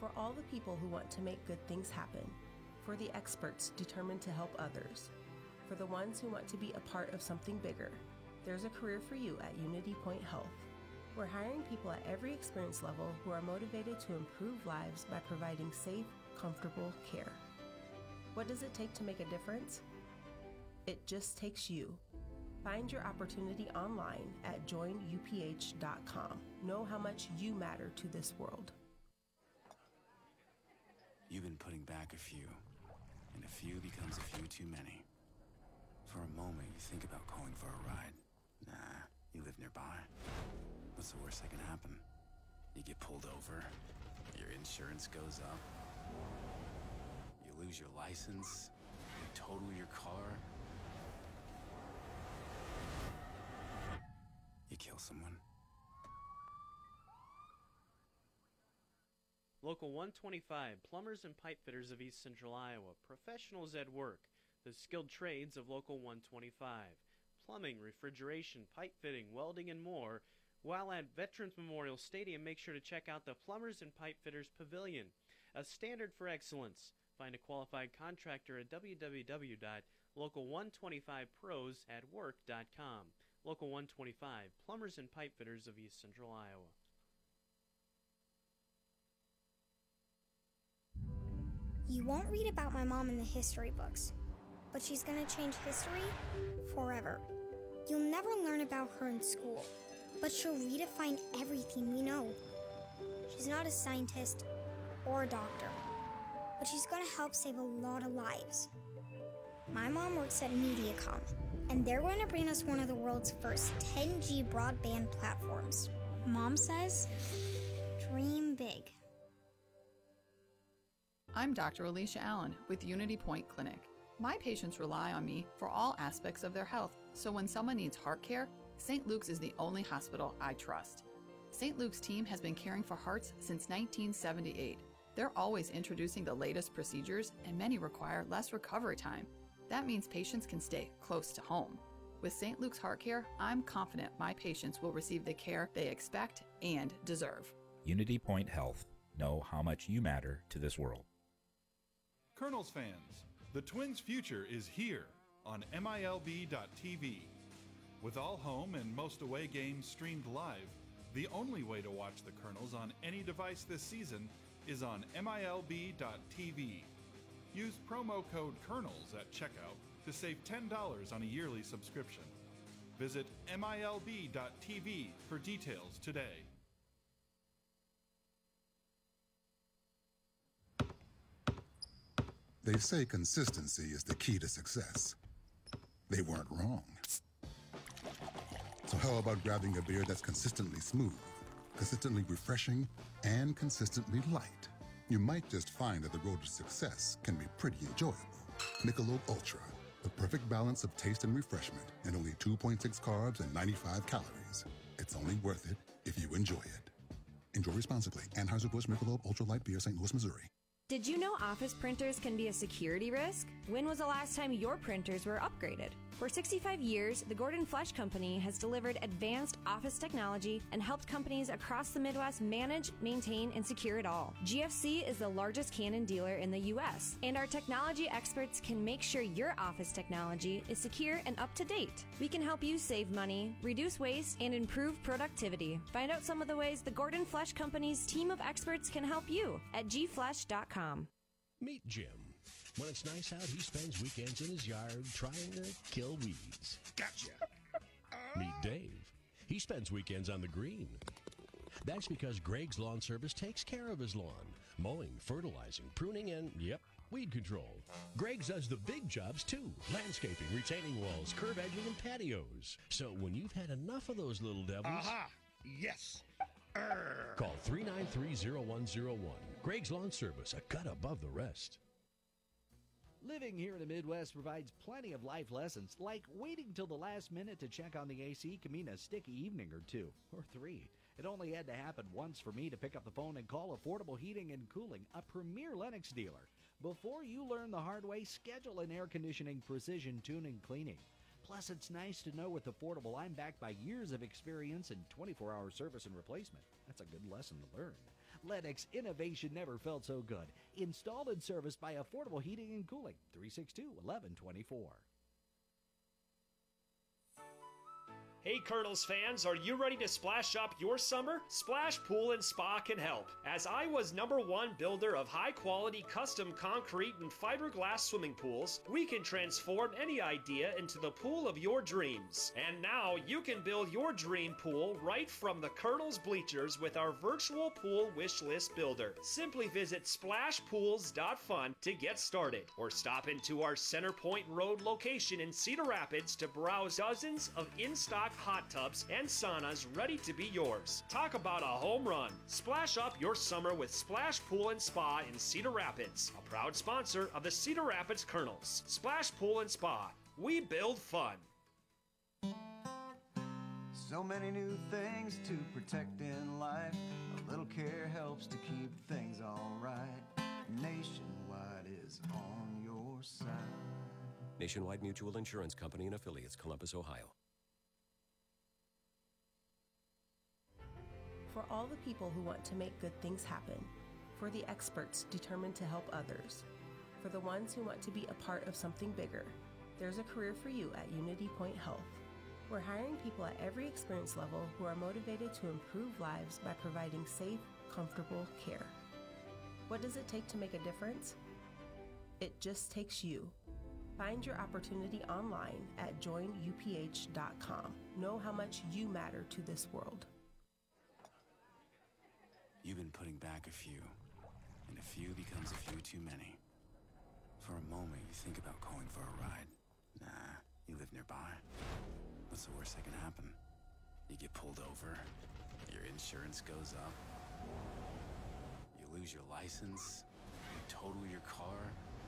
For all the people who want to make good things happen. For the experts determined to help others. For the ones who want to be a part of something bigger. There's a career for you at Unity Point Health. We're hiring people at every experience level who are motivated to improve lives by providing safe, comfortable care. What does it take to make a difference? It just takes you. Find your opportunity online at joinuph.com. Know how much you matter to this world. You've been putting back a few, and a few becomes a few too many. For a moment, you think about calling for a ride. Nah, you live nearby. What's the worst that can happen? You get pulled over, your insurance goes up, you lose your license, you total your car, you kill someone. Local 125, plumbers and pipe fitters of East Central Iowa, professionals at work, the skilled trades of Local 125, plumbing, refrigeration, pipe fitting, welding, and more. While at Veterans Memorial Stadium, make sure to check out the Plumbers and Pipe Fitters Pavilion, a standard for excellence. Find a qualified contractor at www.local125pros@work.com. Local 125, plumbers and pipe fitters of East Central Iowa. You won't read about my mom in the history books, but she's gonna change history forever. You'll never learn about her in school, but she'll redefine everything we know. She's not a scientist or a doctor, but she's gonna help save a lot of lives. My mom works at Mediacom, and they're going to bring us one of the world's first 10G broadband platforms. Mom says, dream big. I'm Dr. Alicia Allen with Unity Point Clinic. My patients rely on me for all aspects of their health, so when someone needs heart care, St. Luke's is the only hospital I trust. St. Luke's team has been caring for hearts since 1978. They're always introducing the latest procedures, and many require less recovery time. That means patients can stay close to home. With St. Luke's Heart Care, I'm confident my patients will receive the care they expect and deserve. Unity Point Health. Know how much you matter to this world. Colonels fans, the Twins' future is here on MILB.TV. With all home and most away games streamed live, the only way to watch the Colonels on any device this season is on MILB.TV. Use promo code COLONELS at checkout to save $10 on a yearly subscription. Visit MILB.TV for details today. They say consistency is the key to success. They weren't wrong. So how about grabbing a beer that's consistently smooth, consistently refreshing, and consistently light? You might just find that the road to success can be pretty enjoyable. Michelob Ultra, the perfect balance of taste and refreshment, and only 2.6 carbs and 95 calories. It's only worth it if you enjoy it. Enjoy responsibly. Anheuser-Busch Michelob Ultra Light Beer, St. Louis, Missouri. Did you know office printers can be a security risk? When was the last time your printers were upgraded? For 65 years, the Gordon Flesch Company has delivered advanced office technology and helped companies across the Midwest manage, maintain, and secure it all. GFC is the largest Canon dealer in the U.S., and our technology experts can make sure your office technology is secure and up to date. We can help you save money, reduce waste, and improve productivity. Find out some of the ways the Gordon Flesch Company's team of experts can help you at gflesch.com. Meet Jim. When it's nice out, he spends weekends in his yard trying to kill weeds. Gotcha. Meet Dave. He spends weekends on the green. That's because Greg's Lawn Service takes care of his lawn. Mowing, fertilizing, pruning, and, weed control. Greg's does the big jobs, too. Landscaping, retaining walls, curb edging, and patios. So when you've had enough of those little devils... Aha! Yes! Call 393-0101. Greg's Lawn Service, a cut above the rest. Living here in the Midwest provides plenty of life lessons, like waiting till the last minute to check on the AC can mean a sticky evening or two, or three. It only had to happen once for me to pick up the phone and call Affordable Heating and Cooling, a premier Lennox dealer. Before you learn the hard way, schedule an air conditioning precision tuning cleaning. Plus, it's nice to know with Affordable I'm backed by years of experience and 24-hour service and replacement. That's a good lesson to learn. Lennox, innovation never felt so good. Installed and serviced by Affordable Heating and Cooling, 362-1124. Hey Colonels fans, are you ready to splash up your summer? Splash Pool and Spa can help. As Iowa's #1 builder of high-quality custom concrete and fiberglass swimming pools, we can transform any idea into the pool of your dreams. And now you can build your dream pool right from the Colonels bleachers with our virtual pool wish list builder. Simply visit splashpools.fun to get started, or stop into our Center Point Road location in Cedar Rapids to browse dozens of in-stock hot tubs and saunas ready to be yours. Talk about a home run. Splash up your summer with Splash Pool and Spa in Cedar Rapids, a proud sponsor of the Cedar Rapids Colonels. Splash Pool and Spa. We build fun. So many new things to protect in life. A little care helps to keep things alright. Nationwide is on your side. Nationwide Mutual Insurance Company and affiliates, Columbus, Ohio. For all the people who want to make good things happen, for the experts determined to help others, for the ones who want to be a part of something bigger, there's a career for you at Unity Point Health. We're hiring people at every experience level who are motivated to improve lives by providing safe, comfortable care. What does it take to make a difference? It just takes you. Find your opportunity online at joinuph.com. Know how much you matter to this world. You've been putting back a few, and a few becomes a few too many. For a moment, you think about calling for a ride. Nah, you live nearby. What's the worst that can happen? You get pulled over, your insurance goes up, you lose your license, you total your car,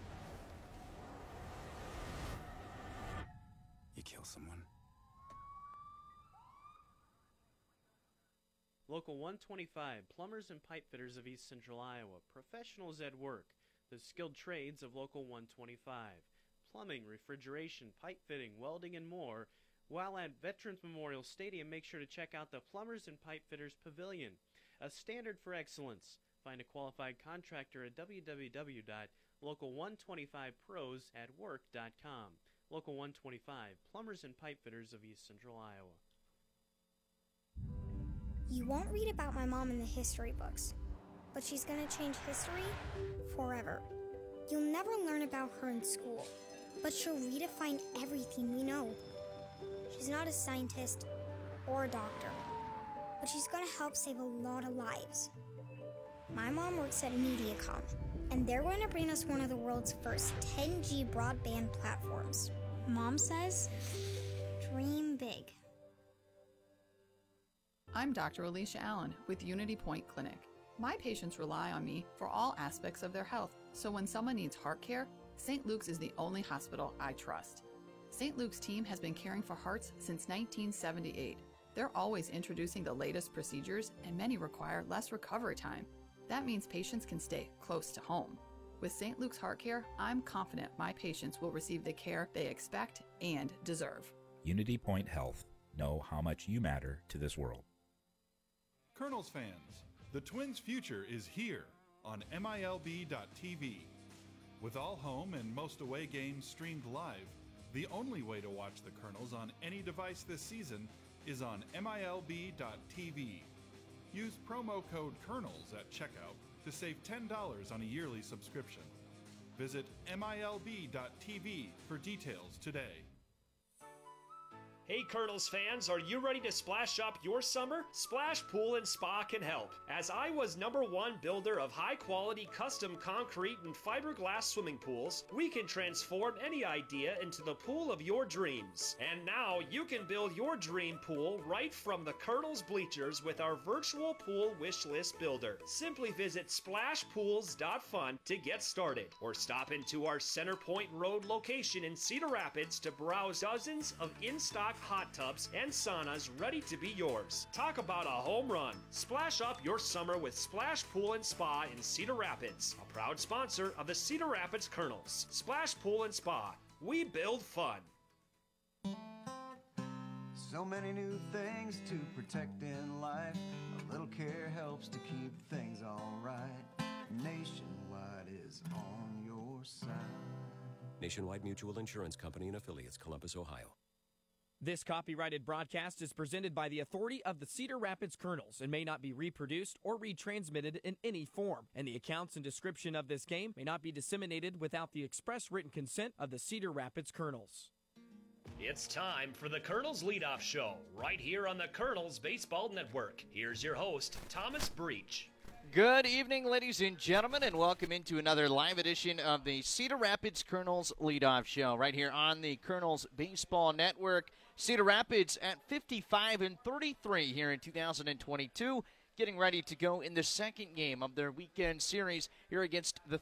you kill someone. Local 125, plumbers and pipe fitters of East Central Iowa, professionals at work, the skilled trades of Local 125, plumbing, refrigeration, pipe fitting, welding, and more. While at Veterans Memorial Stadium, make sure to check out the Plumbers and Pipe Fitters Pavilion, a standard for excellence. Find a qualified contractor at www.local125prosatwork.com. Local 125, plumbers and pipe fitters of East Central Iowa. You won't read about my mom in the history books, but she's gonna change history forever. You'll never learn about her in school, but she'll redefine everything we know. She's not a scientist or a doctor, but she's gonna help save a lot of lives. My mom works at Mediacom, and they're going to bring us one of the world's first 10G broadband platforms. Mom says, dream big. I'm Dr. Alicia Allen with Unity Point Clinic. My patients rely on me for all aspects of their health, so when someone needs heart care, St. Luke's is the only hospital I trust. St. Luke's team has been caring for hearts since 1978. They're always introducing the latest procedures, and many require less recovery time. That means patients can stay close to home. With St. Luke's Heart Care, I'm confident my patients will receive the care they expect and deserve. Unity Point Health. Know how much you matter to this world. Colonels fans, the Twins' future is here on MILB.TV. With all home and most away games streamed live, the only way to watch the Colonels on any device this season is on MILB.TV. Use promo code COLONELS at checkout to save $10 on a yearly subscription. Visit MILB.TV for details today. Hey Colonels fans, are you ready to splash up your summer? Splash Pool and Spa can help. As Iowa's #1 builder of high-quality custom concrete and fiberglass swimming pools, we can transform any idea into the pool of your dreams. And now you can build your dream pool right from the Colonels bleachers with our virtual pool wish list builder. Simply visit splashpools.fun to get started, or stop into our Center Point Road location in Cedar Rapids to browse dozens of in-stock hot tubs and saunas ready to be yours. Talk about a home run. Splash up your summer with Splash Pool and Spa in Cedar Rapids, a proud sponsor of the Cedar Rapids Colonels. Splash Pool and Spa. We build fun. So many new things to protect in life. A little care helps to keep things all Nationwide Mutual Insurance Company and Affiliates, Columbus, Ohio. This copyrighted broadcast is presented by the authority of the Cedar Rapids Colonels and may not be reproduced or retransmitted in any form. And the accounts and description of this game may not be disseminated without the express written consent of the Cedar Rapids Colonels. It's time for the Colonels Leadoff Show, right here on the Colonels Baseball Network. Here's your host, Thomas Breach. Good evening, ladies and gentlemen, and welcome into another live edition of the Cedar Rapids Colonels Leadoff Show, right here on the Colonels Baseball Network. Cedar Rapids at 55-33 here in 2022, getting ready to go in the second game of their weekend series here against the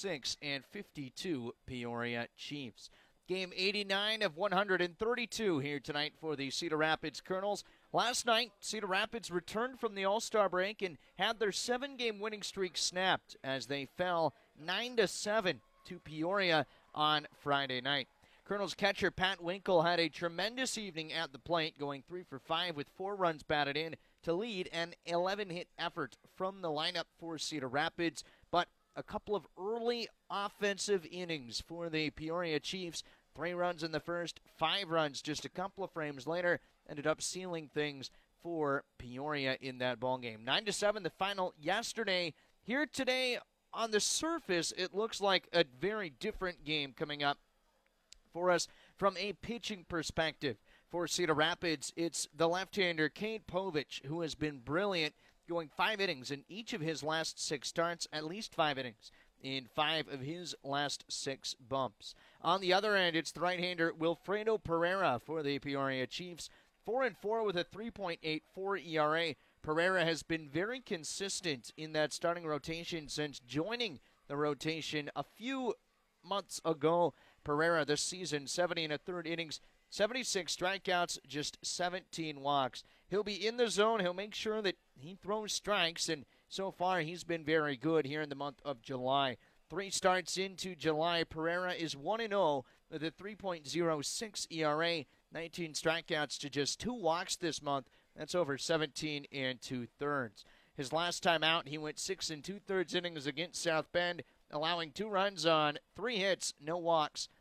36-52 Peoria Chiefs. Game 89 of 132 here tonight for the Cedar Rapids Colonels. Last night, Cedar Rapids returned from the All-Star break and had their 7-game winning streak snapped as they fell 9-7 to Peoria on Friday night. Colonels catcher Pat Winkle had a tremendous evening at the plate, going 3 for 5 with 4 runs batted in to lead an 11-hit effort from the lineup for Cedar Rapids. But a couple of early offensive innings for the Peoria Chiefs. 3 runs in the first, 5 runs just a couple of frames later, ended up sealing things for Peoria in that ballgame. 9-7 the final yesterday. Here today, on the surface, it looks like a very different game coming up for us from a pitching perspective. For Cedar Rapids, it's the left-hander Cade Povich, who has been brilliant, going 5 innings in each of his last 6 starts, at least 5 innings in 5 of his last 6 bumps. On the other end, it's the right-hander Wilfredo Pereira for the Peoria Chiefs, 4-4 with a 3.84 ERA. Pereira has been very consistent in that starting rotation since joining the rotation a few months ago. Pereira this season, 70 1/3 innings, 76 strikeouts, just 17 walks. He'll be in the zone. He'll make sure that he throws strikes, and so far he's been very good here in the month of July. 3 starts into July, Pereira is 1-0 with a 3.06 ERA, 19 strikeouts to just 2 walks this month. That's over 17 2/3. His last time out, he went 6 2/3 innings against South Bend, allowing 2 runs on 3 hits, no walks,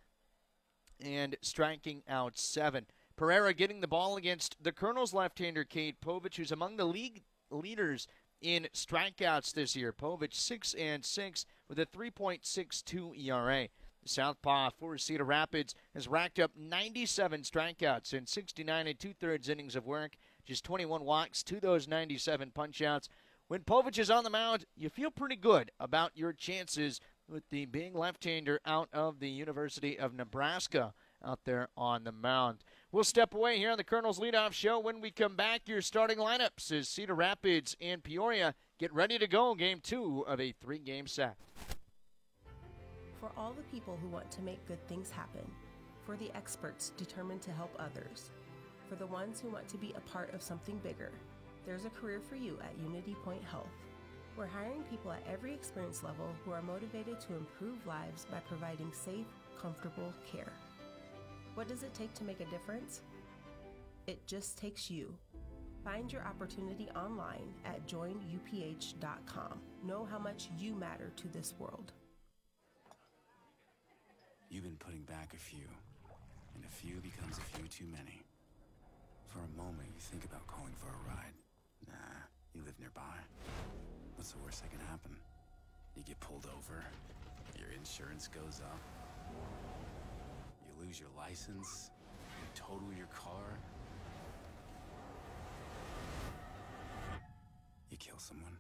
and striking out 7. Pereira getting the ball against the Colonels left-hander Cade Povich, who's among the league leaders in strikeouts this year. Povich 6-6 with a 3.62 ERA. The southpaw for Cedar Rapids has racked up 97 strikeouts in 69 2/3 innings of work, just 21 walks to those 97 punch-outs. When Povich is on the mound, you feel pretty good about your chances with the big left-hander out of the University of Nebraska out there on the mound. We'll step away here on the Colonels Leadoff Show. When we come back, your starting lineups as Cedar Rapids and Peoria get ready to go game 2 of a 3-game set. For all the people who want to make good things happen, for the experts determined to help others, for the ones who want to be a part of something bigger, there's a career for you at Unity Point Health. We're hiring people at every experience level who are motivated to improve lives by providing safe, comfortable care. What does it take to make a difference? It just takes you. Find your opportunity online at joinuph.com. Know how much you matter to this world. You've been putting back a few, and a few becomes a few too many. For a moment, you think about calling for a ride. Nah, you live nearby. What's the worst that can happen? You get pulled over, your insurance goes up, you lose your license, you total your car, you kill someone.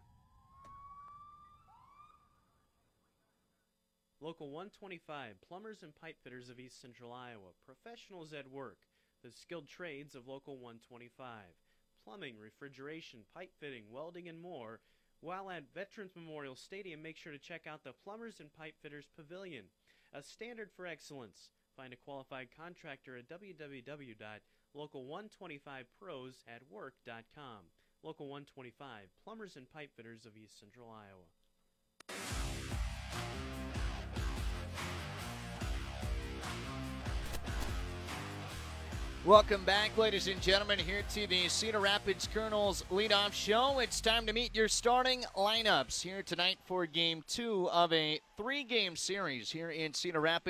Local 125, plumbers and pipe fitters of East Central Iowa, professionals at work, the skilled trades of Local 125, plumbing, refrigeration, pipe fitting, welding, and more. While at Veterans Memorial Stadium, make sure to check out the Plumbers and Pipe Fitters Pavilion, a standard for excellence. Find a qualified contractor at www.local125pros@work.com. Local 125, plumbers and pipe fitters of East Central Iowa. Welcome back, ladies and gentlemen, here to the Cedar Rapids Colonels Leadoff Show. It's time to meet your starting lineups here tonight for Game 2 of a 3-game series here in Cedar Rapids.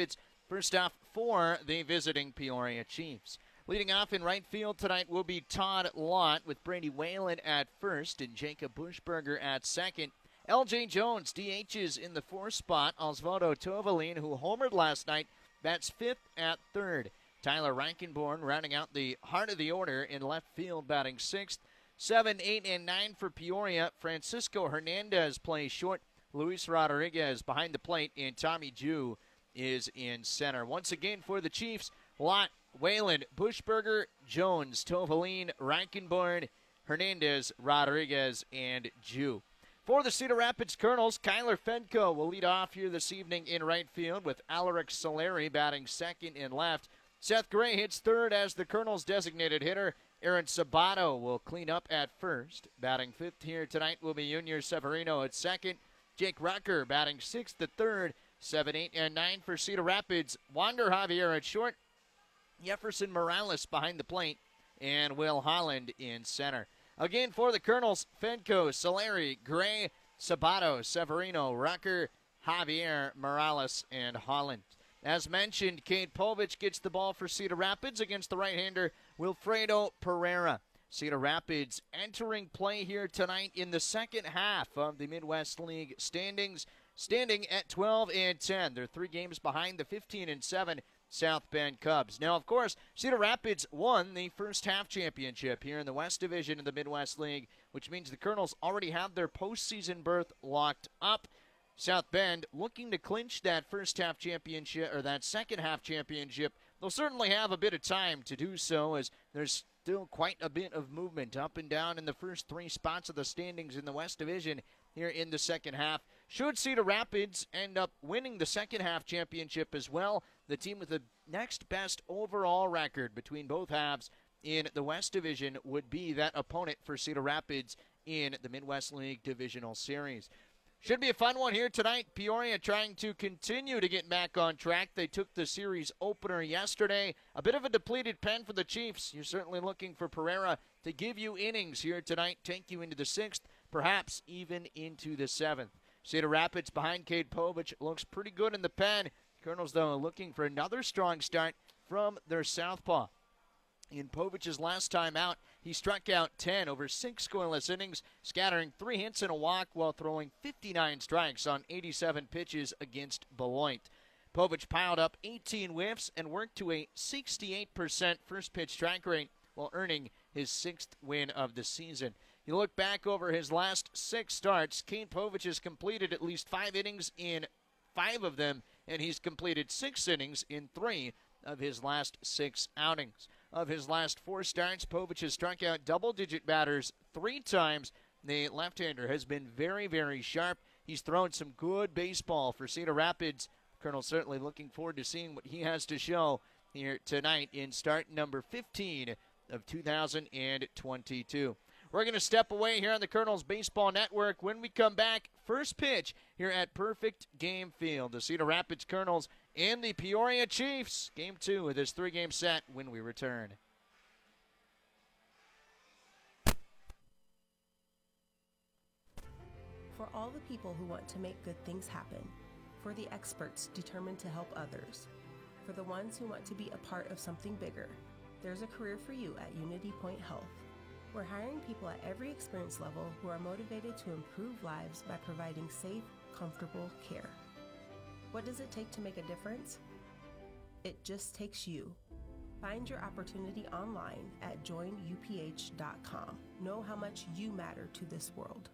First off, for the visiting Peoria Chiefs. Leading off in right field tonight will be Todd Lott with Brady Whalen at first and Jacob Buschberger at second. L.J. Jones, DHs in the fourth spot. Osvaldo Tovalin, who homered last night, bats fifth at third. Tyler Rankenborn rounding out the heart of the order in left field, batting sixth. 7, 8, and 9 for Peoria. Francisco Hernandez plays short. Luis Rodriguez behind the plate, and Tommy Jew is in center. Once again for the Chiefs, Lott, Whalen, Buschberger, Jones, Tovalin, Rankenborn, Hernandez, Rodriguez, and Jew. For the Cedar Rapids Colonels, Kyler Fedko will lead off here this evening in right field with Alaric Solari batting second and left. Seth Gray hits third as the Colonels' designated hitter. Aaron Sabato will clean up at first. Batting fifth here tonight will be Junior Severino at second. Jake Rucker batting sixth at third. 7, 8, and 9 for Cedar Rapids. Wander Javier at short. Jefferson Morales behind the plate. And Will Holland in center. Again for the Colonels, Fedko, Solari, Gray, Sabato, Severino, Rucker, Javier, Morales, and Holland. As mentioned, Cade Povich gets the ball for Cedar Rapids against the right-hander Wilfredo Pereira. Cedar Rapids entering play here tonight in the second half of the Midwest League standings, standing at 12 and 10. They're 3 games behind the 15 and 7 South Bend Cubs. Now, of course, Cedar Rapids won the first half championship here in the West Division of the Midwest League, which means the Colonels already have their postseason berth locked up. South Bend looking to clinch that first half championship, or that second half championship. They'll certainly have a bit of time to do so, as there's still quite a bit of movement up and down in the first 3 spots of the standings in the West Division here in the second half. Should Cedar Rapids end up winning the second half championship as well, the team with the next best overall record between both halves in the West Division would be that opponent for Cedar Rapids in the Midwest League Divisional Series. Should be a fun one here tonight. Peoria trying to continue to get back on track. They took the series opener yesterday. A bit of a depleted pen for the Chiefs. You're certainly looking for Pereira to give you innings here tonight, take you into the 6th, perhaps even into the 7th. Cedar Rapids behind Cade Povich looks pretty good in the pen. Colonels, though, looking for another strong start from their southpaw. In Povich's last time out, he struck out 10 over 6 scoreless innings, scattering 3 hits and a walk while throwing 59 strikes on 87 pitches against Beloit. Povich piled up 18 whiffs and worked to a 68% first pitch strike rate while earning his 6th win of the season. You look back over his last 6 starts, Cade Povich has completed at least 5 innings in 5 of them, and he's completed 6 innings in 3 of his last 6 outings. Of his last 4 starts, Povich has struck out double-digit batters 3 times. The left-hander has been very, very sharp. He's thrown some good baseball for Cedar Rapids. Colonel certainly looking forward to seeing what he has to show here tonight in start number 15 of 2022. We're going to step away here on the Colonels Baseball Network. When we come back, first pitch here at Perfect Game Field. The Cedar Rapids Colonels and the Peoria Chiefs. Game 2 of this 3-game set when we return. For all the people who want to make good things happen. For the experts determined to help others. For the ones who want to be a part of something bigger. There's a career for you at Unity Point Health. We're hiring people at every experience level who are motivated to improve lives by providing safe, comfortable care. What does it take to make a difference? It just takes you. Find your opportunity online at joinuph.com. Know how much you matter to this world.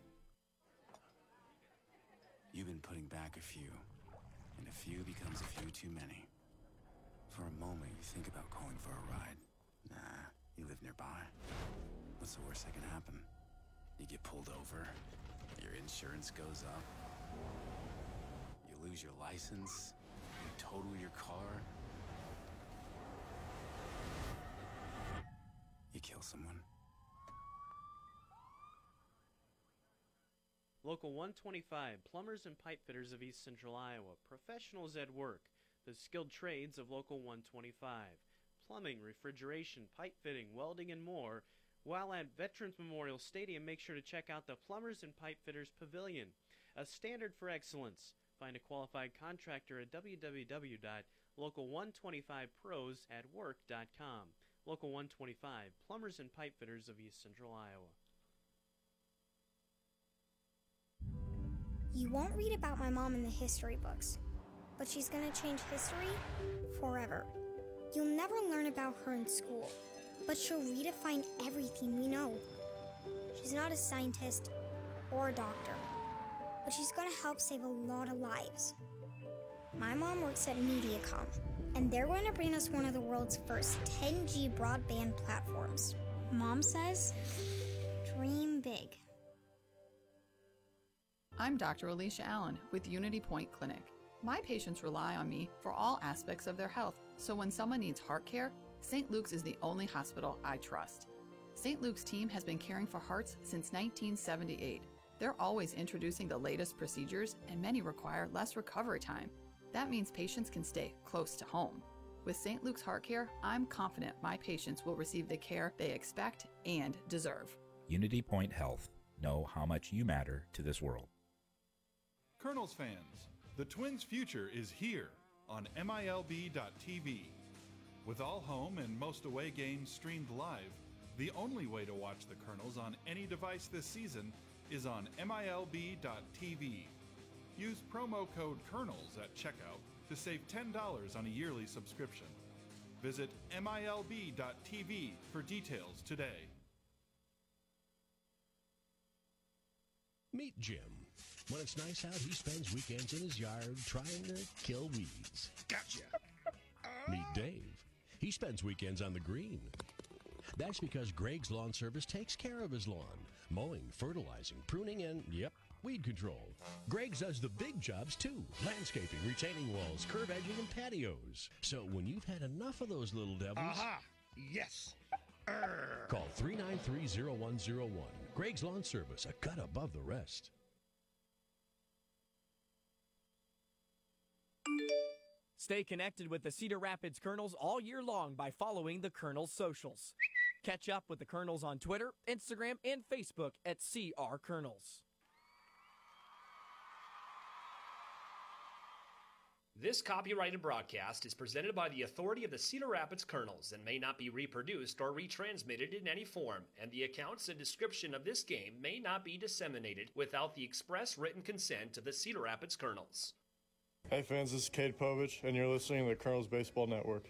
You've been putting back a few, and a few becomes a few too many. For a moment, you think about calling for a ride. Nah, you live nearby. What's the worst that can happen? You get pulled over, your insurance goes up, you lose your license, you total your car, you kill someone. Local 125, plumbers and pipe fitters of East Central Iowa, professionals at work, the skilled trades of Local 125, plumbing, refrigeration, pipe fitting, welding, and more. While at Veterans Memorial Stadium, make sure to check out the Plumbers and Pipe Fitters Pavilion, a standard for excellence. Find a qualified contractor at www.lpfpr.com. Local 125 Pros at work.com. Local 125, plumbers and pipe fitters of East Central Iowa. You won't read about my mom in the history books, but she's gonna change history forever. You'll never learn about her in school, but she'll redefine everything we know. She's not a scientist or a doctor, but she's gonna help save a lot of lives. My mom works at Mediacom, and they're going to bring us one of the world's first 10G broadband platforms. Mom says, dream big. I'm Dr. Alicia Allen with Unity Point Clinic. My patients rely on me for all aspects of their health, so when someone needs heart care, St. Luke's is the only hospital I trust. St. Luke's team has been caring for hearts since 1978. They're always introducing the latest procedures, and many require less recovery time. That means patients can stay close to home. With St. Luke's Heart Care, I'm confident my patients will receive the care they expect and deserve. Unity Point Health. Know how much you matter to this world. Colonels fans, the Twins' future is here on MILB.TV. With all home and most away games streamed live, the only way to watch the Colonels on any device this season is on MILB.TV. Use promo code COLONELS at checkout to save $10 on a yearly subscription. Visit MILB.TV for details today. Meet Jim. When it's nice out, he spends weekends in his yard trying to kill weeds. Gotcha. Meet Dave. He spends weekends on the green. That's because Greg's Lawn Service takes care of his lawn. Mowing, fertilizing, pruning, and, weed control. Greg's does the big jobs, too. Landscaping, retaining walls, curb edging, and patios. So when you've had enough of those little devils... Aha! Yes! Call 393-0101. Greg's Lawn Service, a cut above the rest. Stay connected with the Cedar Rapids Colonels all year long by following the Colonels socials. Catch up with the Colonels on Twitter, Instagram, and Facebook at CR Colonels. This copyrighted broadcast is presented by the authority of the Cedar Rapids Colonels and may not be reproduced or retransmitted in any form, and the accounts and description of this game may not be disseminated without the express written consent of the Cedar Rapids Colonels. Hey fans, this is Cade Povich, and you're listening to the Colonels Baseball Network.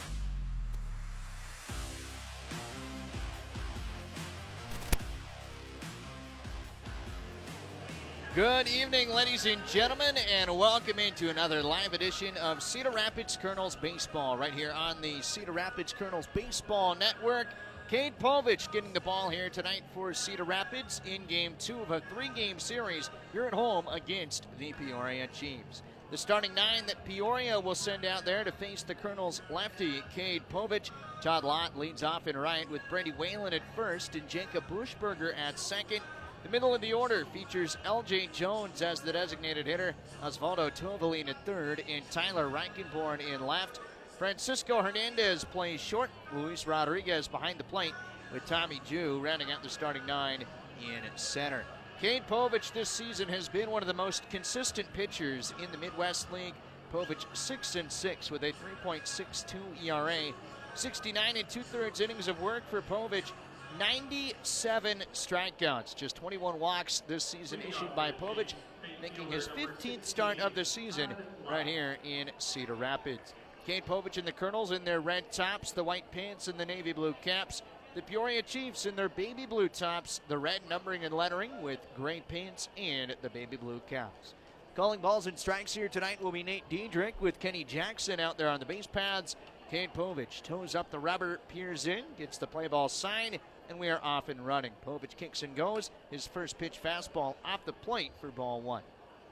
Good evening, ladies and gentlemen, and welcome into another live edition of Cedar Rapids Colonels Baseball right here on the Cedar Rapids Colonels Baseball Network. Cade Povich getting the ball here tonight for Cedar Rapids in Game 2 of a 3-game series here at home against the Peoria Chiefs. The starting 9 that Peoria will send out there to face the Colonels lefty, Cade Povich. Todd Lott leads off in right with Brady Whalen at first and Jacob Buschberger at second. The middle of the order features L.J. Jones as the designated hitter, Osvaldo Tovalin at third, and Tyler Reichenborn in left. Francisco Hernandez plays short, Luis Rodriguez behind the plate, with Tommy Jew rounding out the starting 9 in center. Cade Povich this season has been one of the most consistent pitchers in the Midwest League. Povich 6-6 with a 3.62 ERA, 69 2/3 innings of work for Povich. 97 strikeouts, just 21 walks this season issued by Povich, making his 15th start of the season right here in Cedar Rapids. Cade Povich and the Colonels in their red tops, the white pants, and the navy blue caps. The Peoria Chiefs in their baby blue tops, the red numbering and lettering with gray pants and the baby blue caps. Calling balls and strikes here tonight will be Nate Diedrich with Kenny Jackson out there on the base paths. Cade Povich toes up the rubber, peers in, gets the play ball sign, and we are off and running. Povich kicks and goes. His first pitch fastball off the plate for ball 1.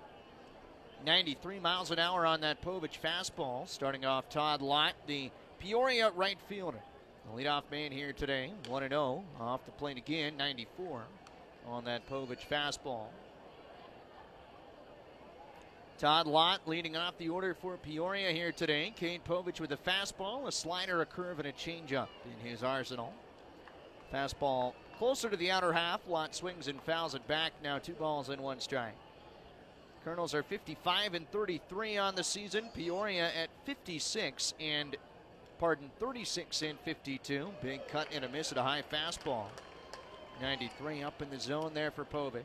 93 miles an hour on that Povich fastball. Starting off Todd Lott, the Peoria right fielder. The leadoff man here today, 1-0. Off the plate again, 94 on that Povich fastball. Todd Lott leading off the order for Peoria here today. Cade Povich with a fastball, a slider, a curve, and a changeup in his arsenal. Fastball closer to the outer half. Lott swings and fouls it back. Now 2 balls and 1 strike. Colonels are 55-33 on the season. Peoria at 36 and 36-52. Big cut and a miss at a high fastball. 93 up in the zone there for Povich.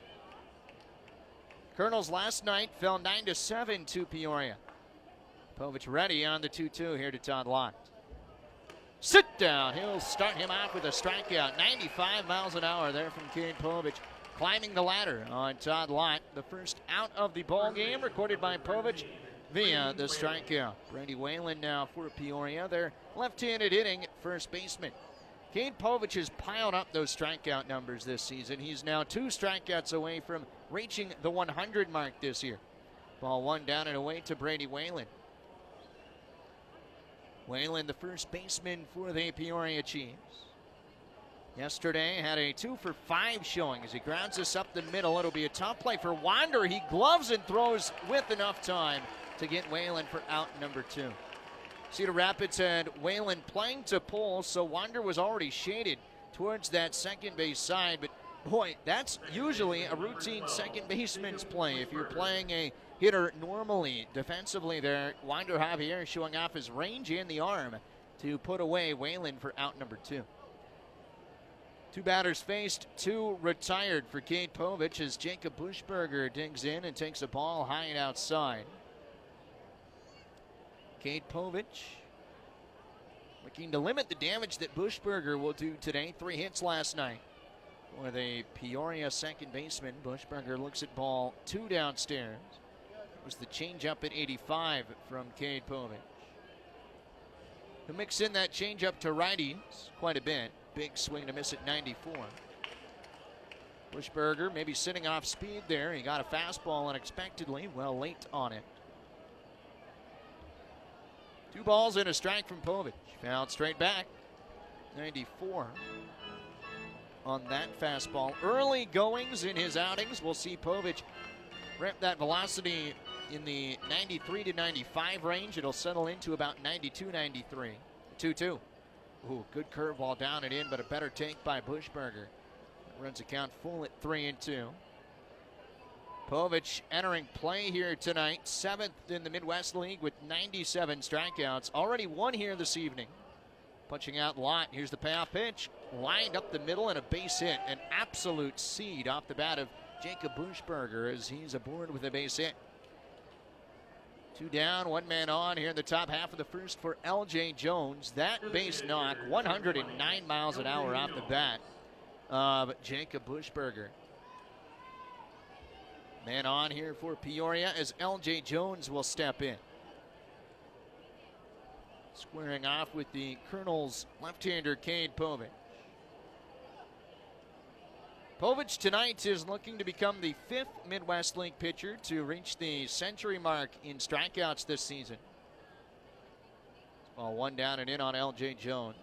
Colonels last night fell 9-7 to Peoria. Povich ready on the 2-2 here to Todd Lott. Sit down. He'll start him out with a strikeout. 95 miles an hour there from Cade Povich. Climbing the ladder on Todd Lott. The first out of the ball game recorded by Povich via the strikeout. Brady Whalen now for Peoria. Their left-handed hitting first baseman. Cade Povich has piled up those strikeout numbers this season. He's now 2 strikeouts away from reaching the 100 mark this year. Ball 1 down and away to Brady Whalen. Whalen, the first baseman for the Peoria Chiefs. Yesterday had a 2-for-5 showing as he grounds this up the middle. It'll be a tough play for Wander. He gloves and throws with enough time to get Whalen for out number 2. Cedar Rapids had Whalen playing to pull, so Wander was already shaded towards that second base side. But boy, that's usually a routine second baseman's play. If you're playing a hitter normally defensively there, Wander Javier showing off his range and the arm to put away Whalen for out number 2. 2 batters faced, 2 retired for Cade Povich as Jacob Buschberger digs in and takes a ball high and outside. Cade Povich looking to limit the damage that Buschberger will do today. 3 hits last night for the Peoria second baseman. Buschberger looks at ball 2 downstairs. It was the changeup at 85 from Cade Povich. He'll mix in that changeup to righties quite a bit. Big swing to miss at 94. Buschberger maybe sitting off speed there. He got a fastball unexpectedly, well late on it. 2 balls and a strike from Povich. Fouled straight back. 94 on that fastball. Early goings in his outings. We'll see Povich ramp that velocity in the 93 to 95 range. It'll settle into about 92, 93. 2-2. Ooh, good curveball down and in, but a better take by Buschberger. Runs a count full at 3-2. Povich entering play here tonight, 7th in the Midwest League with 97 strikeouts. Already 1 here this evening. Punching out Lott. Here's the payoff pitch. Lined up the middle and a base hit. An absolute seed off the bat of Jacob Buschberger as he's aboard with a base hit. 2 down, 1 man on here in the top half of the first for L.J. Jones. That base knock, 109 miles an hour off the bat of Jacob Buschberger. Man on here for Peoria as L.J. Jones will step in. Squaring off with the Colonels' left-hander Cade Povich. Povich tonight is looking to become the 5th Midwest League pitcher to reach the century mark in strikeouts this season. Ball 1 down and in on L.J. Jones.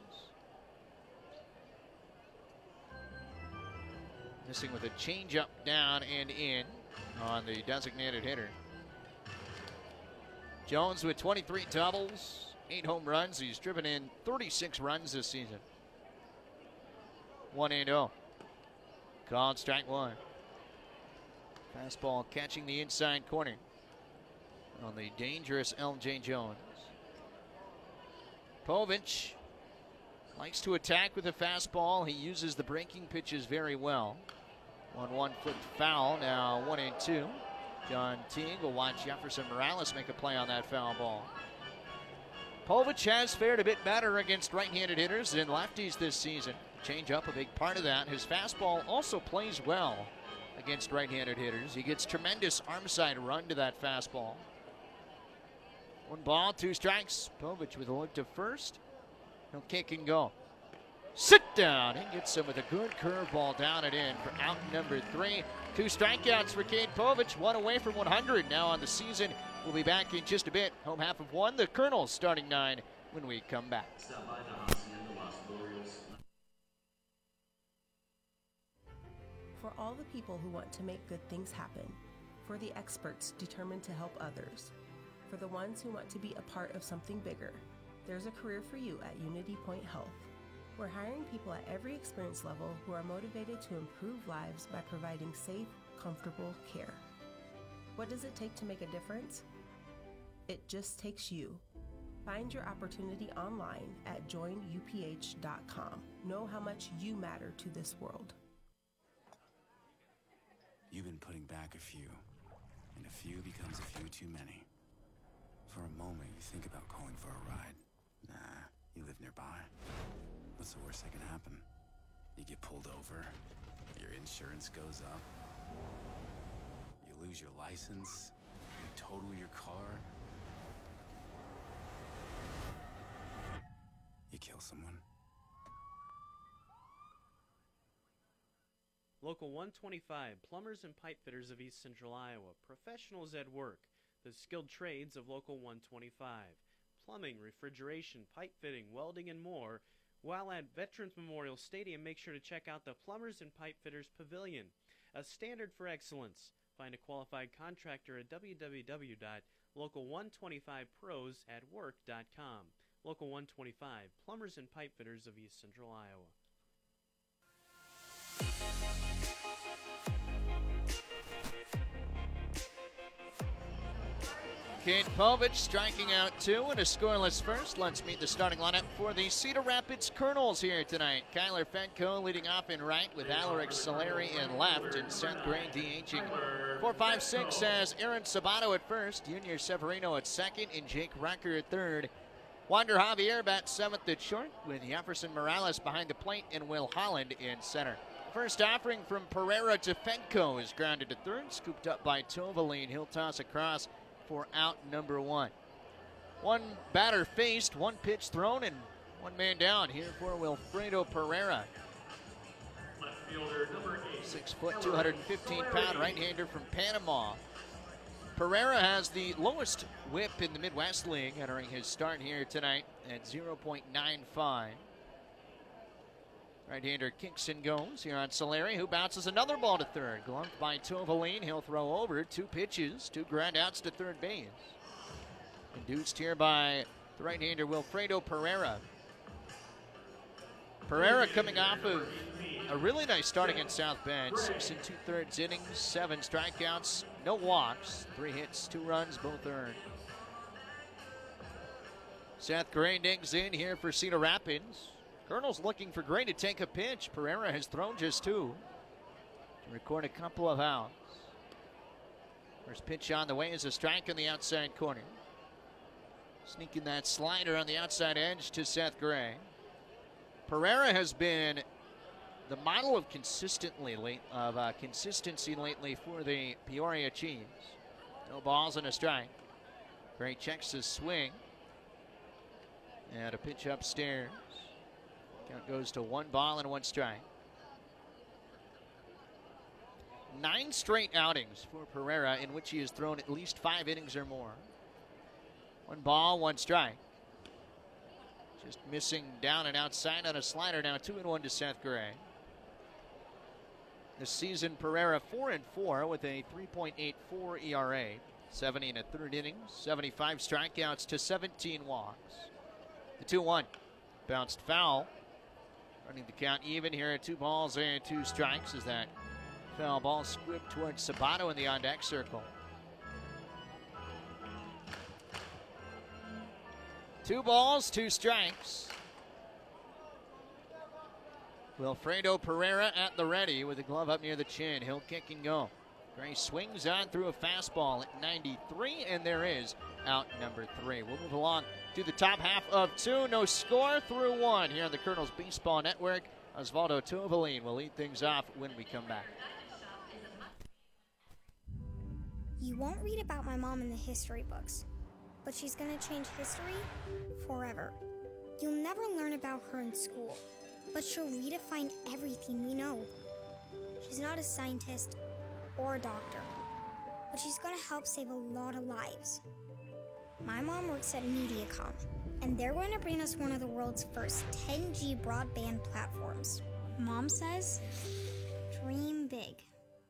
Missing with a changeup down and in on the designated hitter. Jones with 23 doubles, 8 home runs. He's driven in 36 runs this season. 1-0. Called strike 1. Fastball catching the inside corner on the dangerous L.J. Jones. Povich likes to attack with a fastball. He uses the breaking pitches very well. 1-1 flipped foul, now 1-2. John Teague will watch Jefferson Morales make a play on that foul ball. Povich has fared a bit better against right-handed hitters than lefties this season. Change up a big part of that. His fastball also plays well against right-handed hitters. He gets tremendous arm side run to that fastball. 1 ball, 2 strikes. Povich with a look to first. He'll kick and go. Sit down. He gets him with a good curveball down and in for out number 3. 2 strikeouts for Cade Povich. 1 away from 100 now on the season. We'll be back in just a bit. Home half of 1. The Colonels starting 9 when we come back. For all the people who want to make good things happen, for the experts determined to help others, for the ones who want to be a part of something bigger, there's a career for you at Unity Point Health. We're hiring people at every experience level who are motivated to improve lives by providing safe, comfortable care. What does it take to make a difference? It just takes you. Find your opportunity online at joinuph.com. Know how much you matter to this world. You've been putting back a few, and a few becomes a few too many. For a moment, you think about calling for a ride. Nah, you live nearby. What's the worst that can happen? You get pulled over, your insurance goes up, you lose your license, you total your car, you kill someone. Local 125, plumbers and pipe fitters of East Central Iowa, professionals at work, the skilled trades of Local 125, plumbing, refrigeration, pipe fitting, welding, and more. While at Veterans Memorial Stadium, make sure to check out the Plumbers and Pipe Fitters Pavilion, a standard for excellence. Find a qualified contractor at www.local125pros@work.com. Local 125, plumbers and pipe fitters of East Central Iowa. Cade Povich striking out 2 in a scoreless first. Let's meet the starting lineup for the Cedar Rapids Colonels here tonight. Kyler Fenko leading off in right with Alaric Soleri in left and Seth Gray DHing. 4-5-6 has Aaron Sabato at first, Junior Severino at second, and Jake Rucker at third. Wander Javier bats 7th at short with Jefferson Morales behind the plate and Will Holland in center. First offering from Pereira to Fenko is grounded to third, scooped up by Tovaline. He'll toss across for out number 1. One batter faced, one pitch thrown, and one man down here for Wilfredo Pereira. 6 foot, 215-pound right-hander from Panama. Pereira has the lowest whip in the Midwest League entering his start here tonight at 0.95. Right-hander kicks and goes here on Soleri, who bounces another ball to third. Gloved by Tovaline. He'll throw over 2 pitches, 2 ground outs to third base. Induced here by the right-hander Wilfredo Pereira. Pereira coming off of a really nice start against South Bend. 6 2/3 innings, 7 strikeouts, no walks, 3 hits, 2 runs, both earned. Seth Gray digs in here for Cedar Rapids. Colonel's looking for Gray to take a pitch. Pereira has thrown just 2 to record a couple of outs. First pitch on the way is a strike in the outside corner. Sneaking that slider on the outside edge to Seth Gray. Pereira has been the model of consistency lately for the Peoria Chiefs. No balls and a strike. Gray checks his swing. And a pitch upstairs. Count goes to 1 ball and 1 strike. 9 straight outings for Pereira in which he has thrown at least 5 innings or more. 1 ball, 1 strike. Just missing down and outside on a slider now. 2-1 to Seth Gray. This season, Pereira 4-4 with a 3.84 ERA. 70 1/3 innings, 75 strikeouts to 17 walks. The 2-1 bounced foul. Running the count even here at 2 balls and 2 strikes as that foul ball squibbed towards Sabato in the on-deck circle. 2 balls, 2 strikes. Wilfredo Pereira at the ready with the glove up near the chin. He'll kick and go. Gray swings on through a fastball at 93, and there is out number 3. We'll move along to the top half of 2. No score through 1 here on the Colonels Baseball Network. Osvaldo Tovaline will lead things off when we come back. You won't read about my mom in the history books, but she's going to change history forever. You'll never learn about her in school, but she'll redefine everything we know. She's not a scientist or a doctor, but she's going to help save a lot of lives. My mom works at Mediacom, and they're going to bring us one of the world's first 10G broadband platforms. Mom says, dream big.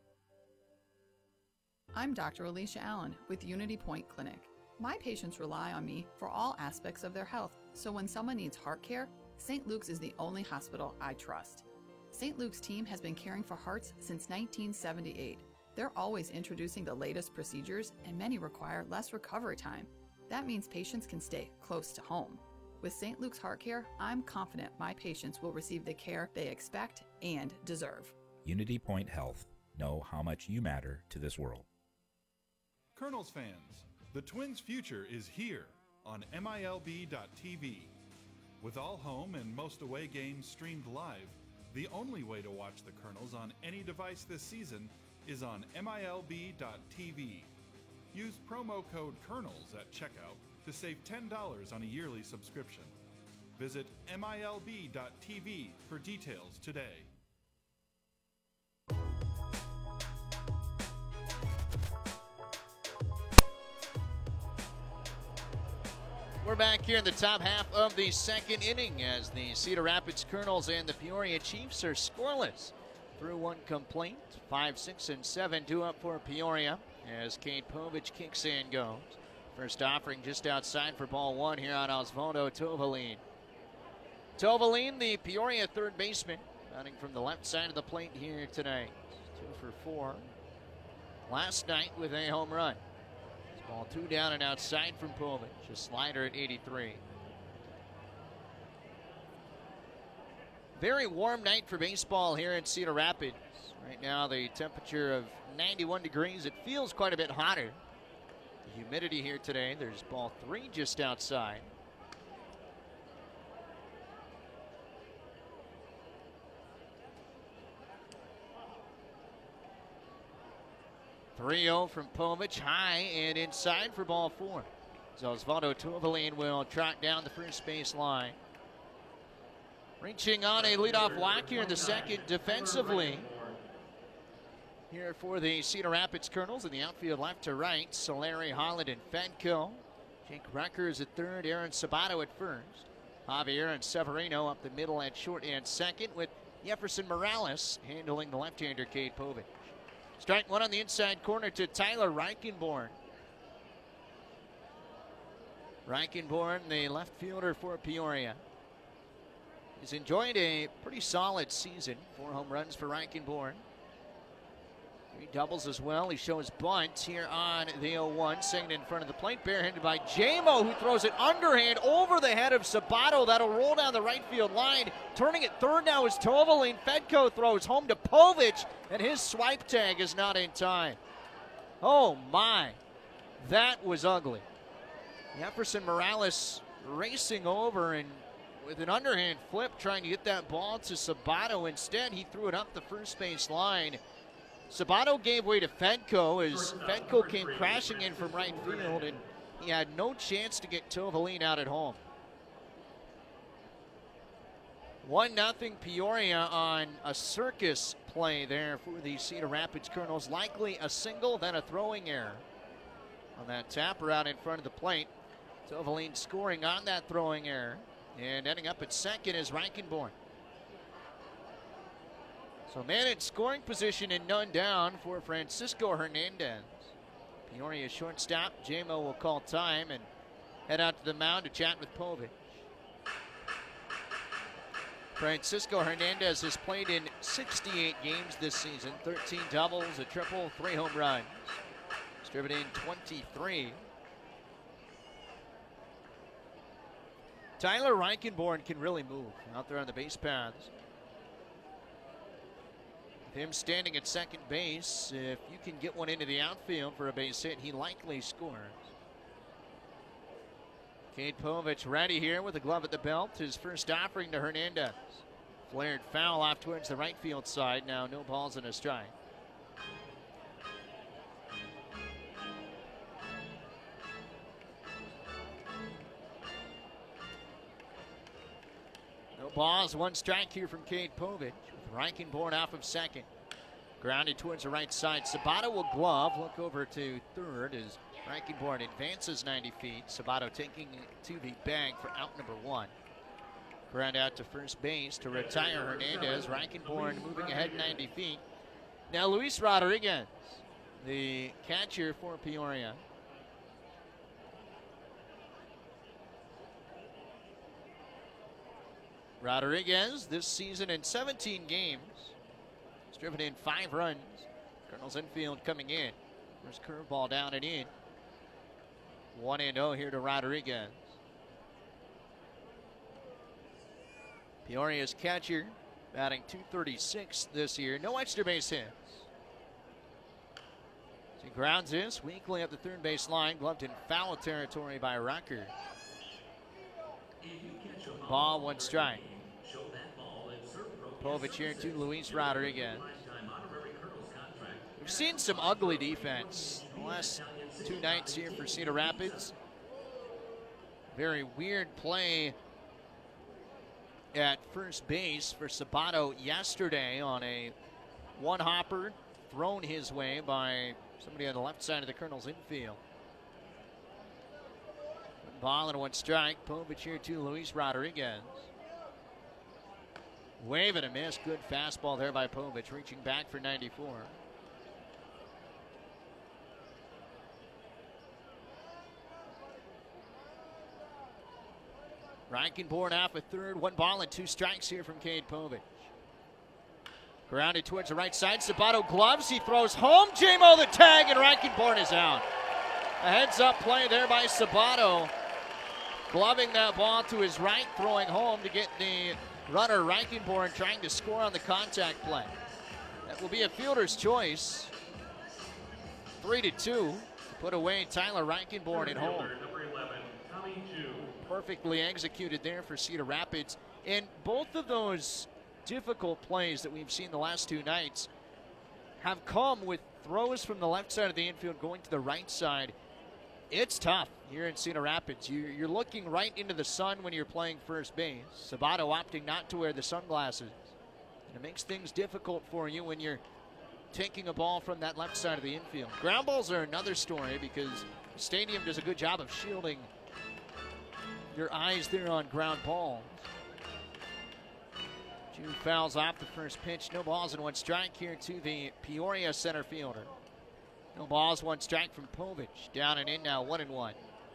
I'm Dr. Alicia Allen with Unity Point Clinic. My patients rely on me for all aspects of their health, so when someone needs heart care, St. Luke's is the only hospital I trust. St. Luke's team has been caring for hearts since 1978. They're always introducing the latest procedures, and many require less recovery time. That means patients can stay close to home. With St. Luke's Heart Care, I'm confident my patients will receive the care they expect and deserve. Unity Point Health. Know how much you matter to this world. Colonels fans, the Twins' future is here on MILB.TV. With all home and most away games streamed live, the only way to watch the Colonels on any device this season is on MILB.TV. Use promo code COLONELS at checkout to save $10 on a yearly subscription. Visit MILB.TV for details today. We're back here in the top half of the second inning as the Cedar Rapids Colonels and the Peoria Chiefs are scoreless through one complaint. 5, 6, and 7, 2 up for Peoria as Kate Povich kicks and goes. First offering just outside for ball one here on Osvaldo Tovalin. Tovalin, the Peoria third baseman, batting from the left side of the plate here tonight. 2 for 4 last night with a home run. Ball 2 down and outside from Povich. A slider at 83. Very warm night for baseball here in Cedar Rapids. Right now the temperature of 91 degrees. It feels quite a bit hotter. The humidity here today. There's ball 3 just outside. .30 from Povich, high and inside for ball 4. So Osvaldo Tovalin will trot down the first base line. Reaching on a leadoff walk here in the second defensively. Here for the Cedar Rapids Colonels in the outfield left to right. Solari, Holland, and Fedko. Jake Ruckers at third, Aaron Sabato at first. Javier and Severino up the middle at short and second with Jefferson Morales handling the left-hander Kate Povich. Strike one on the inside corner to Tyler Reichenborn. Reichenborn, the left fielder for Peoria. He's enjoyed a pretty solid season. 4 home runs for Reichenborn. 3 doubles as well. He shows bunt here on the 0-1. Singing in front of the plate. Barehanded by Jamo, who throws it underhand over the head of Sabato. That'll roll down the right field line. Turning it third now is Tovalin. Fedko throws home to Povich, and his swipe tag is not in time. Oh my, that was ugly. Jefferson Morales racing over and with an underhand flip trying to get that ball to Sabato. Instead, he threw it up the first base line. Sabato gave way to Fedko as Fedko came crashing in from right field, and he had no chance to get Tovalin out at home. 1-0 Peoria on a circus play there for the Cedar Rapids Colonels. Likely a single, then a throwing error on that tapper out in front of the plate. Tovalin scoring on that throwing error, and ending up at second is Reichenborn. So man in scoring position and none down for Francisco Hernandez. Peoria shortstop, Jamo will call time and head out to the mound to chat with Povich. Francisco Hernandez has played in 68 games this season, 13 doubles, a triple, 3 home runs. He's driven in 23. Tyler Reichenborn can really move out there on the base paths. With him standing at second base, if you can get one into the outfield for a base hit, he likely scores. Kate Povich ready here with a glove at the belt. His first offering to Hernandez. Flared foul off towards the right field side. Now no balls and a strike. No balls, 1 strike here from Kate Povich. Reichenborn off of second. Grounded towards the right side. Sabato will glove. Look over to third as Reichenborn advances 90 feet. Sabato taking it to the bag for out number 1. Ground out to first base to retire Hernandez. Reichenborn moving ahead 90 feet. Now Luis Rodriguez, the catcher for Peoria. Rodriguez this season in 17 games. He's driven in 5 runs, Colonel's infield coming in. First curveball down and in. 1-0 here to Rodriguez. Peoria's catcher batting .236 this year. No extra base hits. As he grounds this weakly up the third base line, gloved in foul territory by Rucker. Ball, 1 strike. Povich here to Luis Rodriguez. We've seen some ugly defense the last 2 nights here for Cedar Rapids. Very weird play at first base for Sabato yesterday on a one-hopper thrown his way by somebody on the left side of the Colonel's infield. Ball and 1 strike. Povich here to Luis Rodriguez. Wave and a miss. Good fastball there by Povich, reaching back for 94. Reichenborn off a third. 1 ball and 2 strikes here from Cade Povich. Grounded towards the right side. Sabato gloves. He throws home. J-Mo the tag, and Reichenborn is out. A heads-up play there by Sabato. Gloving that ball to his right, throwing home to get the runner Reichenborn trying to score on the contact play. That will be a fielder's choice. 3-2 to put away Tyler Reichenborn at home. Perfectly executed there for Cedar Rapids. And both of those difficult plays that we've seen the last 2 nights have come with throws from the left side of the infield going to the right side. It's tough here in Cedar Rapids. You're looking right into the sun when you're playing first base. Sabato opting not to wear the sunglasses. And it makes things difficult for you when you're taking a ball from that left side of the infield. Ground balls are another story because the stadium does a good job of shielding your eyes there on ground balls. Jude fouls off the first pitch. No balls and 1 strike here to the Peoria center fielder. No balls, 1 strike from Povich. Down and in now, 1-1.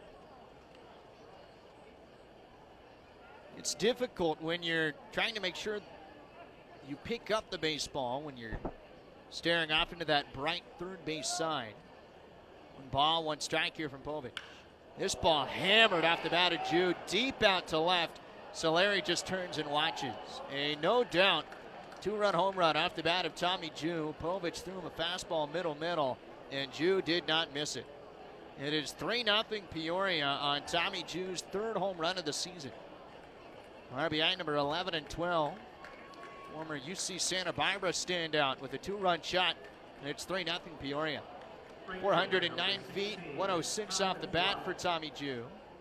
It's difficult when you're trying to make sure you pick up the baseball when you're staring off into that bright third base side. 1 ball, 1 strike here from Povich. This ball hammered off the bat of Jude, deep out to left. Solari just turns and watches. A no doubt 2-run home run off the bat of Tommy Jude. Povich threw him a fastball middle, and Jude did not miss it. It is 3-0 Peoria on Tommy Jude's 3rd home run of the season. RBI number 11 and 12. Former UC Santa Barbara standout with a 2-run shot, and it's 3-0 Peoria. 409 feet, 106 off the bat for Tommy Jude.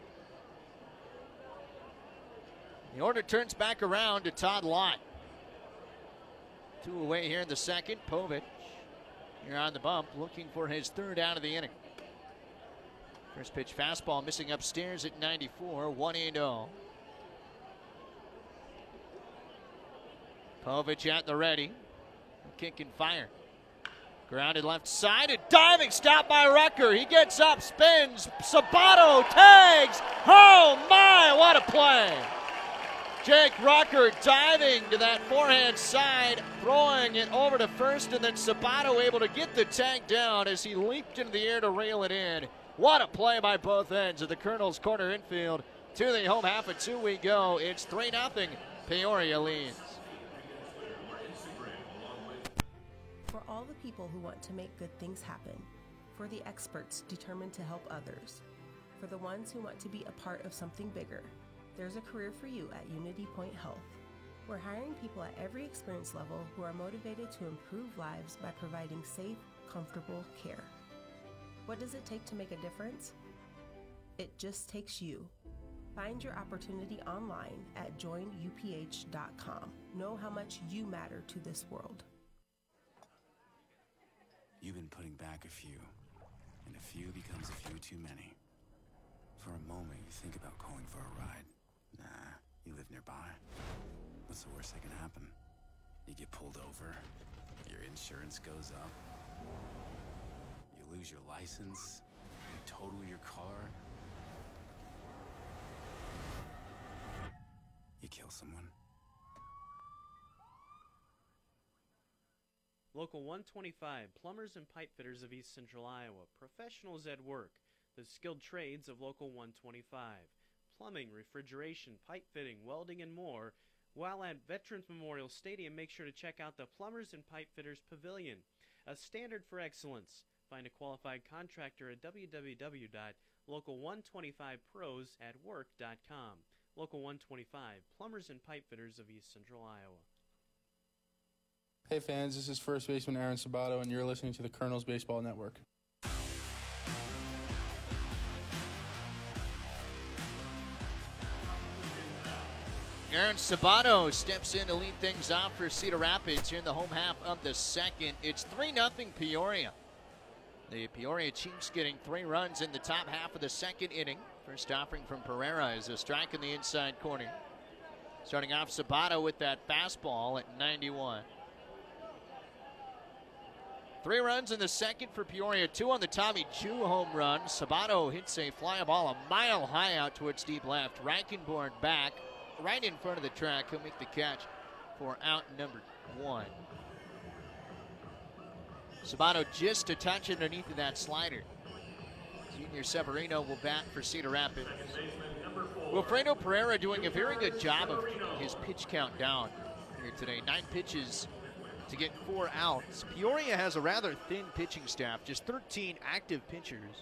The order turns back around to Todd Lott. 2 away here in the second. Povich here on the bump, looking for his 3rd out of the inning. First pitch fastball missing upstairs at 94, 1-0. Povich at the ready. Kick and fire. Grounded left side, a diving stop by Rucker. He gets up, spins, Sabato tags. Oh my, what a play. Jake Rucker diving to that forehand side, throwing it over to first, and then Sabato able to get the tag down as he leaped into the air to reel it in. What a play by both ends of the Colonel's corner infield. To the home half of 2 we go. It's 3-0. Peoria leads. For all the people who want to make good things happen, for the experts determined to help others, for the ones who want to be a part of something bigger, there's a career for you at Unity Point Health. We're hiring people at every experience level who are motivated to improve lives by providing safe, comfortable care. What does it take to make a difference? It just takes you. Find your opportunity online at joinuph.com. Know how much you matter to this world. You've been putting back a few, and a few becomes a few too many. For a moment, you think about calling for a ride. Nah, you live nearby. What's the worst that can happen? You get pulled over, your insurance goes up, you lose your license, you total your car, you kill someone. Local 125, plumbers and pipe fitters of East Central Iowa, professionals at work, the skilled trades of Local 125, plumbing, refrigeration, pipe fitting, welding, and more. While at Veterans Memorial Stadium, make sure to check out the Plumbers and Pipe Fitters Pavilion, a standard for excellence. Find a qualified contractor at www.local125pros@work.com. Local 125, plumbers and pipe fitters of East Central Iowa. Hey fans, this is first baseman Aaron Sabato, and you're listening to the Colonels Baseball Network. Aaron Sabato steps in to lead things off for Cedar Rapids here in the home half of the second. It's 3-0 Peoria. The Peoria Chiefs getting 3 runs in the top half of the second inning. First offering from Pereira is a strike in the inside corner. Starting off Sabato with that fastball at 91. 3 runs in the second for Peoria, 2 on the Tommy Jew home run. Sabato hits a fly ball a mile high out towards deep left. Reichenborn back right in front of the track. He'll make the catch for out number 1. Sabato just a touch underneath of that slider. Junior Severino will bat for Cedar Rapids. Wilfredo Pereira doing a very good job of keeping his pitch count down here today. 9 pitches to get 4 outs. Peoria has a rather thin pitching staff, just 13 active pitchers.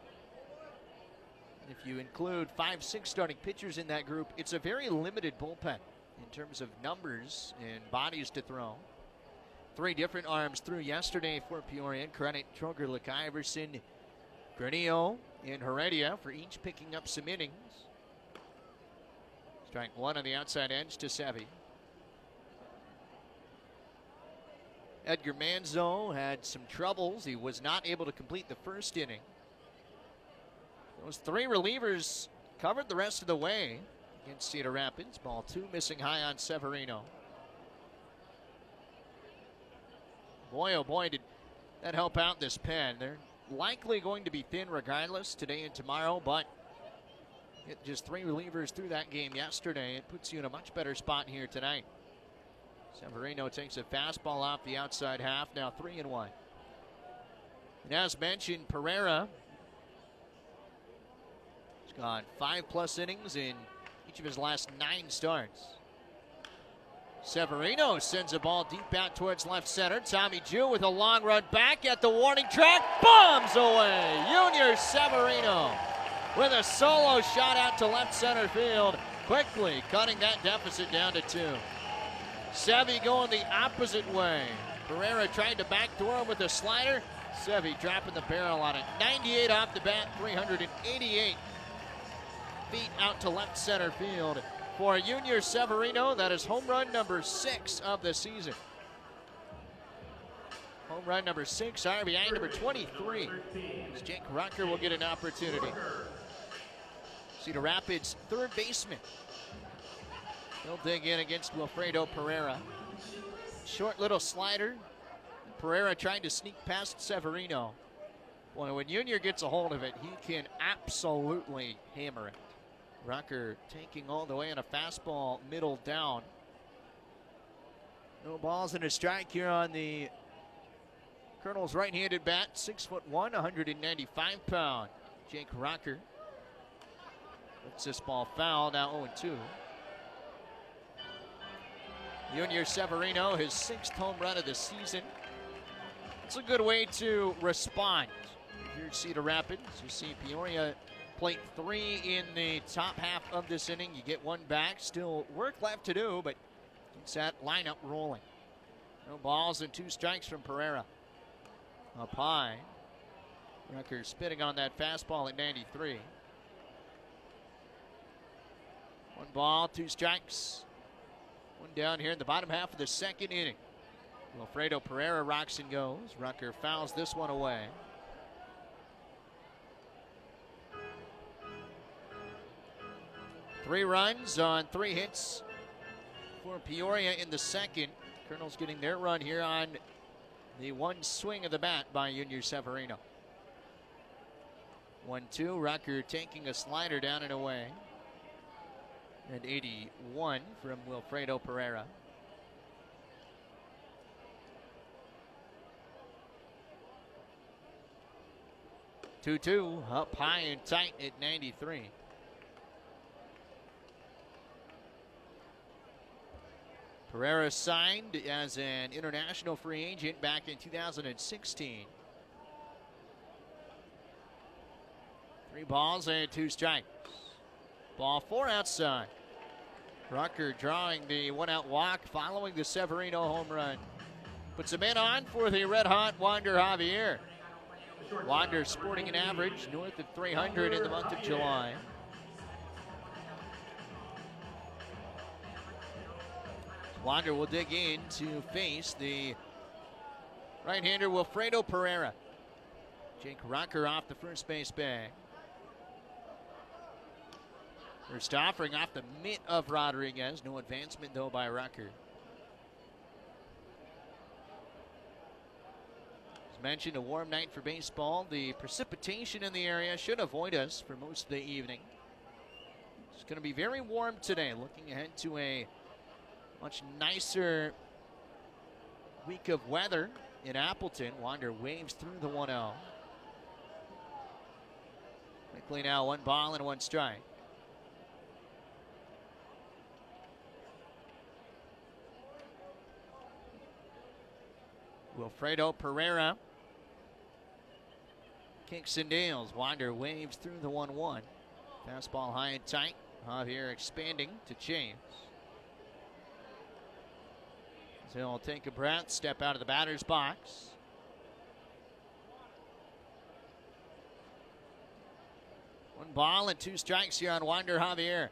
If you include 5-6 starting pitchers in that group, it's a very limited bullpen in terms of numbers and bodies to throw. 3 different arms through yesterday for Peoria. Credit Troger, Iverson, Granillo, and Heredia for each picking up some innings. Strike 1 on the outside edge to Sevi. Edgar Manzo had some troubles. He was not able to complete the first inning. Those 3 relievers covered the rest of the way against Cedar Rapids. Ball 2 missing high on Severino. Boy, oh boy, did that help out this pen. They're likely going to be thin regardless today and tomorrow, but get just 3 relievers through that game yesterday. It puts you in a much better spot here tonight. Severino takes a fastball off the outside half, now 3-1. And as mentioned, Pereira has gone 5+ innings in each of his last 9 starts. Severino sends a ball deep out towards left center. Tommy Jew with a long run back at the warning track. Bombs away. Junior Severino with a solo shot out to left center field. Quickly cutting that deficit down to 2. Sevi going the opposite way. Pereira tried to backdoor him with a slider. Sevi dropping the barrel on it. 98 off the bat, 388 feet out to left center field. For Junior Severino, that is home run number 6 of the season. Home run number 6, RBI number 23. As Jake Rucker will get an opportunity. Cedar Rapids' third baseman. He'll dig in against Wilfredo Pereira. Short little slider. Pereira trying to sneak past Severino. Boy, when Junior gets a hold of it, he can absolutely hammer it. Rucker taking all the way on a fastball, middle down. No balls and a strike here on the Colonel's right-handed bat. 6'1", 195 pound. Jake Rucker. Puts this ball foul, now 0-2. Junior Severino, his 6th home run of the season. It's a good way to respond here at Cedar Rapids. You see Peoria plate 3 in the top half of this inning. You get 1 back. Still work left to do, but it's that lineup rolling. No balls and 2 strikes from Pereira. Up high. Rucker spitting on that fastball at 93. 1 ball, 2 strikes. 1 down here in the bottom half of the second inning. Wilfredo Pereira rocks and goes. Rucker fouls this one away. Three runs on 3 hits for Peoria in the second. Colonels getting their run here on the 1 swing of the bat by Junior Severino. 1-2, Rucker taking a slider down and away. And 81 from Wilfredo Pereira. 2-2, up high and tight at 93. Pereira signed as an international free agent back in 2016. 3 balls and 2 strikes. Ball 4 outside. Rucker drawing the 1-out walk following the Severino home run. Puts a man on for the red-hot Wander Javier. Wander sporting an average north of 300 in the month of July. Wander will dig in to face the right-hander Wilfredo Pereira. Jake Rucker off the first base bag. First offering off the mitt of Rodriguez. No advancement, though, by Rucker. As mentioned, a warm night for baseball. The precipitation in the area should avoid us for most of the evening. It's going to be very warm today. Looking ahead to a much nicer week of weather in Appleton. Wander waves through the 1-0. Quickly now, 1 ball and 1 strike. Wilfredo Pereira kicks and deals. Wander waves through the 1-1. Fastball high and tight. Javier expanding to James. So he'll take a breath, step out of the batter's box. One ball and 2 strikes here on Wander Javier.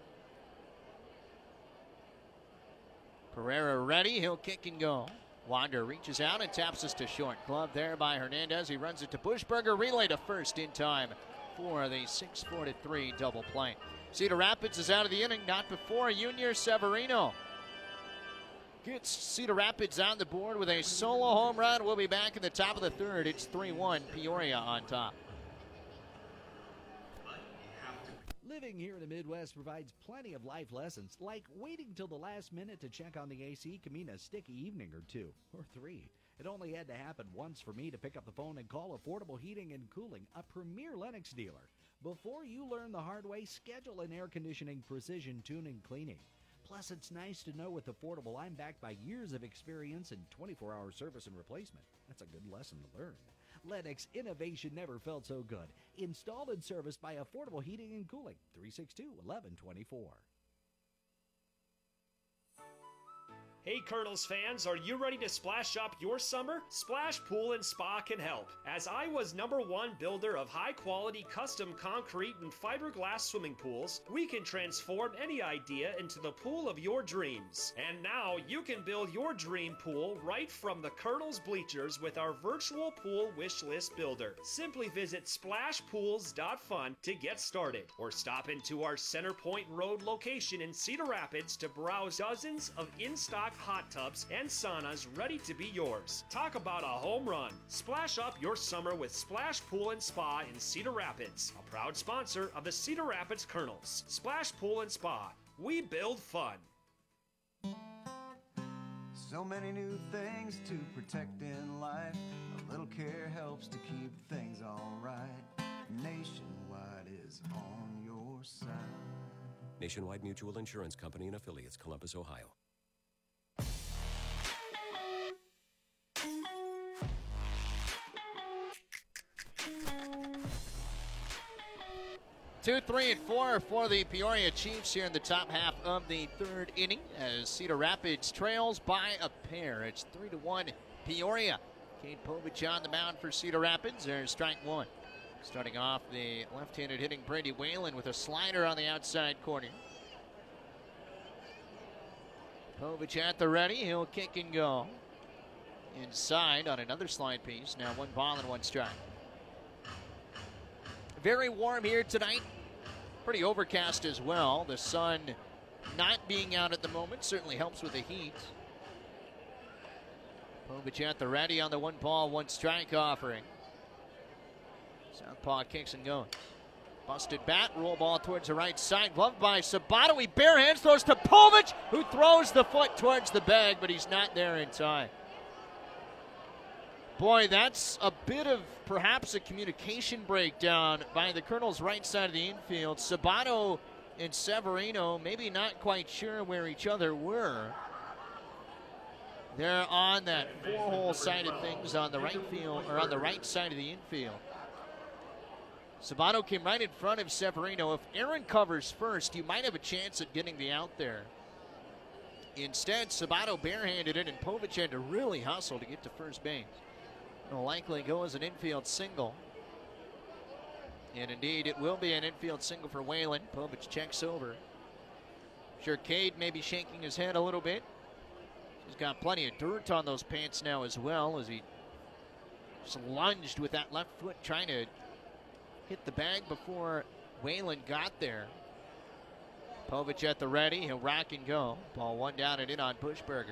Pereira ready. He'll kick and go. Wander reaches out and taps us to short. Glove there by Hernandez. He runs it to Bushberger. Relay to first in time for the 6-4-3 double play. Cedar Rapids is out of the inning, not before Junior Severino gets Cedar Rapids on the board with a solo home run. We'll be back in the top of the third. It's 3-1, Peoria on top. Living here in the Midwest provides plenty of life lessons, like waiting till the last minute to check on the AC can mean a sticky evening or 2 or 3. It only had to happen once for me to pick up the phone and call Affordable Heating and Cooling, a premier Lennox dealer. Before you learn the hard way, schedule an air conditioning precision tuning cleaning. Plus, it's nice to know with Affordable I'm backed by years of experience and 24-hour service and replacement. That's a good lesson to learn. Lennox innovation never felt so good. Installed and serviced by Affordable Heating and Cooling. 362-1124. Hey Colonels fans, are you ready to splash up your summer? Splash Pool and Spa can help. As I was #1 builder of high-quality custom concrete and fiberglass swimming pools, we can transform any idea into the pool of your dreams. And now you can build your dream pool right from the Colonels bleachers with our virtual pool wish list builder. Simply visit splashpools.fun to get started, or stop into our Center Point Road location in Cedar Rapids to browse dozens of in-stock hot tubs and saunas ready to be yours. Talk about a home run. Splash up your summer with Splash Pool and Spa in Cedar Rapids, a proud sponsor of the Cedar Rapids Colonels. Splash Pool and Spa. We build fun. So many new things to protect in life. A little care helps to keep things alright. Nationwide is on your side. Nationwide Mutual Insurance Company and Affiliates, Columbus, Ohio. 2, 3, and 4 for the Peoria Chiefs here in the top half of the third inning as Cedar Rapids trails by a pair. It's 3-1 Peoria. Cade Povich on the mound for Cedar Rapids. There's strike 1. Starting off the left-handed hitting Brady Whalen with a slider on the outside corner. Povich at the ready. He'll kick and go. Inside on another slide piece. Now 1 ball and 1 strike. Very warm here tonight. Pretty overcast as well. The sun not being out at the moment certainly helps with the heat. Povich at the ready on the 1 ball, 1 strike offering. Southpaw kicks and goes. Busted bat, roll ball towards the right side. Gloved by Sabato. He bare hands, throws to Povich, who throws the foot towards the bag, but he's not there in time. Boy, that's a bit of perhaps a communication breakdown by the Colonels' right side of the infield. Sabato and Severino maybe not quite sure where each other were. They're on that four-hole side of things on the right field, or on the right side of the infield. Sabato came right in front of Severino. If Aaron covers first, you might have a chance at getting the out there. Instead, Sabato barehanded it, and Povich had to really hustle to get to first base. It'll likely go as an infield single. And indeed, it will be an infield single for Whalen. Povich checks over. Sure, Cade may be shaking his head a little bit. He's got plenty of dirt on those pants now as well, as he just lunged with that left foot, trying to hit the bag before Whalen got there. Povich at the ready. He'll rack and go. Ball one down and in on Buschberger.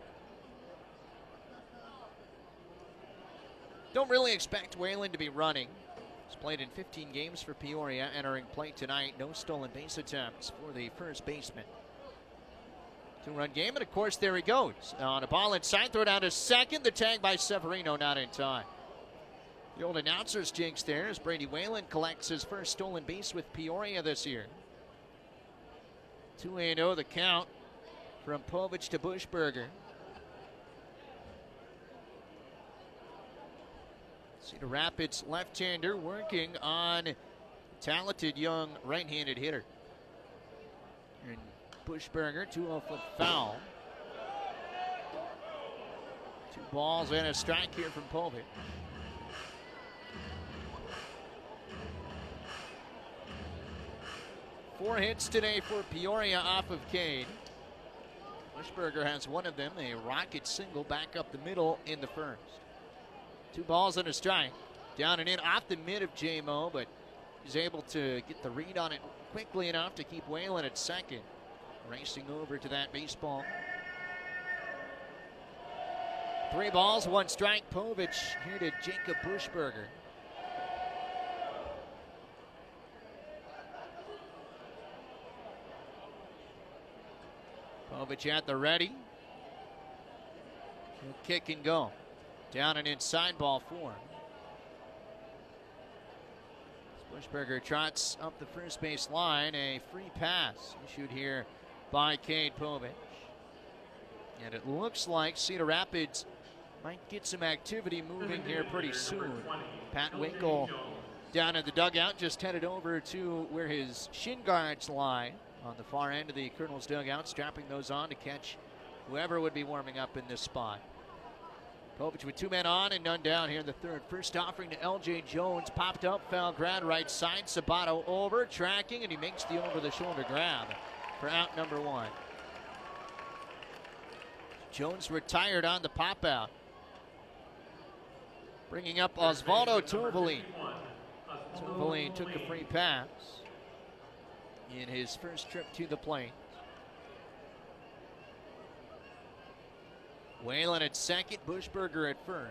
Don't really expect Whalen to be running. He's played in 15 games for Peoria, entering play tonight. No stolen base attempts for the first baseman. Two-run game, and of course, there he goes. On a ball inside, throw down to second. The tag by Severino, not in time. The old announcer's jinx there as Brady Whalen collects his first stolen base with Peoria this year. 2-0 the count from Povich to Buschberger. Cedar Rapids left-hander working on a talented young right-handed hitter. And Buschberger, 2-0-foot foul. 2 balls and a strike here from Povich. Four hits today for Peoria off of Cade. Buschberger has one of them, a rocket single back up the middle in the first. 2 balls and a strike. Down and in off the mid of J-Mo, but he's able to get the read on it quickly enough to keep Whalen at second. Racing over to that baseball. 3 balls, 1 strike. Povich here to Jacob Buschberger. Povich at the ready. He'll kick and go. Down and inside, ball 4. Buschberger trots up the first base line. A free pass issued here by Cade Povich. And it looks like Cedar Rapids might get some activity moving here pretty soon. Pat Winkle down in the dugout, just headed over to where his shin guards lie on the far end of the Colonel's dugout, strapping those on to catch whoever would be warming up in this spot. Povich with 2 men on and none down here in the third. First offering to L.J. Jones. Popped up, foul ground right side. Sabato over, tracking, and he makes the over-the-shoulder grab for out number 1. Jones retired on the pop-out. Bringing up Osvaldo Tovalin. Tovalin took a free pass in his first trip to the plate. Whalen at second, Buschberger at first.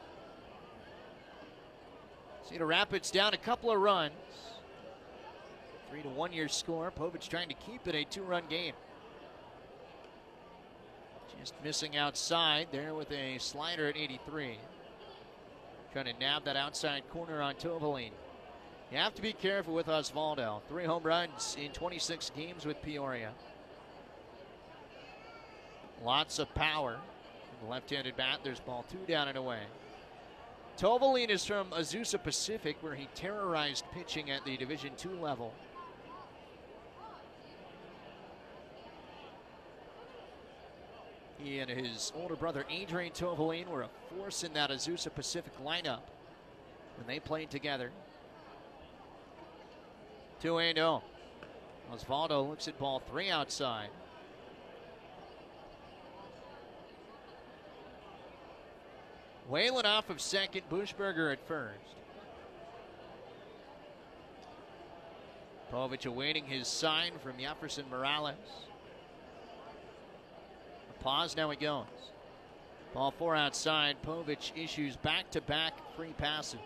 Cedar Rapids down a couple of runs. 3-1 your score. Povich trying to keep it a 2-run game. Just missing outside there with a slider at 83. Trying to nab that outside corner on Tovalin. You have to be careful with Osvaldo. 3 home runs in 26 games with Peoria. Lots of power. Left-handed bat, there's ball 2 down and away. Tovalin is from Azusa Pacific, where he terrorized pitching at the Division II level. He and his older brother Adrian Tovalin were a force in that Azusa Pacific lineup when they played together. 2-0. Osvaldo looks at ball 3 outside. Whalen off of second, Buschberger at first. Povich awaiting his sign from Jefferson Morales. A pause, now he goes. Ball 4 outside. Povich issues back-to-back free passes.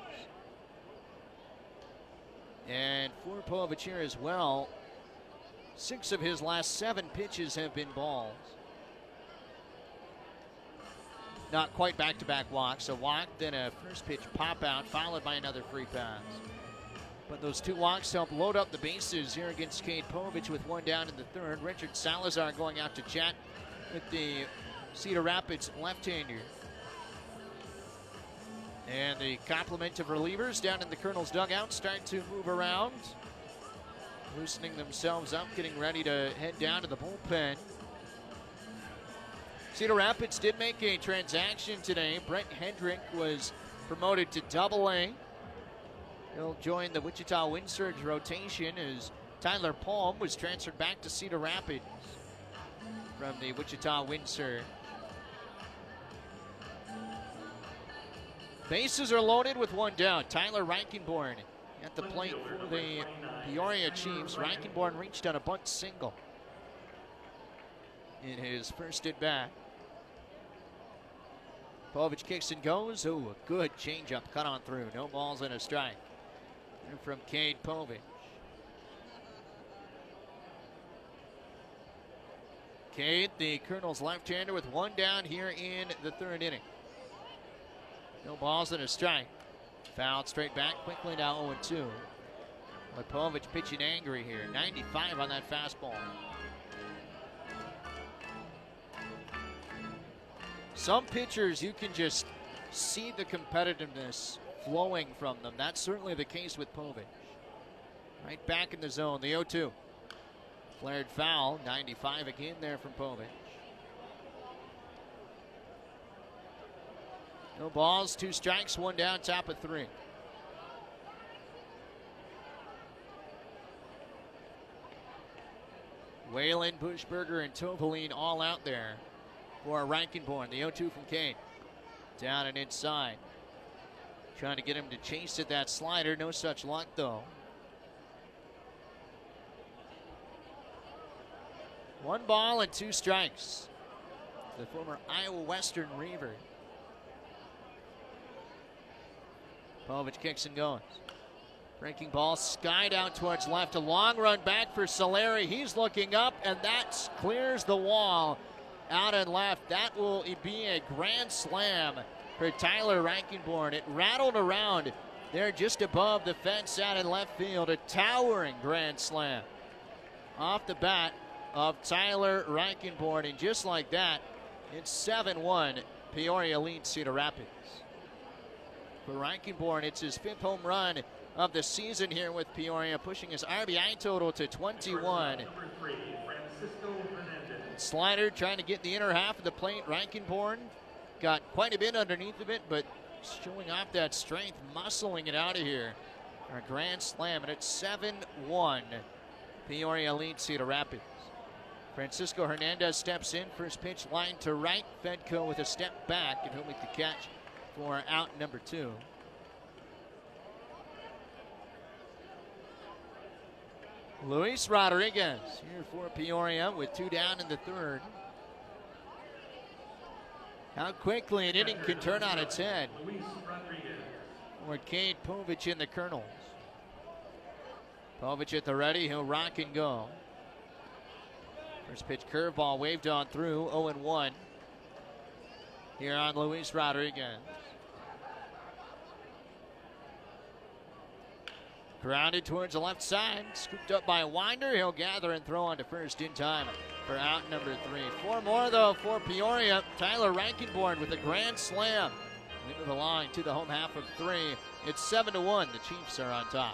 And for Povich here as well, 6 of his last 7 pitches have been balls. not quite back-to-back walks. A walk, then a first pitch pop-out, followed by another free pass. But those 2 walks help load up the bases here against Cade Povich with 1 down in the 3rd. Richard Salazar going out to chat with the Cedar Rapids left-hander. And the complement of relievers down in the Colonels dugout start to move around, loosening themselves up, getting ready to head down to the bullpen. Cedar Rapids did make a transaction today. Brent Hendrick was promoted to Double-A. He'll join the Wichita Wind Surge rotation as Tyler Palm was transferred back to Cedar Rapids from the Wichita Wind Surge. Bases are loaded with 1 down. Tyler Reichenborn at the plate for the Peoria Chiefs. Reichenborn reached on a bunt single in his first at bat. Povich kicks and goes. Oh, a good changeup cut on through. No balls and a strike. And from Cade Povich. Cade, the Colonels left-hander, with 1 down here in the 3rd inning. No balls and a strike. Fouled straight back quickly, now 0-2. But Povich pitching angry here. 95 on that fastball. Some pitchers, you can just see the competitiveness flowing from them. That's certainly the case with Povich. Right back in the zone, the 0-2. Flared foul, 95 again there from Povich. No balls, 2 strikes, 1 down, top of 3. Whalen, Bushberger, and Tovaline all out there for Reichenborn. The 0-2 from Cade. Down and inside. Trying to get him to chase at that slider. No such luck, though. 1 ball and 2 strikes. The former Iowa Western Reaver. Povich kicks and goes. Breaking ball, skied out towards left. A long run back for Solari. He's looking up, and that clears the wall out and left. That will be a grand slam for Tyler Reichenborn. It rattled around there just above the fence out in left field. A towering grand slam off the bat of Tyler Reichenborn. And just like that, it's 7-1. Peoria leads Cedar Rapids. For Reichenborn, it's his 5th home run of the season here with Peoria, pushing his RBI total to 21. Slider trying to get the inner half of the plate. Reichenborn got quite a bit underneath of it, but showing off that strength, muscling it out of here. A grand slam, and it's 7-1. Peoria leads Cedar Rapids. Francisco Hernandez steps in. First pitch line to right. Fedko with a step back, and he'll make the catch for out number 2. Luis Rodriguez here for Peoria with 2 down in the 3rd. How quickly an inning can turn on its head for Cade Povich in the Colonels. Povich at the ready, he'll rock and go. First pitch curveball waved on through, 0-1 here on Luis Rodriguez. Grounded towards the left side, scooped up by Winder. He'll gather and throw on to first in time for out number 3. 4 more, though, for Peoria. Tyler Reichenborn with a grand slam into the line to the home half of 3. It's 7-1. The Chiefs are on top.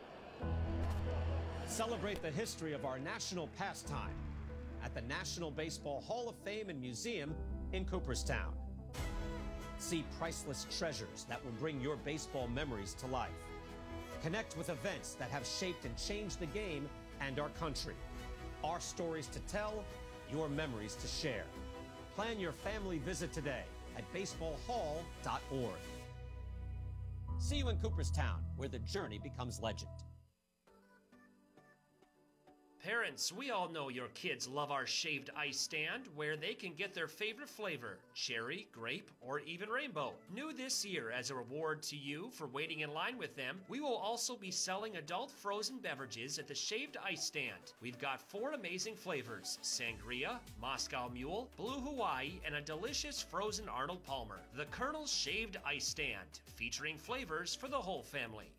Celebrate the history of our national pastime at the National Baseball Hall of Fame and Museum in Cooperstown. See priceless treasures that will bring your baseball memories to life. Connect with events that have shaped and changed the game and our country. Our stories to tell, your memories to share. Plan your family visit today at baseballhall.org. See you in Cooperstown, where the journey becomes legend. Parents, we all know your kids love our shaved ice stand, where they can get their favorite flavor, cherry, grape, or even rainbow. New this year, as a reward to you for waiting in line with them, we will also be selling adult frozen beverages at the shaved ice stand. We've got 4 amazing flavors: sangria, Moscow Mule, Blue Hawaii, and a delicious frozen Arnold Palmer. The Colonel's Shaved Ice Stand, featuring flavors for the whole family.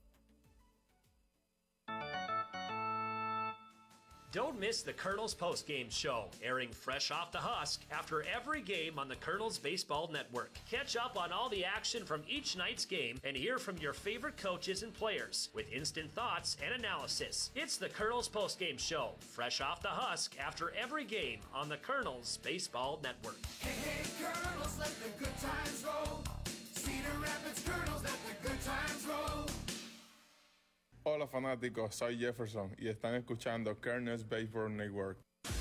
Don't miss the Colonel's postgame show, airing fresh off the husk after every game on the Colonel's Baseball Network. Catch up on all the action from each night's game and hear from your favorite coaches and players with instant thoughts and analysis. It's the Colonel's postgame show, fresh off the husk after every game on the Colonel's Baseball Network. Hey, hey, Colonels, let the good times roll. Cedar Rapids Colonels, let the good times roll. Hola fanáticos, soy Jefferson y están escuchando Colonel's Baseball Network.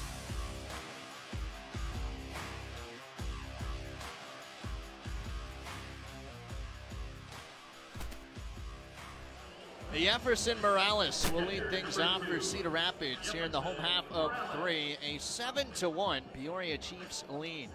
Jefferson Morales will lead things off for Cedar Rapids here in the home half of 3. A 7-1 Peoria Chiefs lead.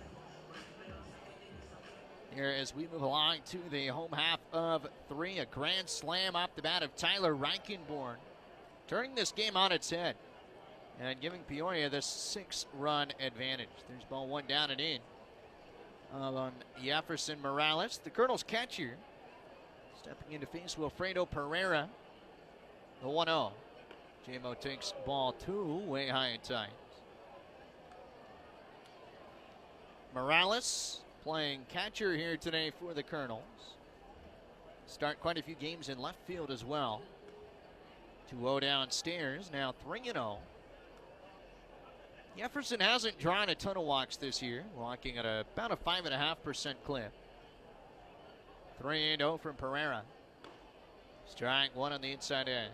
Here as we move along to the home half of 3, a grand slam off the bat of Tyler Reichenborn, turning this game on its head and giving Peoria the 6-run advantage. There's ball 1 down and in on Jefferson Morales, the Colonel's catcher, stepping in to face Wilfredo Pereira. The 1-0. J-Mo takes ball 2 way high and tight. Morales playing catcher here today for the Colonels. Start quite a few games in left field as well. 2-0 downstairs, now 3-0. Jefferson hasn't drawn a ton of walks this year, walking at about a 5.5% clip. 3-0 from Pereira. Strike 1 on the inside edge.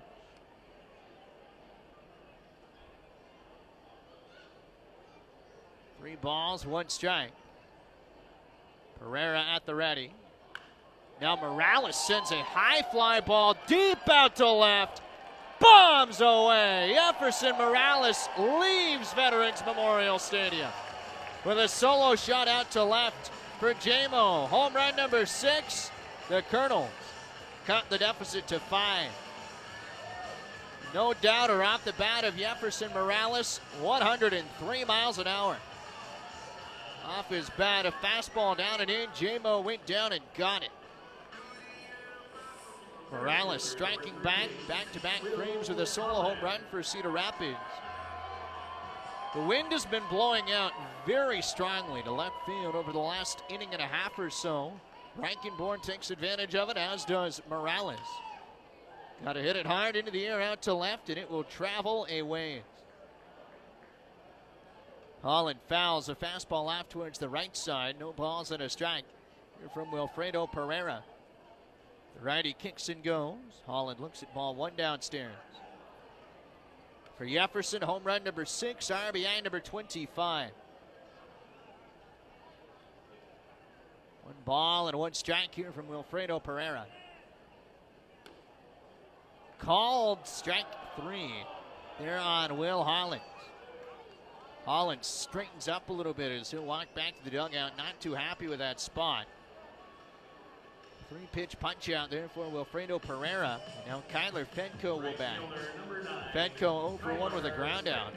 Three balls, 1 strike. Pereira at the ready. Now Morales sends a high fly ball deep out to left. Bombs away. Jefferson Morales leaves Veterans Memorial Stadium with a solo shot out to left for J-Mo. Home run number 6. The Colonels cut the deficit to 5. No doubter off the bat of Jefferson Morales, 103 miles an hour. Off his bat, a fastball down and in. J-Mo went down and got it. Morales striking back-to-back creams with a solo home run for Cedar Rapids. The wind has been blowing out very strongly to left field over the last inning and a half or so. Reichenborn takes advantage of it, as does Morales. Got to hit it hard into the air out to left, and it will travel a ways. Holland fouls a fastball off towards the right side. No balls and a strike here from Wilfredo Pereira. The righty kicks and goes. Holland looks at ball 1 downstairs. For Jefferson, home run number 6, RBI number 25. 1 ball and 1 strike here from Wilfredo Pereira. Called strike 3 there on Will Holland. Holland straightens up a little bit as he'll walk back to the dugout. Not too happy with that spot. 3-pitch punch out there for Wilfredo Pereira. Now Kyler Fedko will bat. Fedko 0-for-1 with a ground out.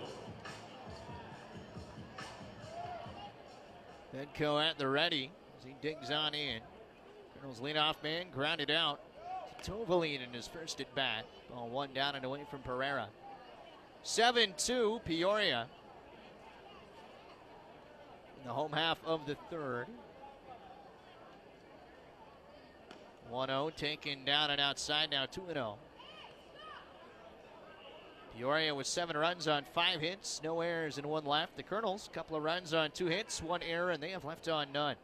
Fedko at the ready as he digs on in. Colonel's leadoff man grounded out. Tovaline in his first at bat. Ball 1 down and away from Pereira. 7-2 Peoria. In the home half of the 3rd. 1-0 taken down and outside, now 2-0. Peoria with 7 runs on 5 hits, no errors and 1 left. The Colonels, a couple of runs on 2 hits, 1 error, and they have left on none.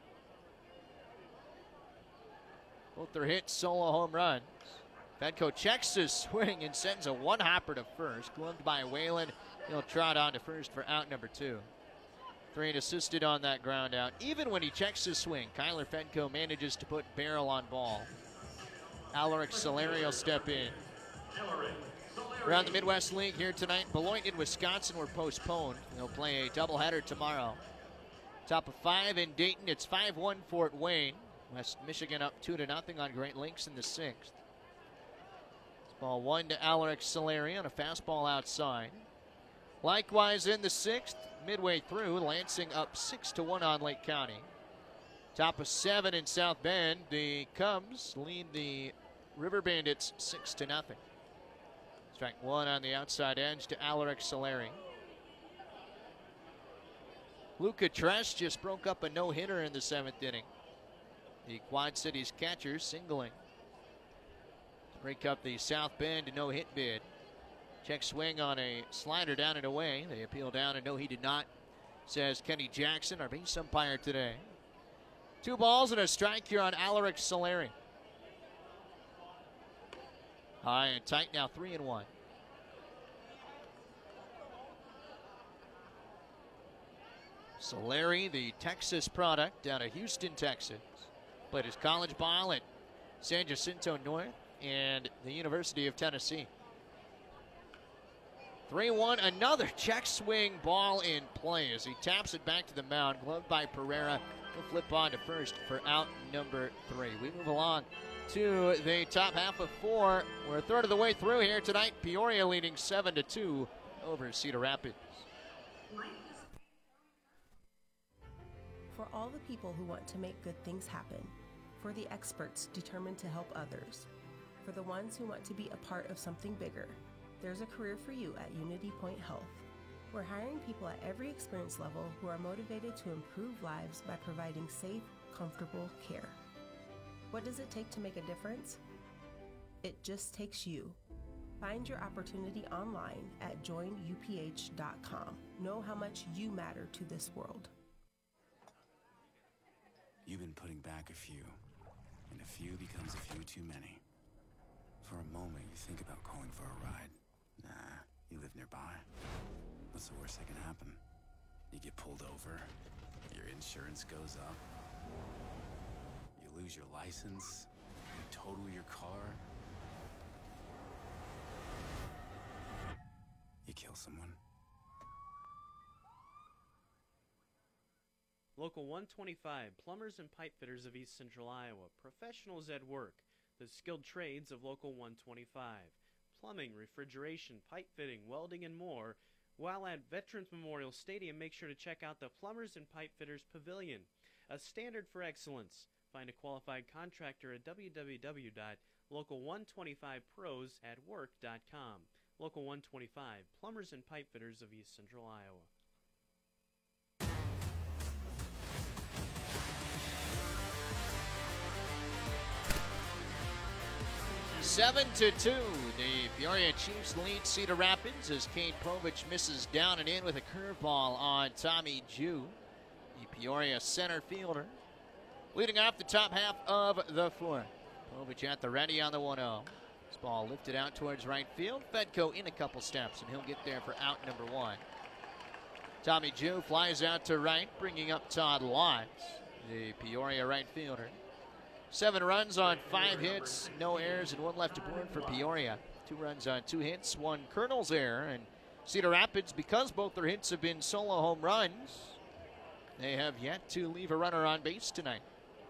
Both their hits, solo home runs. Fedko checks his swing and sends a 1-hopper to first, gloved by Whalen. He'll trot on to first for out number 2. 3 assisted on that ground out. Even when he checks his swing, Kyler Fedko manages to put barrel on ball. Alaric Soleri will step in. Around the Midwest League here tonight, Beloit and Wisconsin were postponed. They'll play a doubleheader tomorrow. Top of 5 in Dayton, it's 5-1 Fort Wayne. West Michigan up 2-0 on Great Lakes in the 6th. Ball 1 to Alaric Solari on a fastball outside. Likewise in the 6th, midway through, Lansing up 6-1 on Lake County. Top of 7 in South Bend, the Cubs lead the River Bandits 6-0. Strike 1 on the outside edge to Alaric Solari. Luca Tresh just broke up a no-hitter in the 7th inning. The Quad Cities catcher singling to break up the South Bend no-hit bid. Check swing on a slider down and away. They appeal down and no, he did not, says Kenny Jackson, our base umpire today. 2 balls and a strike here on Alaric Solari. High and tight now, 3-1. Solari, the Texas product down of Houston, Texas. Played his college ball at San Jacinto North and the University of Tennessee. 3-1, another check swing ball in play as he taps it back to the mound. Gloved by Pereira. He'll flip on to first for out number 3. We move along to the top half of 4. We're a third of the way through here tonight. Peoria leading 7-2 over Cedar Rapids. For all the people who want to make good things happen, for the experts determined to help others, for the ones who want to be a part of something bigger, there's a career for you at Unity Point Health. We're hiring people at every experience level who are motivated to improve lives by providing safe, comfortable care. What does it take to make a difference? It just takes you. Find your opportunity online at joinuph.com. Know how much you matter to this world. You've been putting back a few, and a few becomes a few too many. For a moment, you think about calling for a ride. Nah, you live nearby. What's the worst that can happen? You get pulled over, your insurance goes up, you lose your license, you total your car, you kill someone. Local 125, plumbers and pipe fitters of East Central Iowa, professionals at work, the skilled trades of Local 125, plumbing, refrigeration, pipe fitting, welding, and more. While at Veterans Memorial Stadium, make sure to check out the Plumbers and Pipe Fitters Pavilion, a standard for excellence. Find a qualified contractor at www.local125pros@work.com. Local 125, plumbers and pipe fitters of East Central Iowa. 7-2, the Peoria Chiefs lead Cedar Rapids as Kate Povich misses down and in with a curveball on Tommy Jew, the Peoria center fielder. Leading off the top half of the 4th. Povich at the ready on the 1-0. This ball lifted out towards right field. Fedko in a couple steps, and he'll get there for out number 1. Tommy Jew flies out to right, bringing up Todd Watts, the Peoria right fielder. 7 runs on 5 hits, no errors, and 1 left to board for Peoria. 2 runs on 2 hits, 1 Colonel's error. And Cedar Rapids, because both their hits have been solo home runs, they have yet to leave a runner on base tonight.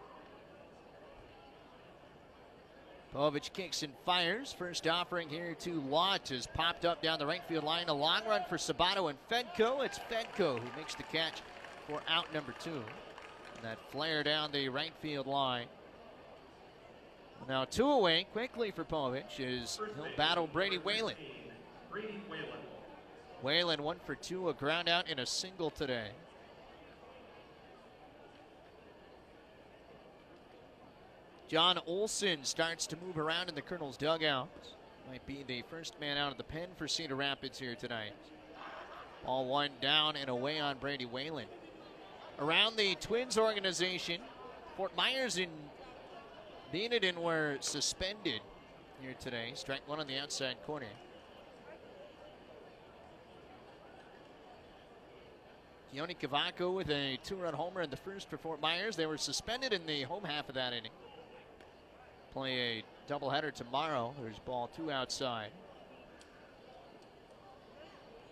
Povich kicks and fires. First offering here to Lott has popped up down the right field line. A long run for Sabato and Fedko. It's Fedko who makes the catch for out number 2. And that flare down the right field line. Now 2 away quickly for Povich as he'll battle Brady Whalen. Whalen 1 for 2, a ground out and a single today. John Olson starts to move around in the Colonel's dugout. Might be the first man out of the pen for Cedar Rapids here tonight. Ball 1 down and away on Brady Whalen. Around the Twins organization, Fort Myers and Dunedin were suspended here today. Strike 1 on the outside corner. Keone Cavaco with a 2-run homer in the first for Fort Myers. They were suspended in the home half of that inning. Play a doubleheader tomorrow. There's ball 2 outside.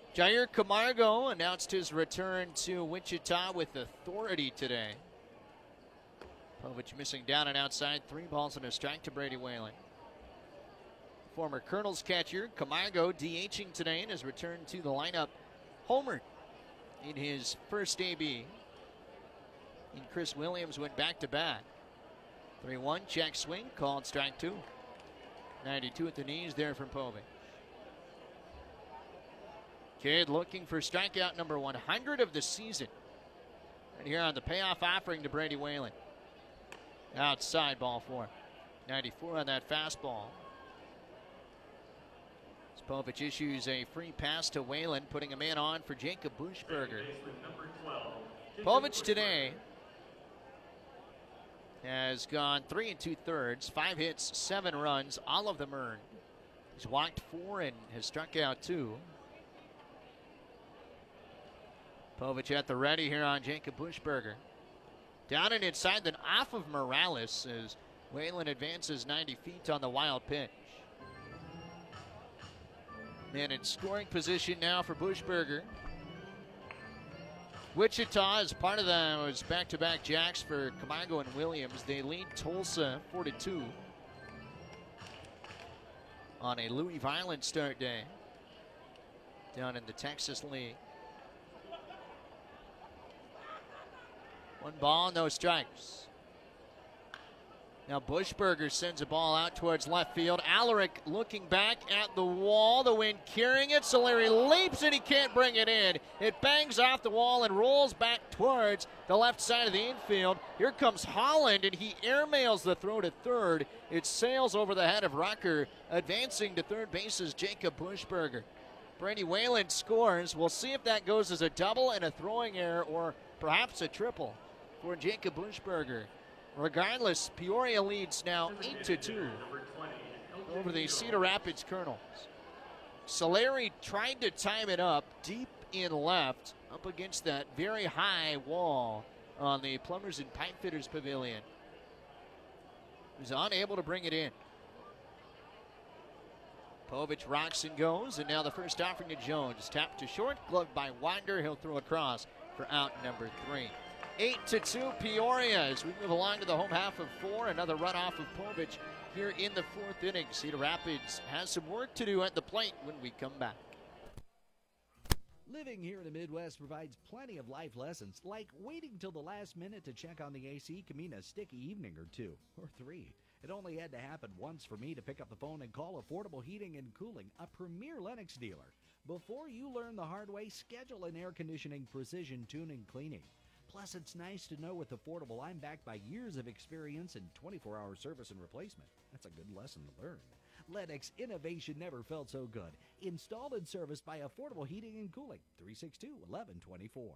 Jair Camargo announced his return to Wichita with authority today. Povich missing down and outside. 3 balls and a strike to Brady Whalen. Former Colonels catcher Camargo DHing today and has returned to the lineup. Homered in his first AB. And Chris Williams went back-to-back. 3-1, check swing, called strike 2. 92 at the knees there from Povich. Kidd looking for strikeout number 100 of the season. Right here on the payoff offering to Brady Whalen. Outside, ball 4. 94 on that fastball. Povich issues a free pass to Whalen, putting a man on for Jacob Buschberger. Povich today has gone 3 2/3, 5 hits, 7 runs, all of them earned. He's walked 4 and has struck out 2. Povich at the ready here on Jacob Buschberger. Down and inside, then off of Morales as Whalen advances 90 feet on the wild pitch. Man in scoring position now for Buschberger. Wichita is part of those back-to-back jacks for Camargo and Williams. They lead Tulsa 4-2 on a Louis Violent start day down in the Texas League. 1 ball, no strikes. Now Buschberger sends a ball out towards left field. Alaric looking back at the wall. The wind carrying it. Solari leaps and he can't bring it in. It bangs off the wall and rolls back towards the left side of the infield. Here comes Holland and he airmails the throw to third. It sails over the head of Rucker. Advancing to third base is Jacob Buschberger. Brady Whalen scores. We'll see if that goes as a double and a throwing error or perhaps a triple for Jacob Buschberger. Regardless, Peoria leads now 8-2 over the Cedar Rapids Colonels. Solari tried to time it up deep in left up against that very high wall on the Plumbers and Pipefitters Pavilion. He was unable to bring it in. Povich rocks and goes, and now the first offering to Jones. Tapped to short, gloved by Wander. He'll throw across for out number 3. 8-2 Peoria as we move along to the home half of 4. Another run off of Povich here in the 4th inning. Cedar Rapids has some work to do at the plate when we come back. Living here in the Midwest provides plenty of life lessons, like waiting till the last minute to check on the AC can mean a sticky evening or 2 or 3. It only had to happen once for me to pick up the phone and call Affordable Heating and Cooling, a premier Lennox dealer. Before you learn the hard way, schedule an air conditioning precision tuning cleaning. Plus, it's nice to know with Affordable, I'm backed by years of experience and 24-hour service and replacement. That's a good lesson to learn. Lennox innovation never felt so good. Installed and serviced by Affordable Heating and Cooling, 362-1124.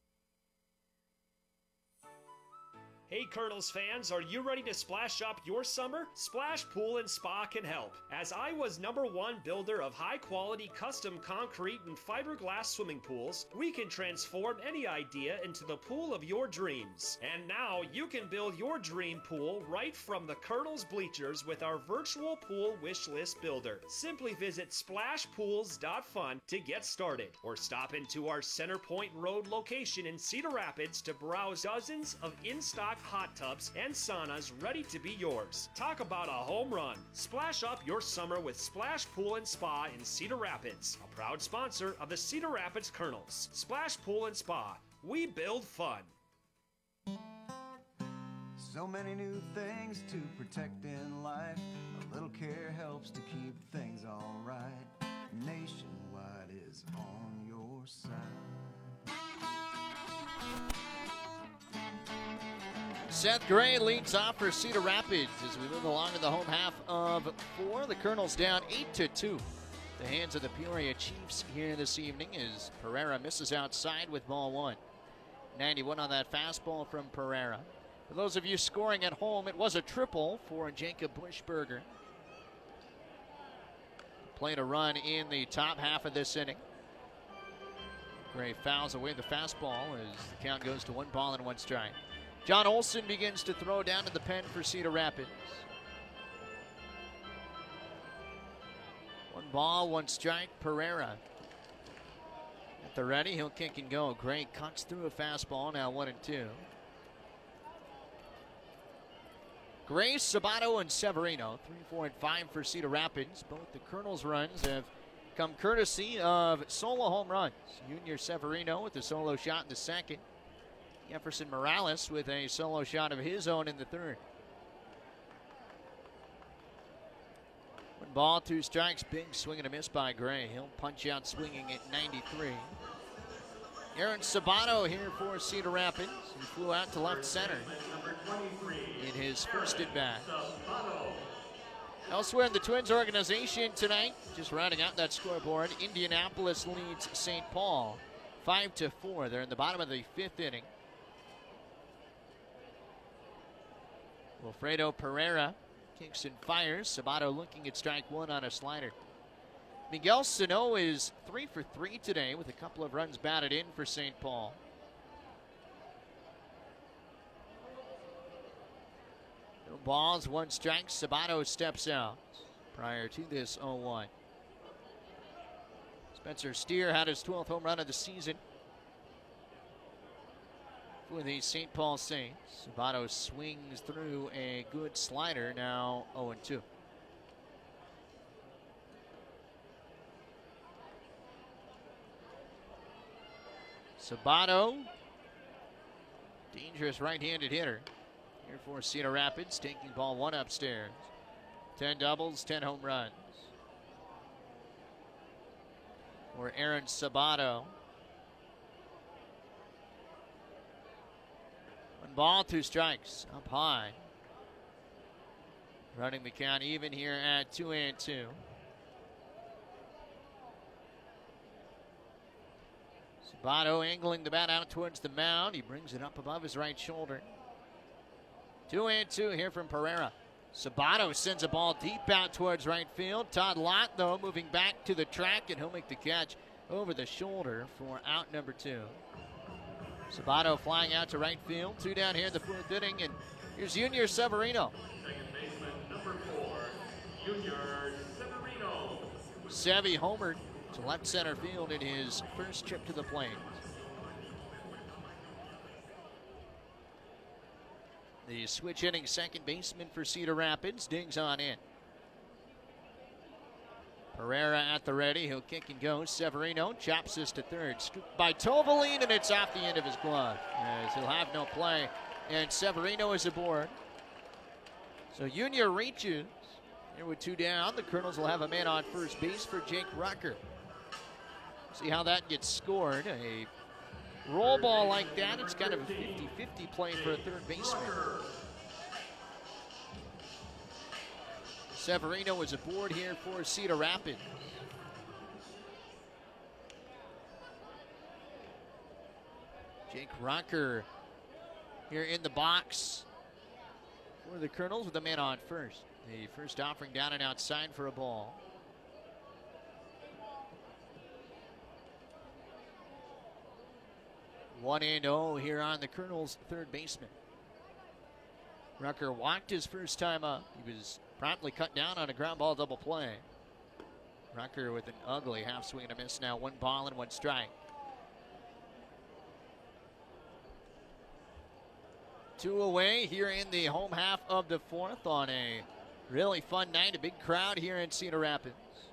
Hey Colonels fans, are you ready to splash up your summer? Splash Pool and Spa can help. As Iowa's #1 builder of high-quality custom concrete and fiberglass swimming pools, we can transform any idea into the pool of your dreams. And now you can build your dream pool right from the Colonels bleachers with our virtual pool wish list builder. Simply visit splashpools.fun to get started, or stop into our Center Point Road location in Cedar Rapids to browse dozens of in-stock hot tubs and saunas ready to be yours. Talk about a home run. Splash up your summer with Splash Pool and Spa in Cedar Rapids, a proud sponsor of the Cedar Rapids Colonels. Splash Pool and Spa. We build fun. So many new things to protect in life. A little care helps to keep things alright. Nationwide is on your side. Seth Gray leads off for Cedar Rapids as we move along in the home half of 4. The Colonels down 8-2. The hands of the Peoria Chiefs here this evening as Pereira misses outside with ball 1. 91 on that fastball from Pereira. For those of you scoring at home, it was a triple for Jacob Buschberger. Played a run in the top half of this inning. Gray fouls away the fastball as the count goes to 1 ball and 1 strike. John Olson begins to throw down to the pen for Cedar Rapids. 1 ball, 1 strike, Pereira. At the ready, he'll kick and go. Gray cuts through a fastball, now 1-2. Gray, Sabato, and Severino, 3, 4, and 5 for Cedar Rapids. Both the Colonels' runs have come courtesy of solo home runs. Junior Severino with a solo shot in the second. Jefferson Morales with a solo shot of his own in the third. 1 ball, 2 strikes. Big swing and a miss by Gray. He'll punch out swinging at 93. Aaron Sabato here for Cedar Rapids. He flew out to left center in his first at bat. Elsewhere in the Twins organization tonight, just rounding out that scoreboard, Indianapolis leads St. Paul 5-4. They're in the bottom of the 5th inning. Wilfredo Pereira kicks and fires. Sabato looking at strike 1 on a slider. Miguel Sano is 3 for 3 today with a couple of runs batted in for St. Paul. No balls, 1 strike. Sabato steps out prior to this 0-1. Spencer Steer had his 12th home run of the season for the St. Paul Saints. Sabato swings through a good slider, now 0-2. Sabato, dangerous right-handed hitter here for Cedar Rapids, taking ball 1 upstairs. 10 doubles, 10 home runs for Aaron Sabato. 1 ball, 2 strikes, up high. Running the count even here at 2-2. Sabato angling the bat out towards the mound. He brings it up above his right shoulder. 2-2 here from Pereira. Sabato sends a ball deep out towards right field. Todd Lott, though, moving back to the track, and he'll make the catch over the shoulder for out number 2. Sabato flying out to right field. 2 down here in the 4th inning, and here's Junior Severino. Second baseman, number 4, Junior Severino. Sevy homered to left center field in his first trip to the Plains. The switch hitting second baseman for Cedar Rapids digs on in. Pereira at the ready. He'll kick and go. Severino chops this to third. Scooped by Tovaline, and it's off the end of his glove as he'll have no play. And Severino is aboard. So Junior reaches. Here with 2 down. The Colonels will have a man on first base for Jake Rucker. See how that gets scored. A roll ball like that, it's kind of a 50-50 play for a third baseman. Severino is aboard here for Cedar Rapids. Jake Rucker here in the box for the Colonels with a man on first. The first offering down and outside for a ball. 1-0 here on the Colonels' third baseman. Rucker walked his first time up. He was promptly cut down on a ground ball double play. Rucker with an ugly half swing and a miss now. 1 ball and 1 strike. 2 away here in the home half of the 4th on a really fun night. A big crowd here in Cedar Rapids.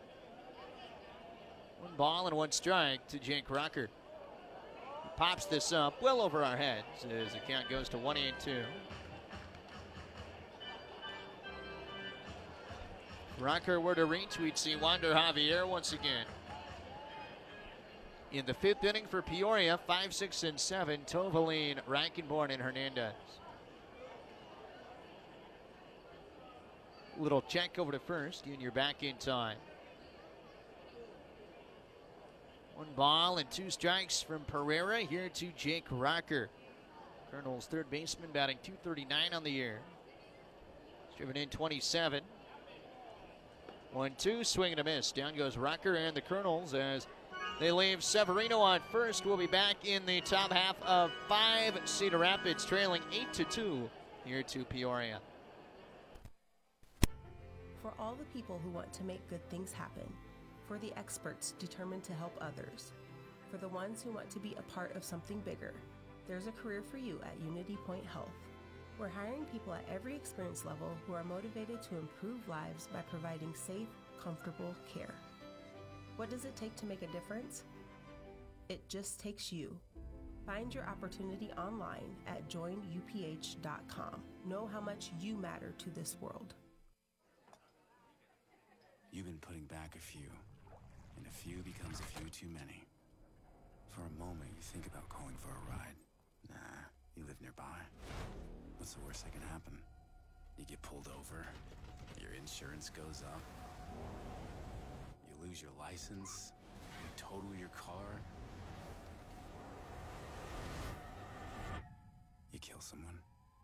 1 ball and 1 strike to Jake Rucker. Pops this up well over our heads as the count goes to 1-2. Rucker were to reach, we'd see Wander Javier once again. In the 5th inning for Peoria, 5, 6, and 7, Tovaline, Reichenborn, and Hernandez. Little check over to first, and you're back in time. 1 ball and 2 strikes from Pereira here to Jake Rucker. Colonel's third baseman batting .239 on the year. He's driven in 27. 1-2, swing and a miss. Down goes Rucker and the Colonels as they leave Severino on first. We'll be back in the top half of 5. Cedar Rapids trailing 8-2 here to Peoria. For all the people who want to make good things happen, for the experts determined to help others, for For the ones who want to be a part of something bigger, there's a career for you at Unity Point Health. We're hiring people at every experience level who are motivated to improve lives by providing safe, comfortable care. What does it take to make a difference? It just takes you. Find your opportunity online at joinuph.com. Know how much you matter to this world. You've been putting back a few, and a few becomes a few too many. For a moment, you think about going for a ride. Nah, you live nearby. What's the worst that can happen? You get pulled over, your insurance goes up, you lose your license, you total your car, you kill someone.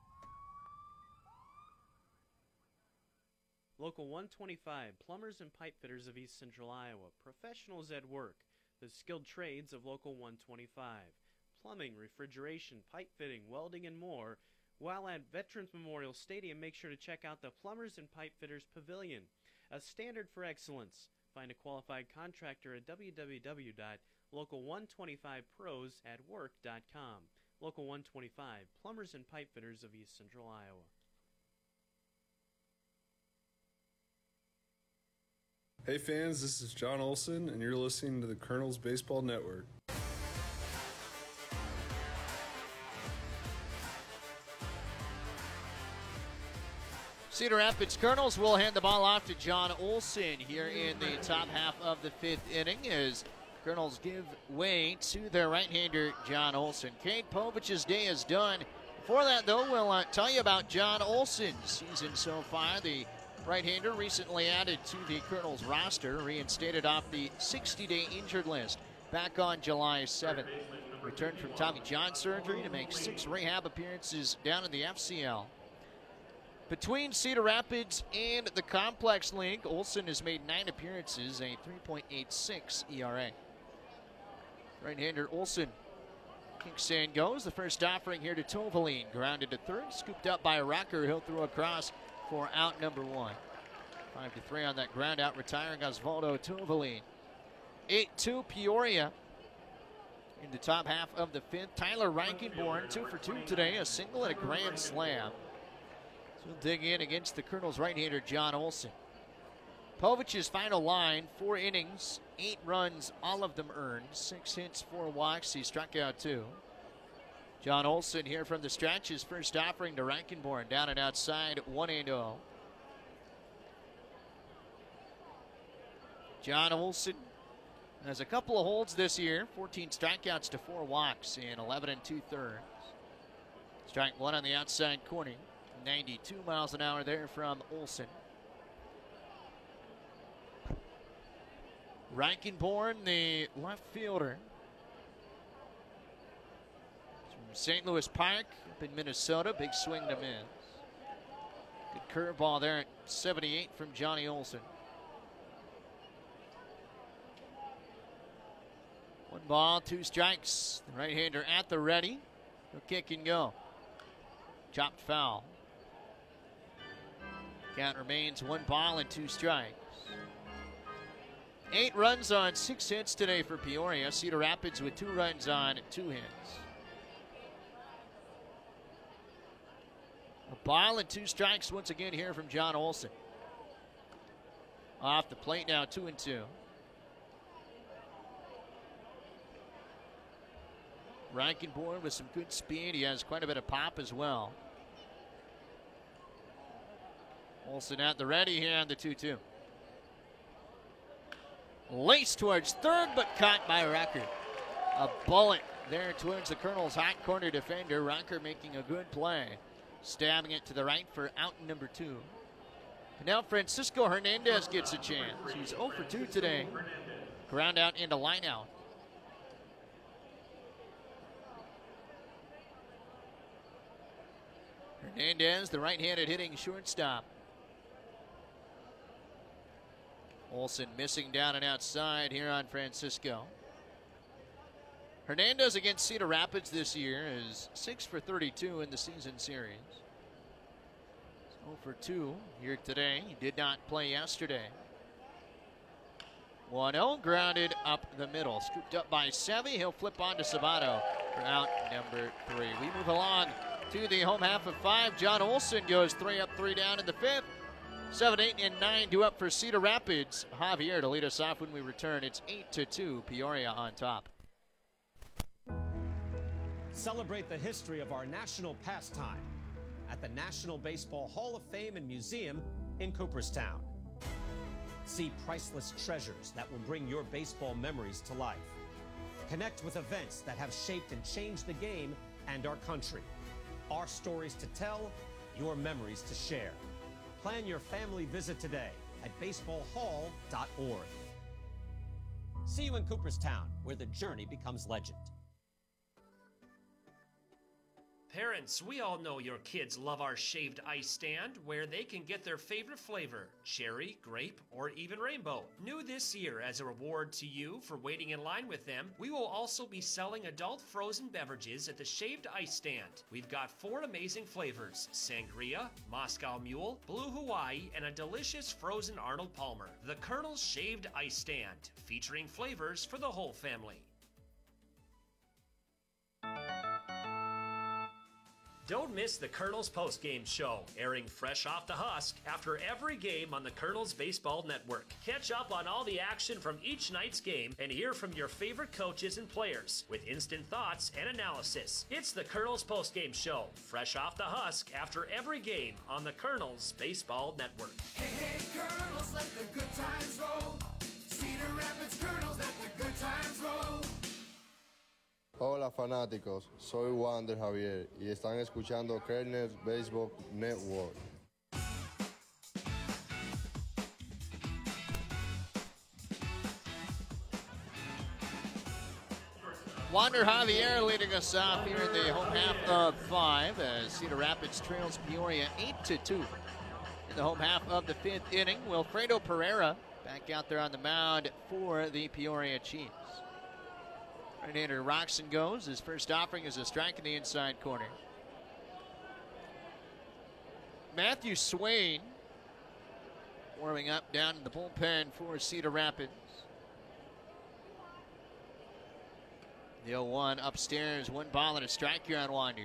Local 125, plumbers and pipe fitters of East Central Iowa, professionals at work, the skilled trades of Local 125, plumbing, refrigeration, pipe fitting, welding, and more. While at Veterans Memorial Stadium, make sure to check out the Plumbers and Pipe Fitters Pavilion, a standard for excellence. Find a qualified contractor at www.local125prosatwork.com. Local 125, plumbers and pipe fitters of East Central Iowa. Hey fans, this is John Olson, and you're listening to the Colonels Baseball Network. Cedar Rapids Colonels will hand the ball off to John Olson here in the top half of the fifth inning as Colonels give way to their right-hander, John Olson. Cade Povich's day is done. Before that, though, we'll tell you about John Olson's season so far. The right-hander recently added to the Colonels roster, reinstated off the 60-day injured list back on July 7th. Returned from Tommy John surgery to make 6 rehab appearances down in the FCL. Between Cedar Rapids and the Complex League, Olson has made 9 appearances, a 3.86 ERA. Right-hander Olson kicks and goes. The first offering here to Tovaline. Grounded to third, scooped up by Rocker. He'll throw across for out number 1. 5-3 on that ground out, retiring Osvaldo Tovaline. 8-2 Peoria in the top half of the fifth. Tyler Reichenborn, 2 for 2 today, a single and a grand slam. So we'll dig in against the Colonels' right-hander, John Olson. Povich's final line, 4 innings, 8 runs, all of them earned, 6 hits, 4 walks. He struck out 2. John Olson here from the stretch, his first offering to Reichenborn, down and outside, 1-0. John Olson has a couple of holds this year, 14 strikeouts to 4 walks in 11 2/3. Strike 1 on the outside corner. 92 miles an hour there from Olson. Reichenborn, the left fielder. From St. Louis Park up in Minnesota. Big swing to miss. Good curveball there at 78 from Johnny Olson. 1 ball, 2 strikes. The right-hander at the ready. He'll kick and go. Chopped foul. Count remains 1 ball and 2 strikes. 8 runs on 6 hits today for Peoria. Cedar Rapids with 2 runs on 2 hits. A ball and 2 strikes once again here from John Olson. Off the plate now, 2-2. Reichenborn with some good speed. He has quite a bit of pop as well. Olson at the ready here on the 2-2. Laced towards third, but caught by Rocker. A bullet there towards the Colonel's hot corner defender. Rocker making a good play. Stabbing it to the right for out number 2. And now Francisco Hernandez gets a chance. He's 0 for 2 today. Ground out into line out. Hernandez, the right-handed hitting shortstop. Olson missing down and outside here on Francisco. Hernandez against Cedar Rapids this year is 6 for 32 in the season series. 0 for 2 here today. He did not play yesterday. 1-0, grounded up the middle. Scooped up by Sevy. He'll flip on to Sabato for out number 3. We move along to the home half of 5. John Olson goes 3 up, 3 down in the 5th. 7, 8, and 9 due up for Cedar Rapids. Javier to lead us off when we return. It's 8-2, Peoria on top. Celebrate the history of our national pastime at the National Baseball Hall of Fame and Museum in Cooperstown. See priceless treasures that will bring your baseball memories to life. Connect with events that have shaped and changed the game and our country. Our stories to tell, your memories to share. Plan your family visit today at baseballhall.org. See you in Cooperstown, where the journey becomes legend. Parents, we all know your kids love our shaved ice stand, where they can get their favorite flavor, cherry, grape, or even rainbow. New this year, as a reward to you for waiting in line with them, we will also be selling adult frozen beverages at the shaved ice stand. We've got 4 amazing flavors: sangria, Moscow Mule, Blue Hawaii, and a delicious frozen Arnold Palmer. The Colonel's Shaved Ice Stand, featuring flavors for the whole family. Don't miss the Colonel's postgame show, airing fresh off the husk after every game on the Colonel's Baseball Network. Catch up on all the action from each night's game and hear from your favorite coaches and players with instant thoughts and analysis. It's the Colonel's postgame show, fresh off the husk after every game on the Colonel's Baseball Network. Hey, hey, Colonels, let the good times roll. Cedar Rapids Colonels, let the good times roll. Hola fanáticos, soy Wander Javier y están escuchando Colonel's Baseball Network. Wander Javier leading us off here in the home half of 5 as Cedar Rapids trails Peoria 8-2. In the home half of the 5th inning, Wilfredo Pereira back out there on the mound for the Peoria Chiefs. Right-hander Roxon goes. His first offering is a strike in the inside corner. Matthew Swain warming up down in the bullpen for Cedar Rapids. The 0-1 upstairs, 1 ball and a strike here on Wander.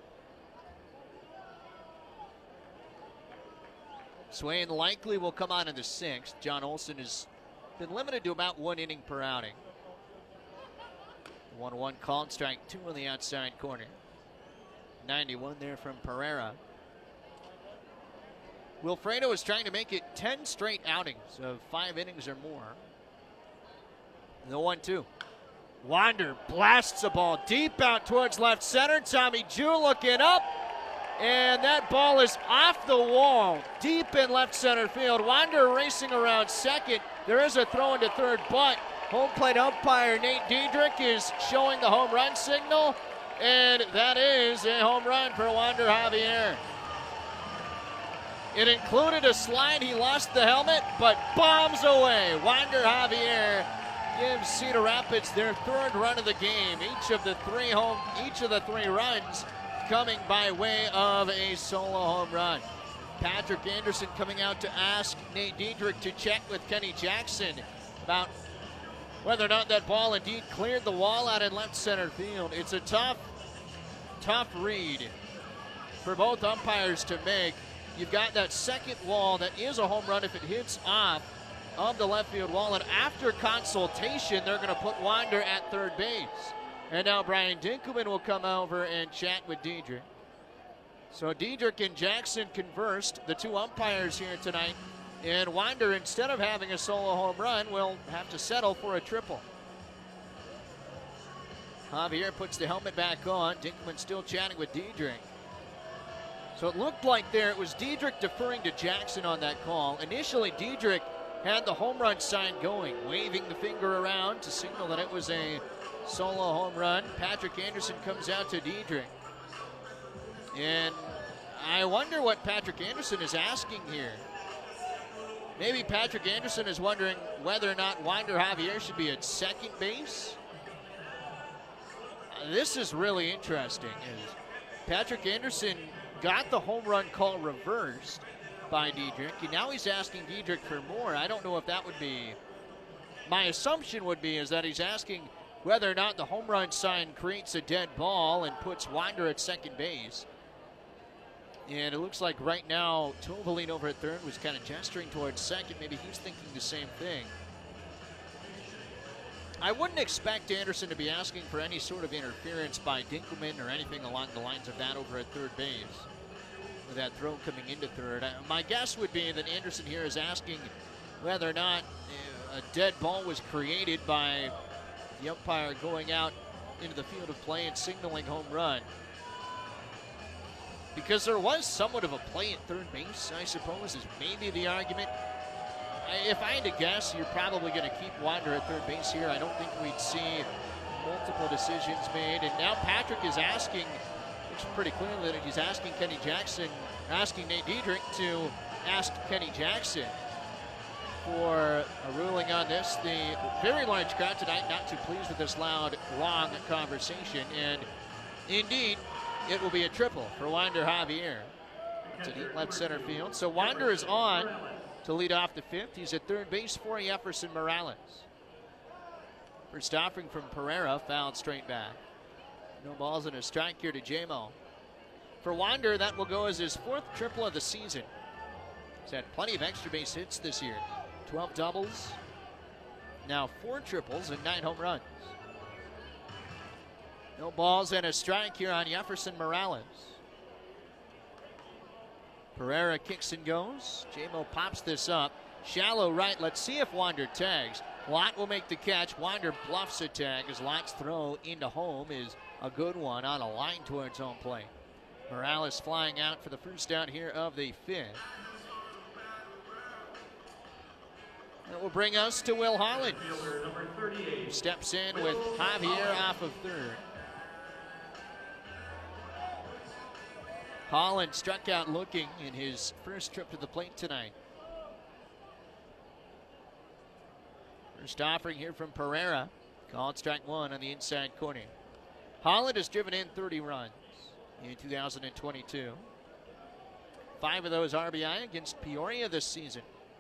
Swain likely will come on in the 6th. John Olson has been limited to about 1 inning per outing. 1-1 called, strike 2 on the outside corner. 91 there from Pereira. Wilfredo is trying to make it 10 straight outings of 5 innings or more. The 1-2. Wander blasts a ball deep out towards left center. Tommy Jew looking up. And that ball is off the wall, deep in left center field. Wander racing around second. There is a throw into third, but home plate umpire Nate Diedrich is showing the home run signal, and that is a home run for Wander Javier. It included a slide. He lost the helmet, but bombs away. Wander Javier gives Cedar Rapids their 3rd run of the game. Each of the 3 runs coming by way of a solo home run. Patrick Anderson coming out to ask Nate Diedrich to check with Kenny Jackson about whether or not that ball indeed cleared the wall out in left center field. It's a tough read for both umpires to make. You've got that second wall that is a home run if it hits off of the left field wall, and after consultation, they're going to put Wander at third base. And now Brian Dinkelman will come over and chat with Diedrich. So Diedrich and Jackson conversed, the 2 umpires here tonight. And Wander, instead of having a solo home run, will have to settle for a triple. Javier puts the helmet back on. Dinkelman still chatting with Diedrich. So it looked like it was Diedrich deferring to Jackson on that call. Initially, Diedrich had the home run sign going, waving the finger around to signal that it was a solo home run. Patrick Anderson comes out to Diedrich. And I wonder what Patrick Anderson is asking here. Maybe Patrick Anderson is wondering whether or not Wander Javier should be at second base. This is really interesting. Patrick Anderson got the home run call reversed by Diedrich, and now he's asking Diedrich for more. I don't know if that would be my assumption would be is that he's asking whether or not the home run sign creates a dead ball and puts Wander at second base. And it looks like right now Tovalin over at third was kind of gesturing towards second. Maybe he's thinking the same thing. I wouldn't expect Anderson to be asking for any sort of interference by Dinkelman or anything along the lines of that over at third base with that throw coming into third. My guess would be that Anderson here is asking whether or not a dead ball was created by the umpire going out into the field of play and signaling home run. Because there was somewhat of a play at third base, I suppose, is maybe the argument. If I had to guess, you're probably going to keep Wander at third base here. I don't think we'd see multiple decisions made. And now Patrick is asking, it's pretty clear that he's asking Nate Diedrich to ask Kenny Jackson for a ruling on this. The very large crowd tonight not too pleased with this loud, long conversation. And indeed, it will be a triple for Wander Javier to deep left center field. So Wander is on to lead off the fifth. He's at third base for Jefferson Morales. First offering from Pereira, fouled straight back. No balls and a strike here to J-Mo. For Wander, that will go as his fourth triple of the season. He's had plenty of extra base hits this year. 12 doubles, now 4 triples and 9 home runs. No balls and a strike here on Jefferson Morales. Pereira kicks and goes. J-Mo pops this up. Shallow right. Let's see if Wander tags. Lott will make the catch. Wander bluffs a tag as Lott's throw into home is a good one on a line towards home plate. Morales flying out for the first out here of the fifth. That will bring us to Will Holland. Steps in with Javier off of third. Holland struck out looking in his first trip to the plate tonight. First offering here from Pereira. Called strike one on the inside corner. Holland has driven in 30 runs in 2022. 5 of those RBI against Peoria this season.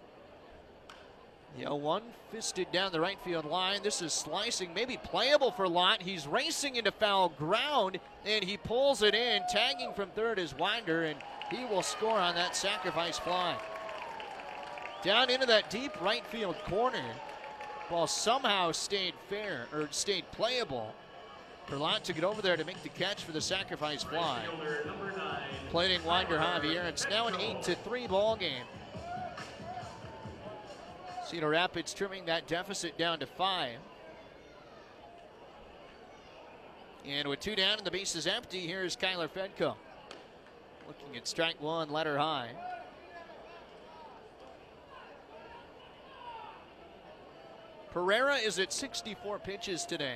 The 0-1 fisted down the right field line. This is slicing, maybe playable for Lott. He's racing into foul ground, and he pulls it in. Tagging from third is Wander, and he will score on that sacrifice fly. Down into that deep right field corner. Ball somehow stayed fair, or stayed playable. For Lott to get over there to make the catch for the sacrifice fly. Plating Wander Javier. It's now an 8-3 ball game. Cedar Rapids trimming that deficit down to 5. And with 2 down and the base is empty, here's Kyler Fedko. Looking at strike one, letter high. Pereira is at 64 pitches today.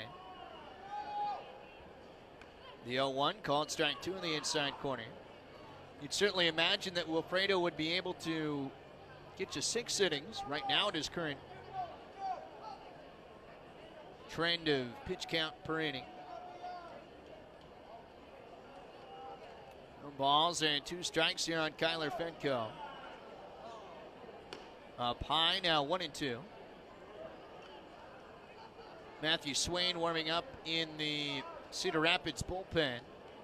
The 0-1 called strike 2 in the inside corner. You'd certainly imagine that Wilfredo would be able to get you 6 innings. Right now, at his current trend of pitch count per inning. No balls and 2 strikes here on Kyler Fedko. Up high now, 1-2. Matthew Swain warming up in the Cedar Rapids bullpen.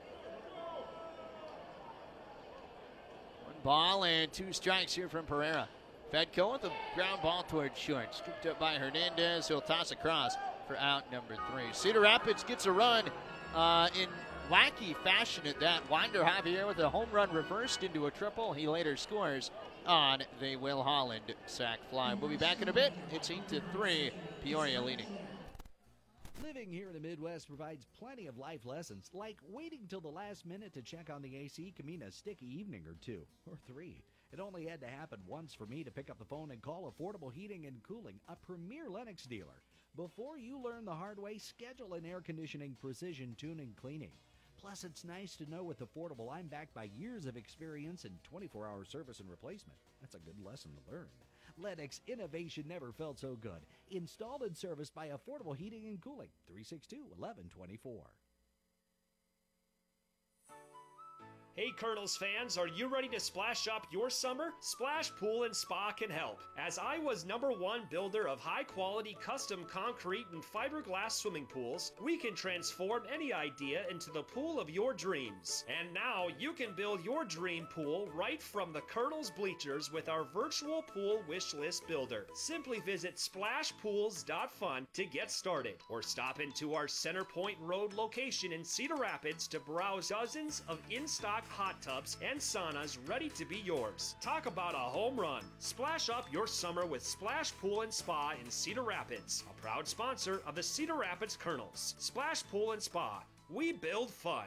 1 ball and 2 strikes here from Pereira. Fedko with a ground ball towards short. Scooped up by Hernandez. He'll toss across for out number 3. Cedar Rapids gets a run in wacky fashion at that. Wander Javier with a home run reversed into a triple. He later scores on the Will Holland sac fly. We'll be back in a bit. It's 8-3, Peoria leading. Living here in the Midwest provides plenty of life lessons, like waiting till the last minute to check on the AC can mean a sticky evening or 2 or 3. It only had to happen once for me to pick up the phone and call Affordable Heating and Cooling, a premier Lennox dealer. Before you learn the hard way, schedule an air conditioning precision tuning cleaning. Plus, it's nice to know with Affordable I'm backed by years of experience and 24-hour service and replacement. That's a good lesson to learn. Lennox innovation never felt so good. Installed and serviced by Affordable Heating and Cooling, 362-1124. Hey Colonels fans, are you ready to splash up your summer? Splash Pool and Spa can help. As Iowa's #1 builder of high-quality custom concrete and fiberglass swimming pools, we can transform any idea into the pool of your dreams. And now you can build your dream pool right from the Colonels bleachers with our virtual pool wish list builder. Simply visit splashpools.fun to get started, or stop into our Center Point Road location in Cedar Rapids to browse dozens of in-stock hot tubs and saunas ready to be yours. Talk about a home run. Splash up your summer with Splash Pool and Spa in Cedar Rapids, a proud sponsor of the Cedar Rapids Colonels. Splash Pool and Spa. We build fun.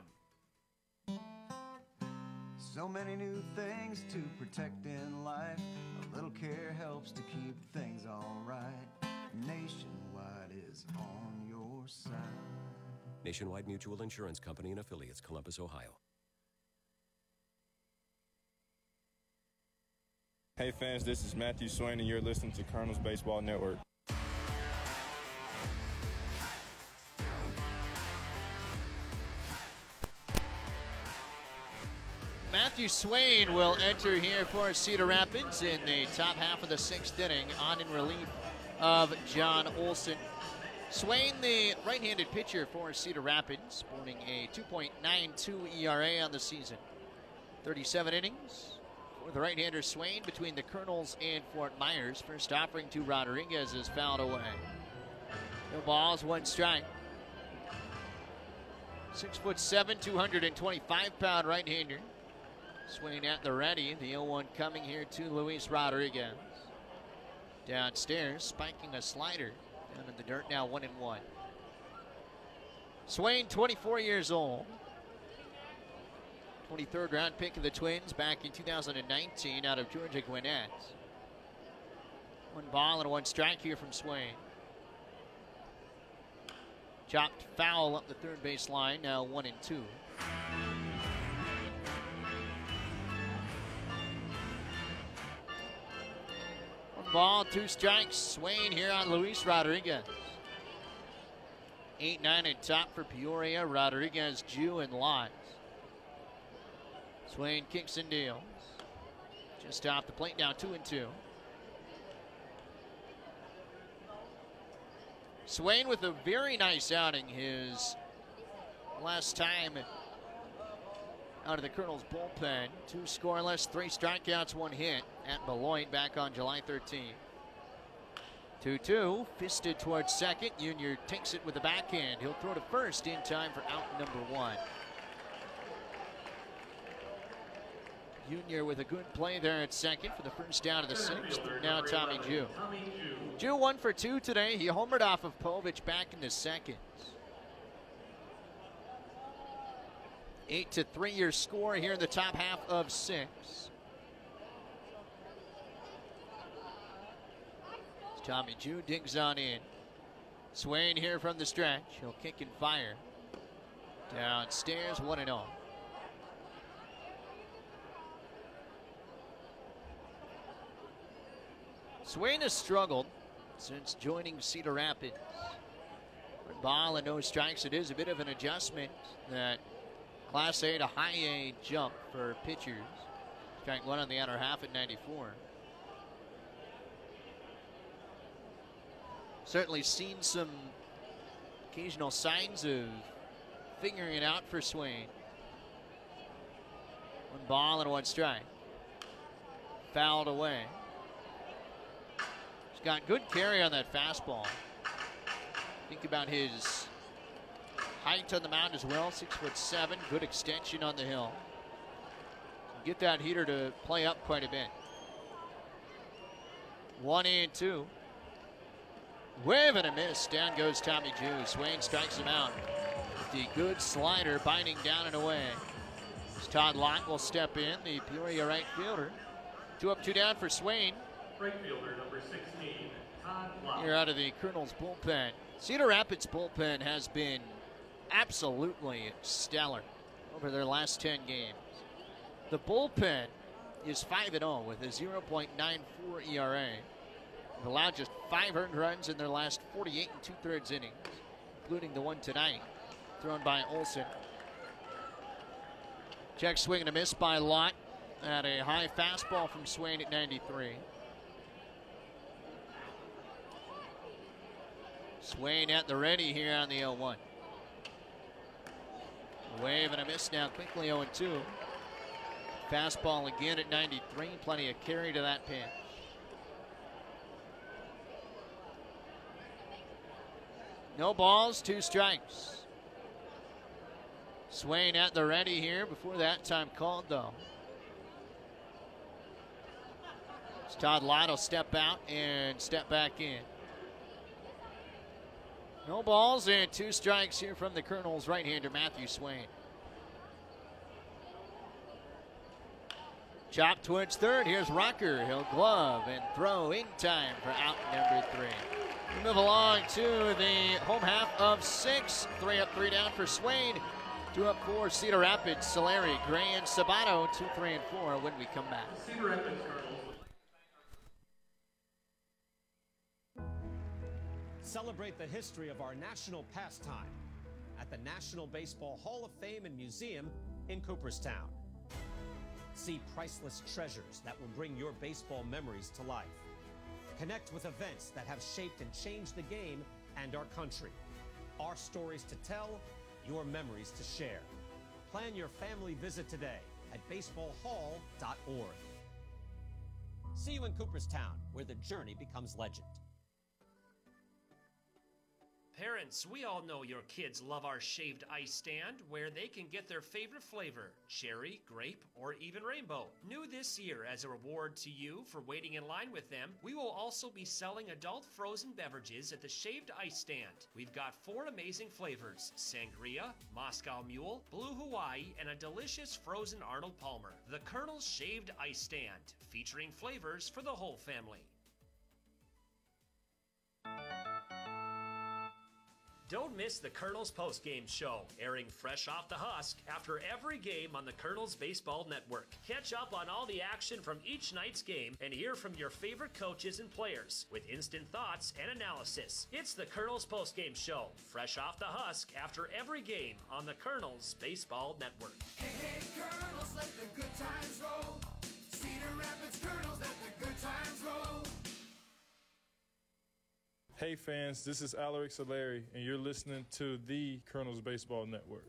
So many new things to protect in life. A little care helps to keep things alright. Nationwide is on your side. Nationwide Mutual Insurance Company and Affiliates, Columbus, Ohio. Hey fans, this is Matthew Swain, and you're listening to Colonels Baseball Network. Matthew Swain will enter here for Cedar Rapids in the top half of the 6th inning, on in relief of John Olson. Swain, the right-handed pitcher for Cedar Rapids, sporting a 2.92 ERA on the season. 37 innings for the right-hander Swain between the Colonels and Fort Myers. First offering to Rodriguez is fouled away. No balls, 1 strike. 6'7", 225-pound right-hander. Swain at the ready. The 0-1 coming here to Luis Rodriguez. Downstairs, spiking a slider. Down in the dirt now, 1-1. Swain, 24 years old. 23rd round pick of the Twins back in 2019 out of Georgia Gwinnett. 1 ball and 1 strike here from Swain. Chopped foul up the third base line, now 1-2. 1 ball, 2 strikes. Swain here on Luis Rodriguez. 8-9 and top for Peoria. Rodriguez, Jew, and Lott. Swain kicks and deals. Just off the plate now, 2-2. Swain with a very nice outing. His last time out of the Colonels bullpen. 2 scoreless, 3 strikeouts, 1 hit at Beloit back on July 13th. 2-2, fisted towards second. Junior takes it with the backhand. He'll throw to first in time for out number 1. Junior with a good play there at second for the first down of the 6th. Now Tommy Jew. Jew 1 for 2 today. He homered off of Povich back in the 2nd. 8-3 your score here in the top half of 6. Tommy Jew digs on in. Swain here from the stretch. He'll kick and fire. Downstairs, 1-0. Swain has struggled since joining Cedar Rapids. 1 ball and no strikes. It is a bit of an adjustment, that Class A to High A jump for pitchers. Strike 1 on the outer half at 94. Certainly seen some occasional signs of figuring it out for Swain. 1 ball and 1 strike. Fouled away. Got good carry on that fastball. Think about his height on the mound as well, 6'7", good extension on the hill. Get that heater to play up quite a bit. 1-2. Wave and a miss. Down goes Tommy Jew. Swain strikes him out. The good slider binding down and away. As Todd Lott will step in, the Peoria right fielder. 2 up, 2 down for Swain. Right fielder number 16, Todd Lott. Here out of the Colonels bullpen. Cedar Rapids bullpen has been absolutely stellar over their last 10 games. The bullpen is 5-0 with a 0.94 ERA. They've allowed just 5 earned runs in their last 48 2/3 innings, including the one tonight, thrown by Olson. Check swing and a miss by Lott at a high fastball from Swain at 93. Swain at the ready here on the 0-1. Wave and a miss now, quickly 0-2. Fastball again at 93, plenty of carry to that pitch. No balls, 2 strikes. Swain at the ready here before that time called though. So Todd Lott will step out and step back in. No balls and 2 strikes here from the Colonels right-hander Matthew Swain. Chop towards third. Here's Rocker. He'll glove and throw in time for out number 3. We move along to the home half of 6. 3 up, 3 down for Swain. 2 up for Cedar Rapids. Solari, Gray, and Sabato. 2, 3, and 4 when we come back. Cedar Rapids Cardinals. Celebrate the history of our national pastime at the National Baseball Hall of Fame and Museum in Cooperstown. See priceless treasures that will bring your baseball memories to life. Connect with events that have shaped and changed the game and our country. Our stories to tell, your memories to share. Plan your family visit today at baseballhall.org. See you in Cooperstown, where the journey becomes legend. Parents, we all know your kids love our shaved ice stand, where they can get their favorite flavor, cherry, grape, or even rainbow. New this year, as a reward to you for waiting in line with them, we will also be selling adult frozen beverages at the shaved ice stand. We've got 4 amazing flavors: sangria, Moscow Mule, Blue Hawaii, and a delicious frozen Arnold Palmer. The Colonel's Shaved Ice Stand, featuring flavors for the whole family. Don't miss the Colonels postgame show, airing fresh off the husk after every game on the Colonels Baseball Network. Catch up on all the action from each night's game and hear from your favorite coaches and players with instant thoughts and analysis. It's the Colonels postgame show, fresh off the husk after every game on the Colonels Baseball Network. Hey, hey, Colonels, let the good times roll. Cedar Rapids Colonels, let the good times roll. Hey fans, this is Alaric Solari, and you're listening to the Colonels Baseball Network.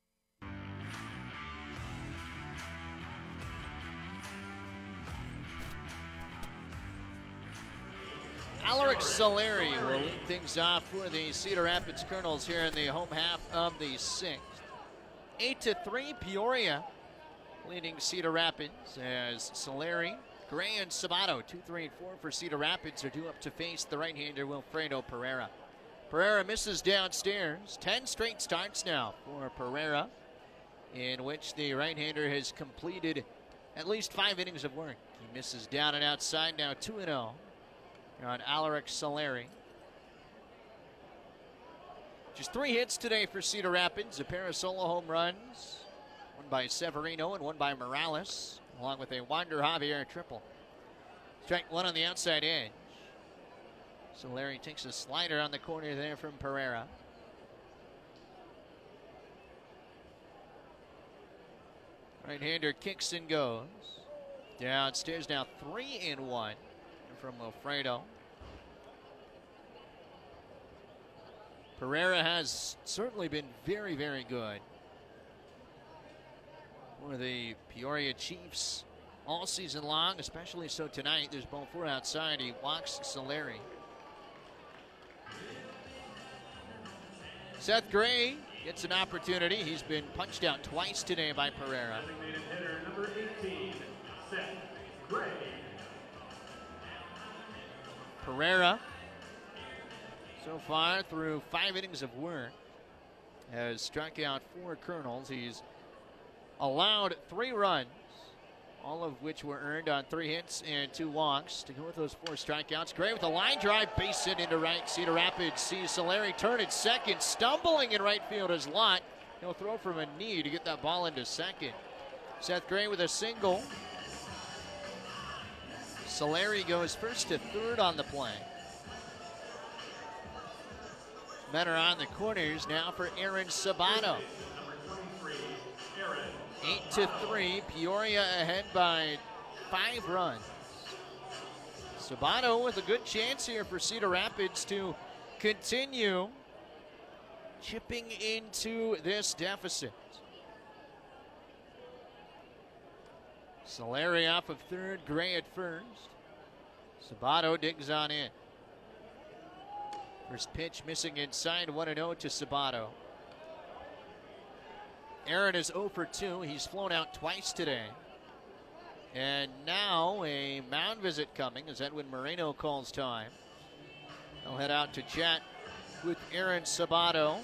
Alaric Solari will lead things off for the Cedar Rapids Colonels here in the home half of the 6th. 8-3 Peoria leading Cedar Rapids as Solari, Gray, and Sabato, 2, 3, and 4 for Cedar Rapids, are due up to face the right-hander Wilfredo Pereira. Pereira misses downstairs. 10 straight starts now for Pereira, in which the right-hander has completed at least 5 innings of work. He misses down and outside, now 2-0 on Alaric Solari. Just 3 hits today for Cedar Rapids, a pair of solo home runs, one by Severino and one by Morales, along with a Wander Javier triple. Strike 1 on the outside edge. Solari takes a slider on the corner there from Pereira. Right-hander kicks and goes. Downstairs now 3-1 from Wilfredo. Pereira has certainly been very, very good for the Peoria Chiefs all season long, especially so tonight. There's ball 4 outside. He walks Solari. Seth Gray gets an opportunity. He's been punched out twice today by Pereira. Designated hitter number 18, Seth Gray. Pereira, so far through 5 innings of work, has struck out 4 Colonels. He's allowed 3 runs, all of which were earned on 3 hits and 2 walks to go with those 4 strikeouts. Gray with a line drive, base hit into right. Cedar Rapids sees Solari turn at second. Stumbling in right field is Lott. He'll throw from a knee to get that ball into second. Seth Gray with a single. Solari goes first to third on the play. Men are on the corners now for Aaron Sabato. Number 23, Aaron 8-3. Peoria ahead by 5 runs. Sabato with a good chance here for Cedar Rapids to continue chipping into this deficit. Solari off of third, Gray at first. Sabato digs on in. First pitch missing inside, 1-0 to Sabato. Aaron is 0 for 2. He's flown out twice today. And now a mound visit coming as Edwin Moreno calls time. They'll head out to chat with Aaron Sabato.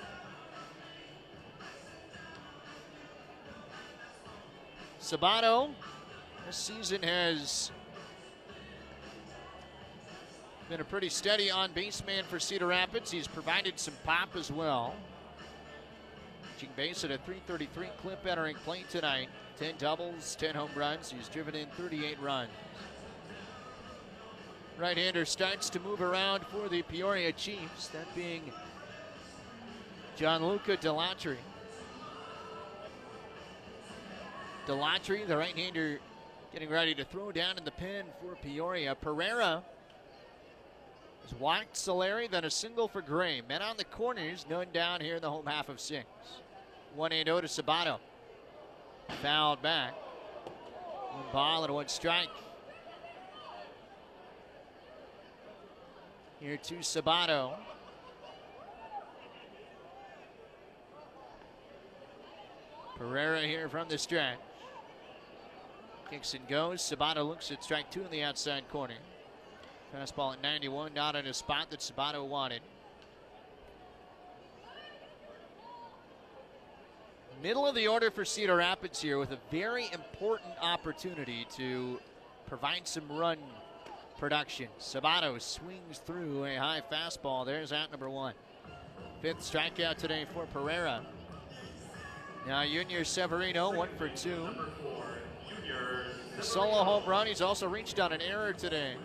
Sabato this season has been a pretty steady on-base man for Cedar Rapids. He's provided some pop as well. Reaching base at a .333 clip entering play tonight. 10 doubles, 10 home runs. He's driven in 38 runs. Right-hander starts to move around for the Peoria Chiefs, that being Gianluca Delatri. Delatri, the right-hander, getting ready to throw down in the pen for Peoria. Pereira has walked Solari, then a single for Gray. Men on the corners, none down here in the home half of 6. 1-0 to Sabato. Fouled back. 1 ball and 1 strike. Here to Sabato. Pereira here from the stretch. Kicks and goes. Sabato looks at strike 2 in the outside corner. Fastball at 91, not in a spot that Sabato wanted. Middle of the order for Cedar Rapids here with a very important opportunity to provide some run production. Sabato swings through a high fastball. There's out number 1. 5th strikeout today for Pereira. Now Junior Severino, 1 for 2. Solo home run. He's also reached on an error today.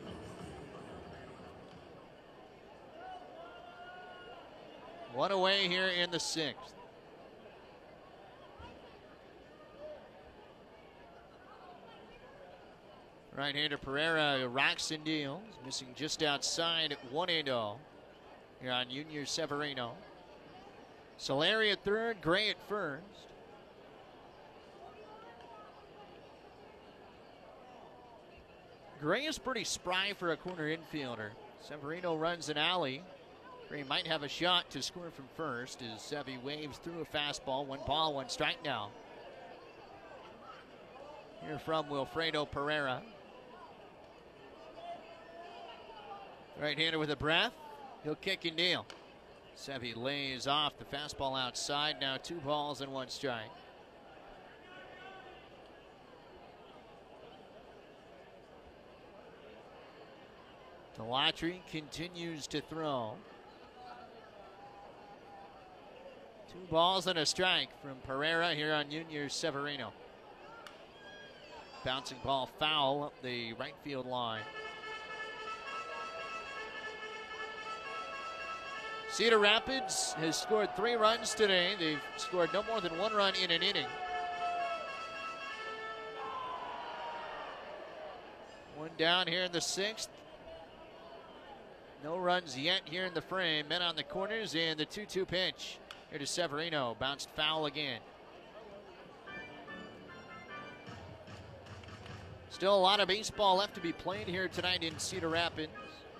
One away here in the 6th. Right-hander Pereira rocks and deals, missing just outside 1-0 here on Junior Severino. Solari at third, Gray at first. Gray is pretty spry for a corner infielder. Severino runs an alley. Gray might have a shot to score from first as Sevy waves through a fastball. 1 ball, 1 strike now. Here from Wilfredo Pereira. Right-hander with a breath. He'll kick and deal. Sevy lays off the fastball outside. Now 2 balls and 1 strike. Delatri continues to throw. 2 balls and a strike from Pereira here on Junior Severino. Bouncing ball foul up the right field line. Cedar Rapids has scored 3 runs today. They've scored no more than 1 run in an inning. 1 down here in the 6th. No runs yet here in the frame. Men on the corners and the 2-2 pitch. Here to Severino. Bounced foul again. Still a lot of baseball left to be played here tonight in Cedar Rapids.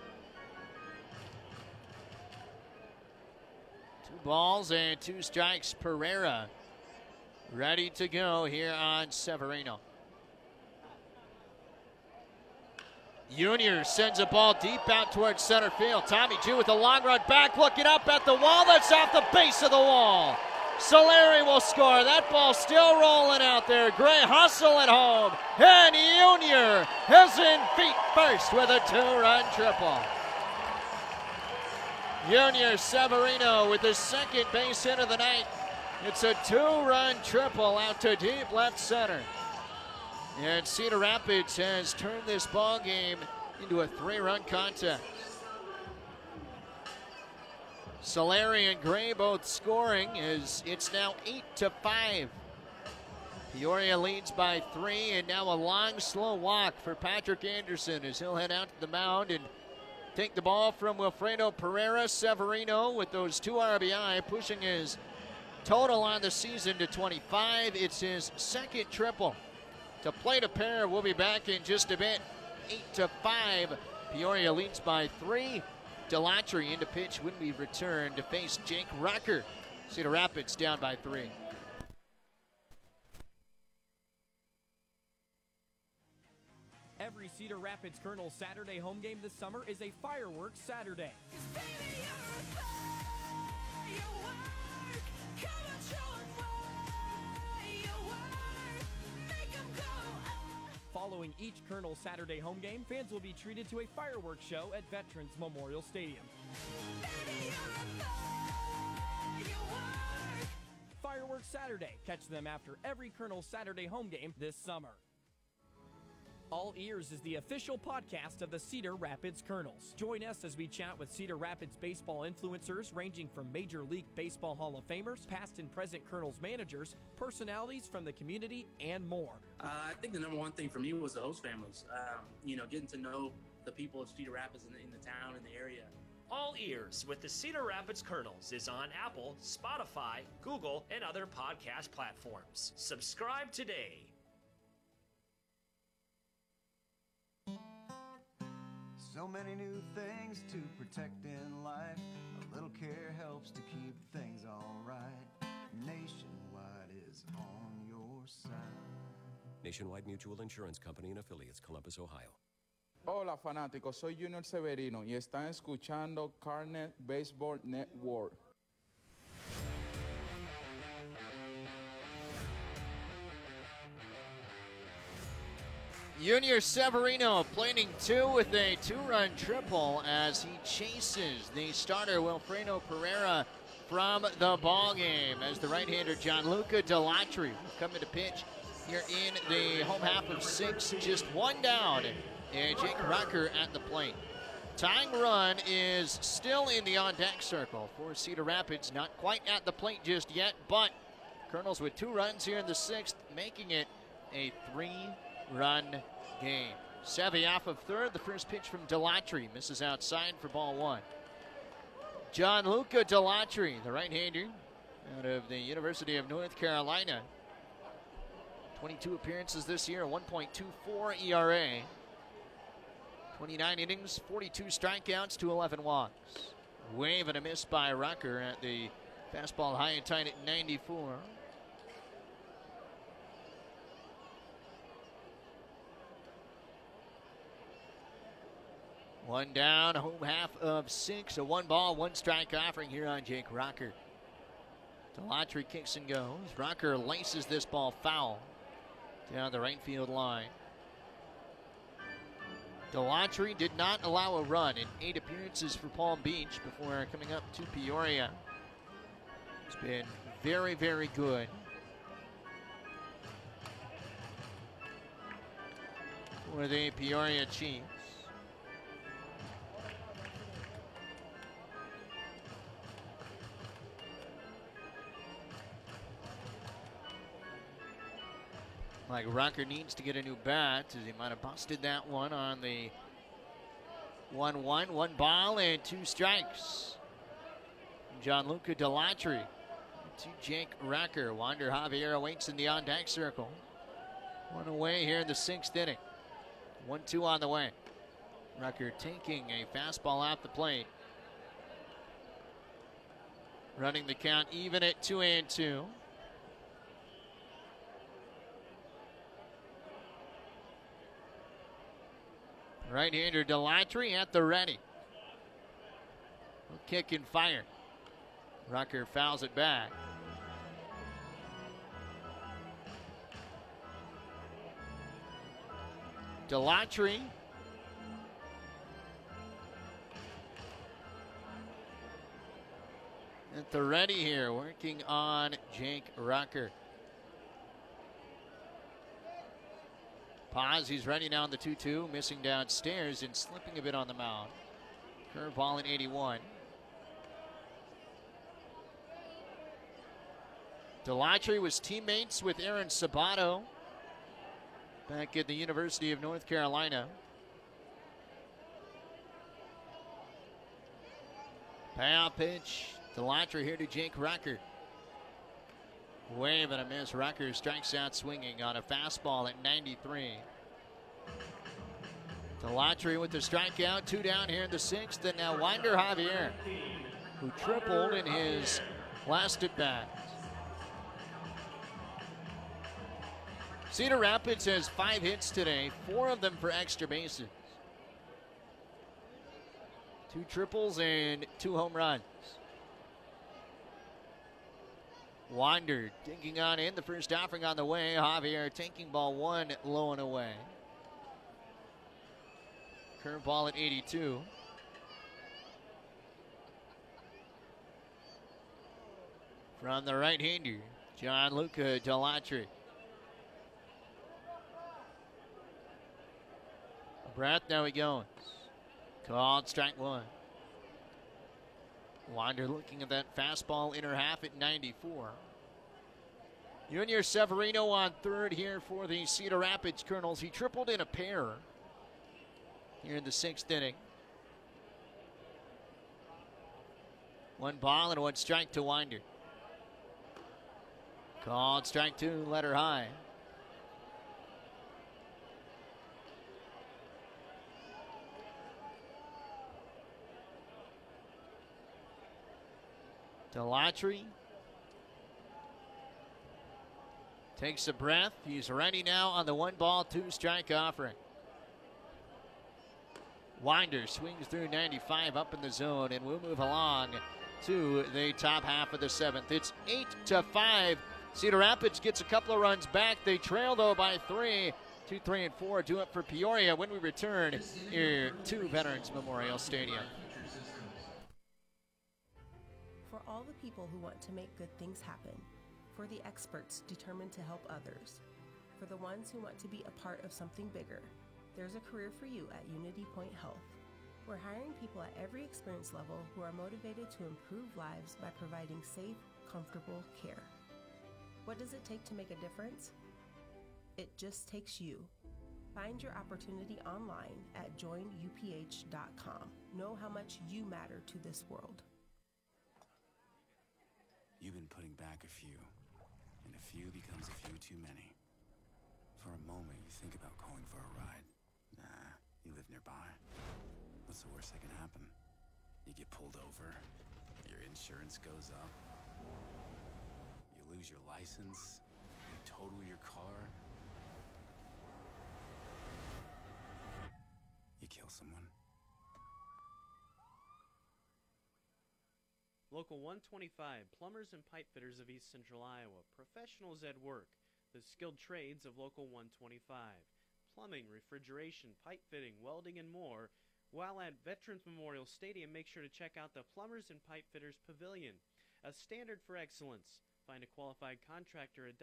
2 balls and 2 strikes. Pereira ready to go here on Severino. Junior sends a ball deep out towards center field. Tommy Jew with a long run back, looking up at the wall. That's off the base of the wall. Solari will score. That ball still rolling out there. Gray hustle at home. And Junior is in feet first with a 2-run triple. Junior Severino with his 2nd base hit of the night. It's a 2-run triple out to deep left center. And Cedar Rapids has turned this ball game into a 3-run contest. Solari and Gray both scoring as it's now 8-5. Peoria leads by 3, and now a long, slow walk for Patrick Anderson as he'll head out to the mound and take the ball from Wilfredo Pereira. Severino with those 2 RBI, pushing his total on the season to 25. It's his second triple. To play to pair, we'll be back in just a bit. 8-5. Peoria leads by 3. Delatry into pitch when we return to face Jake Rucker. Cedar Rapids down by 3. Every Cedar Rapids Colonel Saturday home game this summer is a fireworks Saturday. Following each Colonel Saturday home game, fans will be treated to a fireworks show at Veterans Memorial Stadium. Fireworks Saturday. Catch them after every Colonel Saturday home game this summer. All Ears is the official podcast of the Cedar Rapids Colonels. Join us as we chat with Cedar Rapids baseball influencers ranging from Major League Baseball Hall of Famers, past and present Colonels managers, personalities from the community, and more. I think the number one thing for me was the host families. Getting to know the people of Cedar Rapids in the town and the area. All Ears with the Cedar Rapids Colonels is on Apple, Spotify, Google, and other podcast platforms. Subscribe today. So many new things to protect in life. A little care helps to keep things alright. Nationwide is on your side. Nationwide Mutual Insurance Company and affiliates, Columbus, Ohio. Hola fanáticos, soy Junior Severino y están escuchando Carnet Baseball Network. Junior Severino planting 2 with a 2-run triple as he chases the starter Wilfredo Pereira from the ball game. As the right-hander Gianluca Delatry will come into pitch here in the home half of 6, just 1 down, and Jake Rucker at the plate. Tying run is still in the on-deck circle for Cedar Rapids, not quite at the plate just yet, but Colonels with 2 runs here in the 6th, making it a 3-run game. Sevy off of third. The first pitch from Delatry misses outside for ball 1. Gianluca Delatry, the right-hander out of the University of North Carolina. 22 appearances this year, 1.24 ERA. 29 innings, 42 strikeouts to 11 walks. Wave and a miss by Rucker at the fastball high and tight at 94. One down, home half of 6, a 1-ball, 1-strike offering here on Jake Rucker. Delatry kicks and goes. Rucker laces this ball foul down the right field line. Delatry did not allow a run in 8 appearances for Palm Beach before coming up to Peoria. He's been very, very good. For the Peoria Chiefs. Like Rucker needs to get a new bat as he might have busted that one on the 1-1. 1 ball and 2 strikes. Gianluca Delatry to Jake Rucker. Wander Javier awaits in the on-deck circle. 1 away here in the 6th inning. 1-2 on the way. Rucker taking a fastball off the plate. Running the count even at 2-2. Right-hander Delatry at the ready. Kick and fire. Rucker fouls it back. Delatry at the ready here, working on Jake Rucker. Paz, he's ready now on the 2-2, missing downstairs and slipping a bit on the mound. Curveball in 81. Delatry was teammates with Aaron Sabato back at the University of North Carolina. Payoff pitch. Delatry here to Jake Rucker. Wave and a miss. Rucker strikes out swinging on a fastball at 93. Delatry with the strikeout. 2 down here in the 6th. And now Winder Javier, who tripled in his last at bat. Cedar Rapids has 5 hits today, 4 of them for extra bases. 2 triples and 2 home runs. Winder digging on in. The first offering on the way. Javier taking ball 1 low and away. Curveball at 82. From the right-hander, Gianluca Delatry. Breath, now he goes. Called strike 1. Winder looking at that fastball inner half at 94. Junior Severino on third here for the Cedar Rapids Colonels. He tripled in a pair here in the 6th inning. 1 ball and 1 strike to Winder. Called strike 2, letter high. Delatry takes a breath. He's ready now on the 1 ball, 2 strike offering. Winder swings through 95 up in the zone, and we'll move along to the top half of the 7th. It's 8-5. Cedar Rapids gets a couple of runs back. They trail, though, by 3. 2, 3, and 4 do it for Peoria when we return here to Veterans Memorial Stadium. For all the people who want to make good things happen, for the experts determined to help others, for the ones who want to be a part of something bigger, there's a career for you at Unity Point Health. We're hiring people at every experience level who are motivated to improve lives by providing safe, comfortable care. What does it take to make a difference? It just takes you. Find your opportunity online at joinuph.com. Know how much you matter to this world. You've been putting back a few, and a few becomes a few too many. For a moment, you think about calling for a ride. Nah, you live nearby. What's the worst that can happen? You get pulled over, your insurance goes up, you lose your license, you total your car, you kill someone. Local 125, plumbers and pipe fitters of East Central Iowa, professionals at work, the skilled trades of Local 125, plumbing, refrigeration, pipe fitting, welding, and more. While at Veterans Memorial Stadium, make sure to check out the Plumbers and Pipe Fitters Pavilion, a standard for excellence. Find a qualified contractor at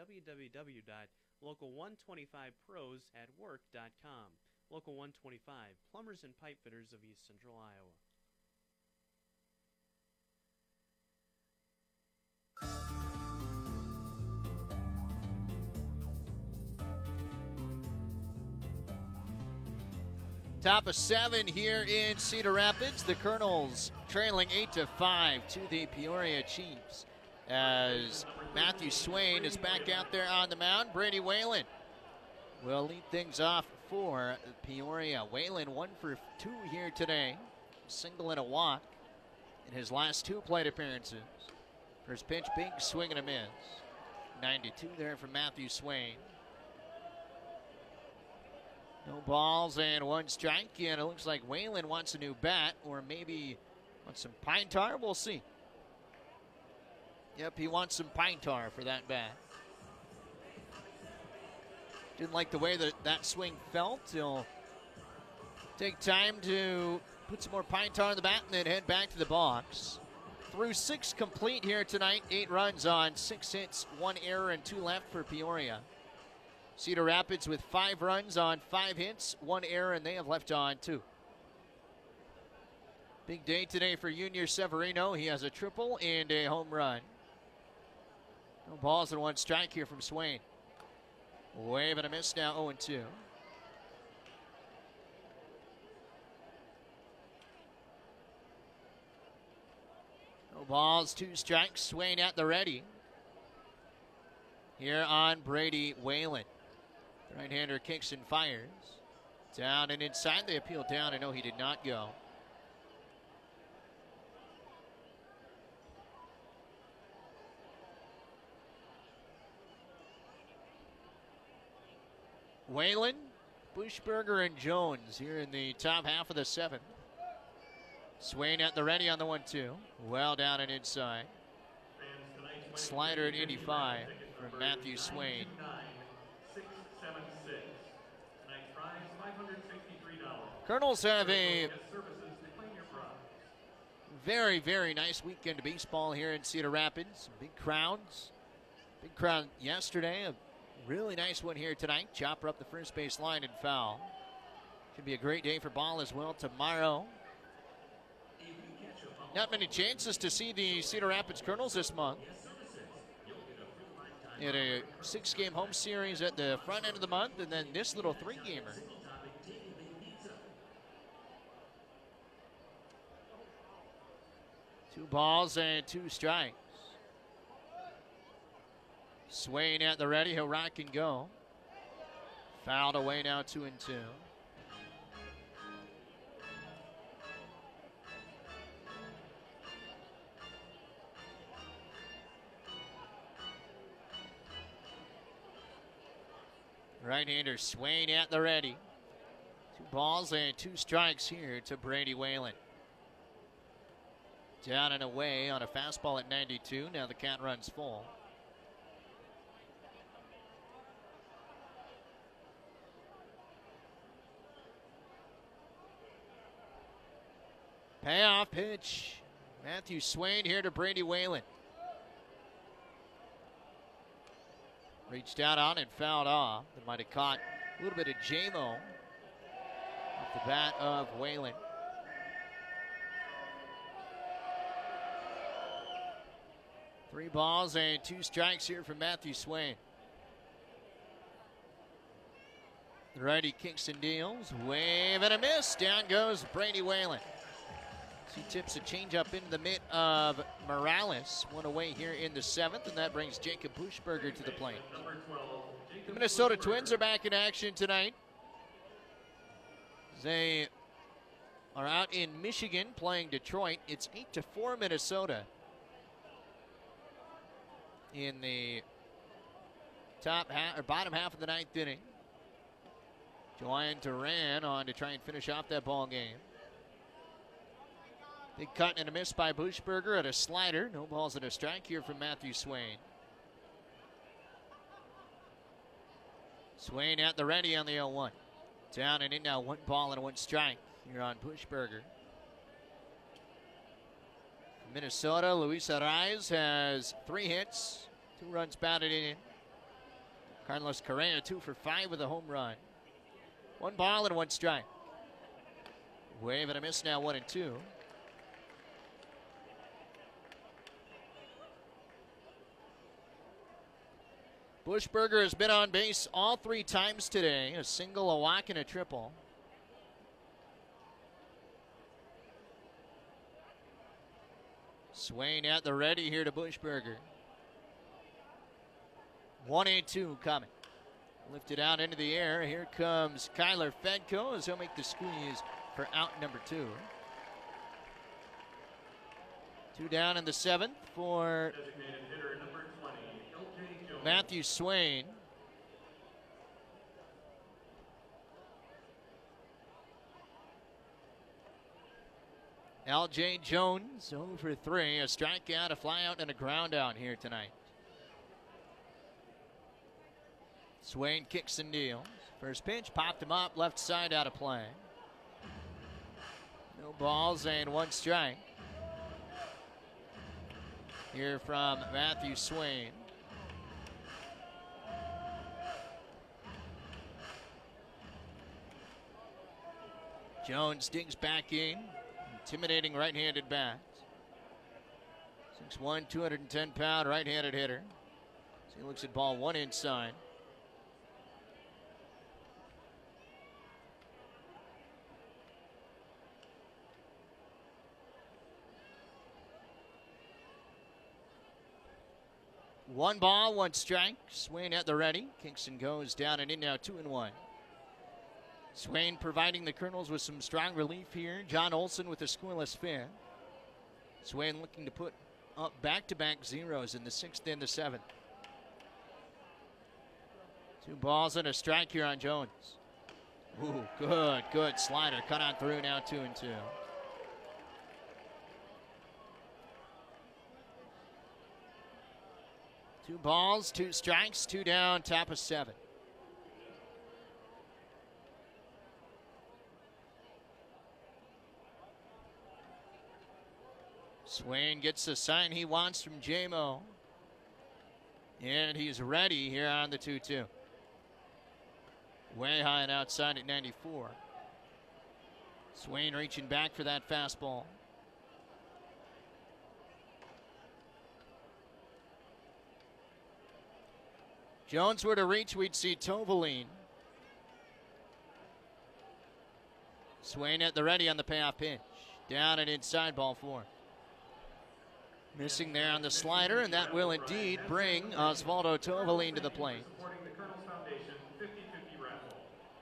www.local125pros@work.com. Local 125, plumbers and pipe fitters of East Central Iowa. Top of 7 here in Cedar Rapids. The Colonels trailing 8-5 to the Peoria Chiefs as Matthew Swain is back out there on the mound. Brady Whalen will lead things off for Peoria. Whalen 1 for 2 here today. Single and a walk in his last 2 plate appearances. First pitch, big swing and a miss. 92 there from Matthew Swain. No balls and 1 strike, and it looks like Whalen wants a new bat, or maybe wants some pine tar. We'll see. Yep, he wants some pine tar for that bat. Didn't like the way that swing felt. He'll take time to put some more pine tar in the bat and then head back to the box. Through 6 complete here tonight, 8 runs on 6 hits, 1 error, and 2 left for Peoria. Cedar Rapids with 5 runs on 5 hits, 1 error, and they have left on 2. Big day today for Junior Severino. He has a triple and a home run. No balls and one strike here from Swain. Wave and a miss now, 0-2. No balls, 2 strikes. Swain at the ready. Here on Brady Whalen. The right-hander kicks and fires. Down and inside. They appeal down, and no, he did not go. Whalen, Bushberger, and Jones here in the top half of the 7th. Swain at the ready on the 1-2. Well down and inside. Slider at 85 from Matthew Swain. Colonels have a very, very nice weekend of baseball here in Cedar Rapids. Big crowds. Big crowd yesterday. A really nice one here tonight. Chopper up the first base line and foul. Should be a great day for ball as well tomorrow. Not many chances to see the Cedar Rapids Colonels this month. They had a 6-game home series at the front end of the month, and then this little 3-gamer. Two balls and 2 strikes. Swain at the ready. He'll rock and go. Fouled away now, 2-2. Right-hander Swain at the ready. 2 balls and 2 strikes here to Brady Whalen. Down and away on a fastball at 92. Now the count runs full. Payoff pitch. Matthew Swain here to Brady Whalen. Reached out on and fouled off. That might have caught a little bit of J-Lo off the bat of Whalen. Three balls and 2 strikes here from Matthew Swain. The righty kicks and deals. Wave and a miss. Down goes Brady Whalen. He tips a changeup into the mitt of Morales. One away here in the 7th, and that brings Jacob Bushberger to the plate. The Minnesota Twins are back in action tonight. They are out in Michigan playing Detroit. It's 8-4 Minnesota in the top half or bottom half of the 9th inning. Joanne Duran on to try and finish off that ball game. Big cut and a miss by Bushberger at a slider. No balls and a strike here from Matthew Swain. Swain at the ready on the 0-1. Down and in now, 1 ball and 1 strike here on Bushberger. Minnesota, Luis Arraez has 3 hits, 2 runs batted in. Carlos Correa 2 for 5 with a home run. 1 ball and 1 strike. Wave and a miss now, 1-2. Bushberger has been on base all 3 times today. A single, a walk, and a triple. Swain at the ready here to Bushberger. 1-2 coming. Lifted out into the air. Here comes Kyler Fedko as he'll make the squeeze for out number 2. 2 down in the 7th for Matthew Swain. L.J. Jones 0 for 3. A strikeout, a flyout, and a ground out here tonight. Swain kicks and deals. First pitch, popped him up, left side out of play. No balls and 1 strike. Here from Matthew Swain. Jones digs back in. Intimidating right-handed bat. 6'1", 210-pound right-handed hitter. So he looks at ball one inside. One ball, one strike. Swain at the ready. Kingston goes down and in now, 2-1. Swain providing the Colonels with some strong relief here. John Olson with a scoreless fifth. Swain looking to put up back-to-back zeros in the 6th and the 7th. 2 balls and a strike here on Jones. Ooh, good slider. Cut on through now, 2-2. Two balls, 2 strikes, 2 down, top of 7. Swain gets the sign he wants from J-Mo. And he's ready here on the 2-2. Way high and outside at 94. Swain reaching back for that fastball. Jones were to reach, we'd see Tovaline. Swain at the ready on the payoff pitch. Down and inside, ball 4. Missing there on the slider, and that will indeed bring Osvaldo Tovaline to the plate. Supporting the Colonels Foundation 50-50 raffle.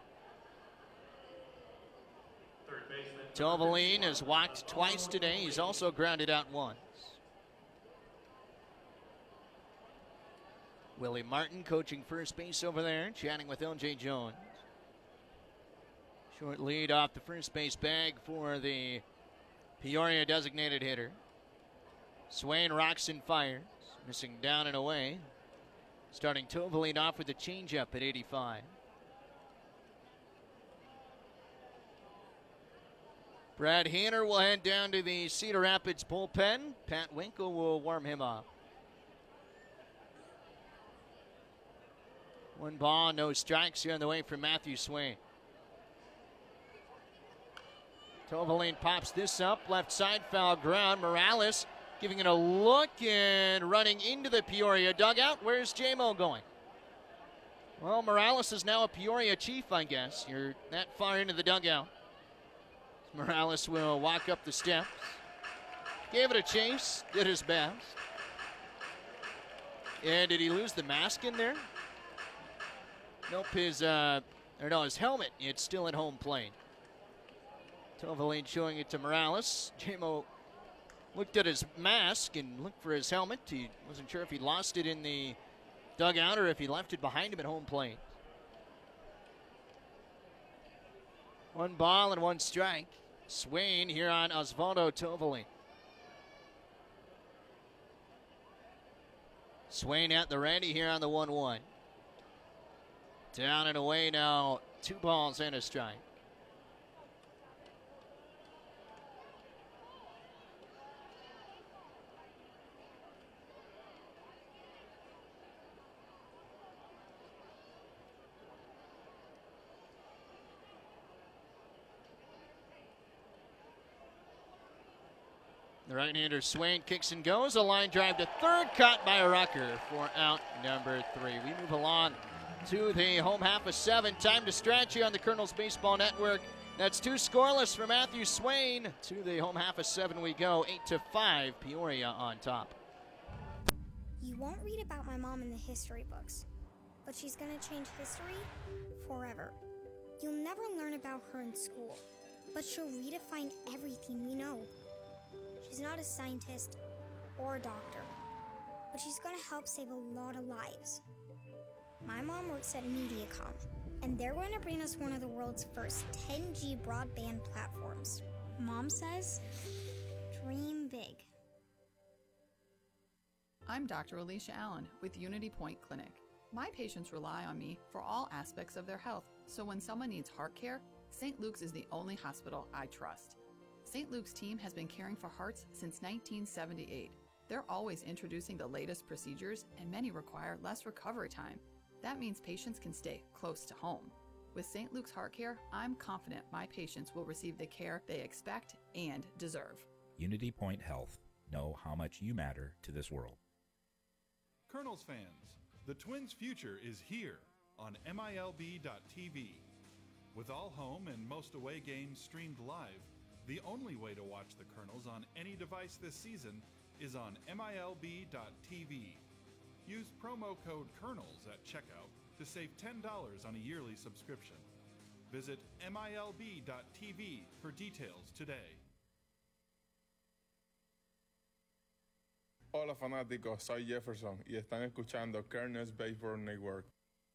Third baseman. Tovaline has walked twice today. He's also grounded out once. Willie Martin coaching first base over there, chatting with LJ Jones. Short lead off the first base bag for the Peoria designated hitter. Swain rocks and fires, missing down and away. Starting Tovaline off with a changeup at 85. Brad Hanner will head down to the Cedar Rapids bullpen. Pat Winkle will warm him up. 1 ball, no strikes here on the way from Matthew Swain. Tovaline pops this up, left side, foul ground. Morales giving it a look and running into the Peoria dugout. Where's J-Mo going? Well, Morales is now a Peoria chief, I guess. You're that far into the dugout. Morales will walk up the steps. Gave it a chase, did his best. And did he lose the mask in there? Nope, his helmet, it's still at home plate. Tovaline showing it to Morales. J-Mo looked at his mask and looked for his helmet. He wasn't sure if he lost it in the dugout or if he left it behind him at home plate. 1 ball and 1 strike. Swain here on Osvaldo Tovaline. Swain at the ready here on the 1-1. Down and away now, 2 balls and a strike. The right-hander Swain kicks and goes. A line drive to third, caught by Rucker for out number 3. We move along to the home half of 7. Time to stretch here on the Colonels Baseball Network. That's 2 scoreless for Matthew Swain. To the home half of 7 we go. 8-5, Peoria on top. You won't read about my mom in the history books, but she's gonna change history forever. You'll never learn about her in school, but she'll redefine everything we know. She's not a scientist or a doctor, but she's gonna help save a lot of lives. My mom works at Mediacom, and they're going to bring us one of the world's first 10G broadband platforms. Mom says, dream big. I'm Dr. Alicia Allen with Unity Point Clinic. My patients rely on me for all aspects of their health, so when someone needs heart care, St. Luke's is the only hospital I trust. St. Luke's team has been caring for hearts since 1978. They're always introducing the latest procedures, and many require less recovery time. That means patients can stay close to home. With St. Luke's Heart Care, I'm confident my patients will receive the care they expect and deserve. Unity Point Health. Know how much you matter to this world. Colonels fans, The Twins' future is here on MILB.TV. With all home and most away games streamed live, the only way to watch the Colonels on any device this season is on MILB.TV. Use promo code Colonels at checkout to save $10 on a yearly subscription. Visit MILB.TV for details today. Hola fanáticos, soy Jefferson y están escuchando Colonels Baseball Network.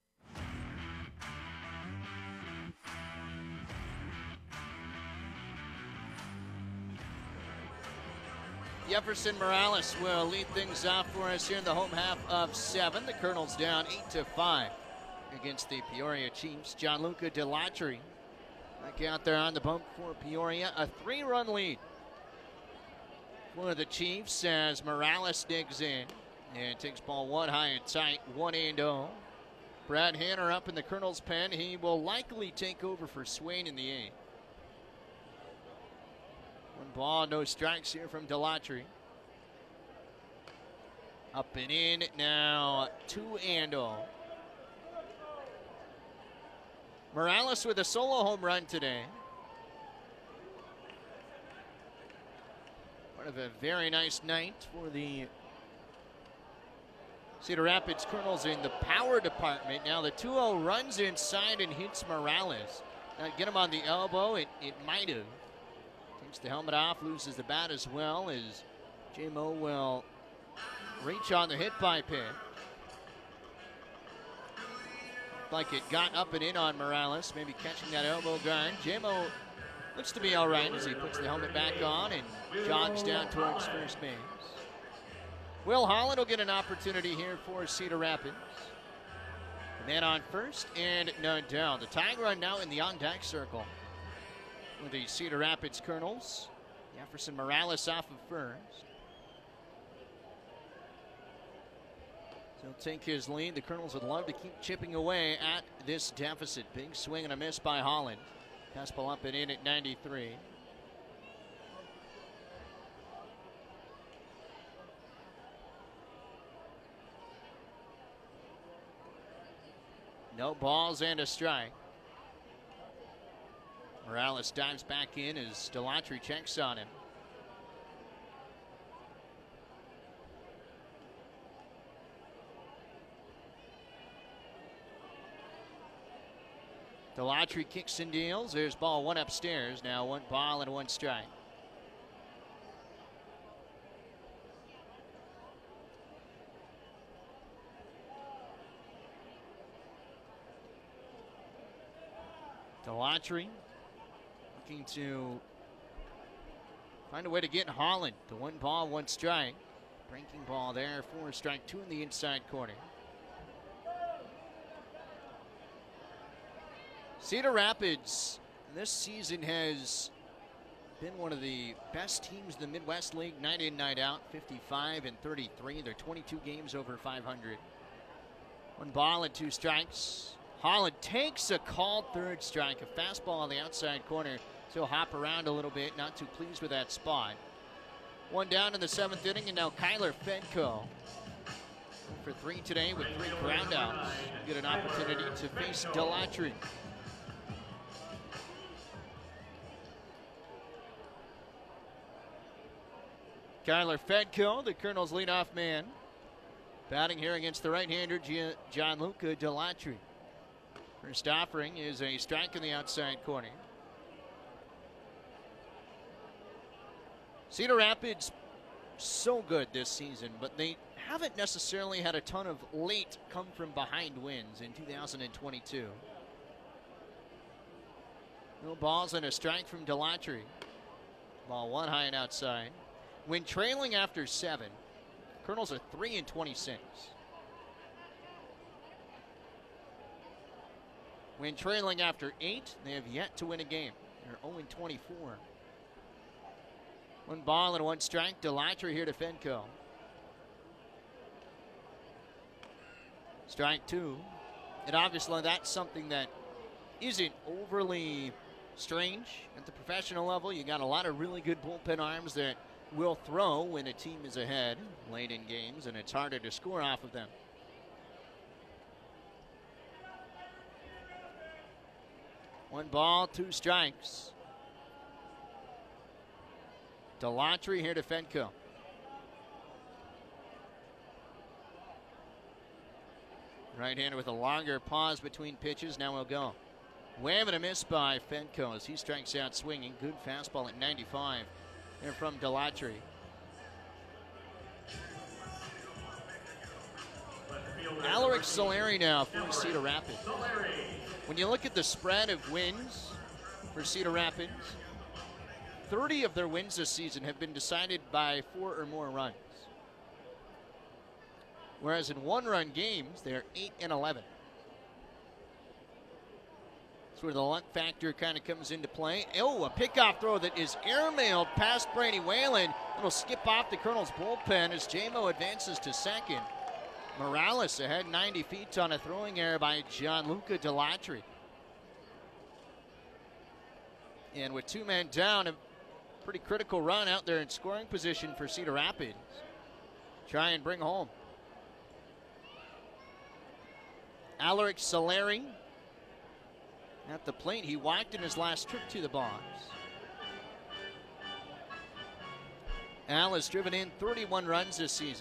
Jefferson Morales will lead things off for us here in the home half of 7. The Colonels down 8-5 against the Peoria Chiefs. Gianluca Delatri back out there on the bump for Peoria. A 3-run lead for the Chiefs as Morales digs in and takes ball one high and tight, 1-0. Brad Hanner up in the Colonels' pen. He will likely take over for Swain in the 8th. 1 ball, no strikes here from Delatri. Up and in now, 2-0. Morales with a solo home run today. Part of a very nice night for the Cedar Rapids Colonels in the power department. Now the 2-0 runs inside and hits Morales. Now get him on the elbow, it might have. Takes the helmet off, loses the bat as well as J-Mo will reach on the hit by pitch. Like it got up and in on Morales, maybe catching that elbow guard. J-Mo looks to be all right as he puts the helmet back on and jogs down towards first base. Will Holland will get an opportunity here for Cedar Rapids. Man on first and none down. The tying run now in the on-deck circle with the Cedar Rapids Colonels. Jefferson Morales off of first. So he'll take his lead. The Colonels would love to keep chipping away at this deficit. Big swing and a miss by Holland. Fastball up and in at 93. No balls and a strike. Morales dives back in as Delatri checks on him. Delatri kicks and deals. There's ball one upstairs. Now 1 ball and 1 strike. Delatri looking to find a way to get Holland to 1 ball, 1 strike. Breaking ball there for strike 2 in the inside corner. Cedar Rapids this season has been one of the best teams in the Midwest League, night in, night out, 55-33. They're 22 games over 500. 1 ball and 2 strikes. Holland takes a called 3rd strike, a fastball on the outside corner. So he'll hop around a little bit, not too pleased with that spot. 1 down in the 7th inning, and now Kyler Fedko for 3 today with 3 groundouts. Get an opportunity to face Delatri. Kyler Fedko, the Colonels' leadoff man, batting here against the right-hander Gianluca Delatri. First offering is a strike in the outside corner. Cedar Rapids so good this season, but they haven't necessarily had a ton of late come-from-behind wins in 2022. No balls and a strike from Delatri. Ball 1 high and outside. When trailing after 7, Colonels are 3-26. When trailing after 8, they have yet to win a game. They're 0-24. 1 ball and 1 strike. Delatri here to Fedko. Strike 2. And obviously that's something that isn't overly strange at the professional level. You got a lot of really good bullpen arms that will throw when a team is ahead late in games, and it's harder to score off of them. 1 ball, 2 strikes. Delatry here to Fenco. Right-hander with a longer pause between pitches. Now we'll go. Wham and a miss by Fenco as he strikes out swinging. Good fastball at 95. There from Delatry. Alaric Solari now for Cedar Rapids. When you look at the spread of wins for Cedar Rapids, 30 of their wins this season have been decided by 4 or more runs. Whereas in one-run games, they're 8-11. That's where the luck factor kind of comes into play. Oh, a pickoff throw that is airmailed past Brady Whalen. It'll skip off the Colonel's bullpen as J-Mo advances to second. Morales ahead 90 feet on a throwing error by Gianluca Delatry. And with 2 men down, a pretty critical run out there in scoring position for Cedar Rapids. Try and bring home. Alaric Solari at the plate. He walked in his last trip to the box. Al has driven in 31 runs this season.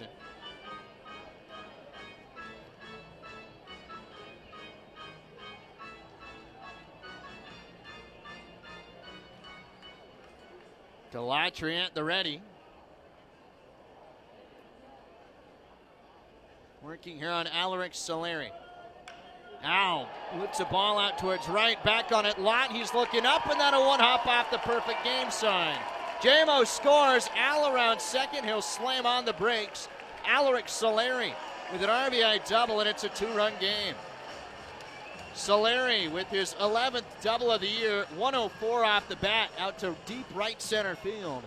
Delatry at the ready. Working here on Alaric Solari. Now, whips a ball out towards right, back on it, Lott. He's looking up, and then a one-hop off the perfect game sign. J-Mo scores. Al around second. He'll slam on the brakes. Alaric Solari with an RBI double, and it's a 2-run game. Solari with his 11th double of the year, 104 off the bat, out to deep right center field.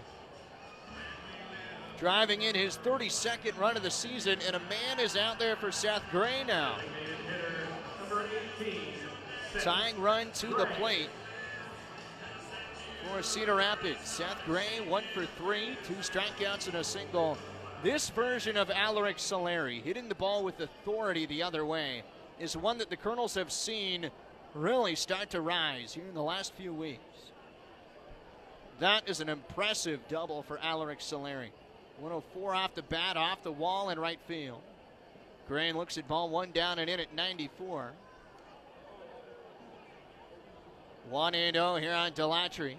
Driving in his 32nd run of the season, and a man is out there for Seth Gray now. Tying run to the plate for Cedar Rapids. Seth Gray, 1 for 3, 2 strikeouts and a single. This version of Alaric Solari, hitting the ball with authority the other way, is one that the Colonels have seen really start to rise here in the last few weeks. That is an impressive double for Alaric Solari. 104 off the bat, off the wall in right field. Gray looks at ball 1 down and in at 94. 1-0 here on Delatry.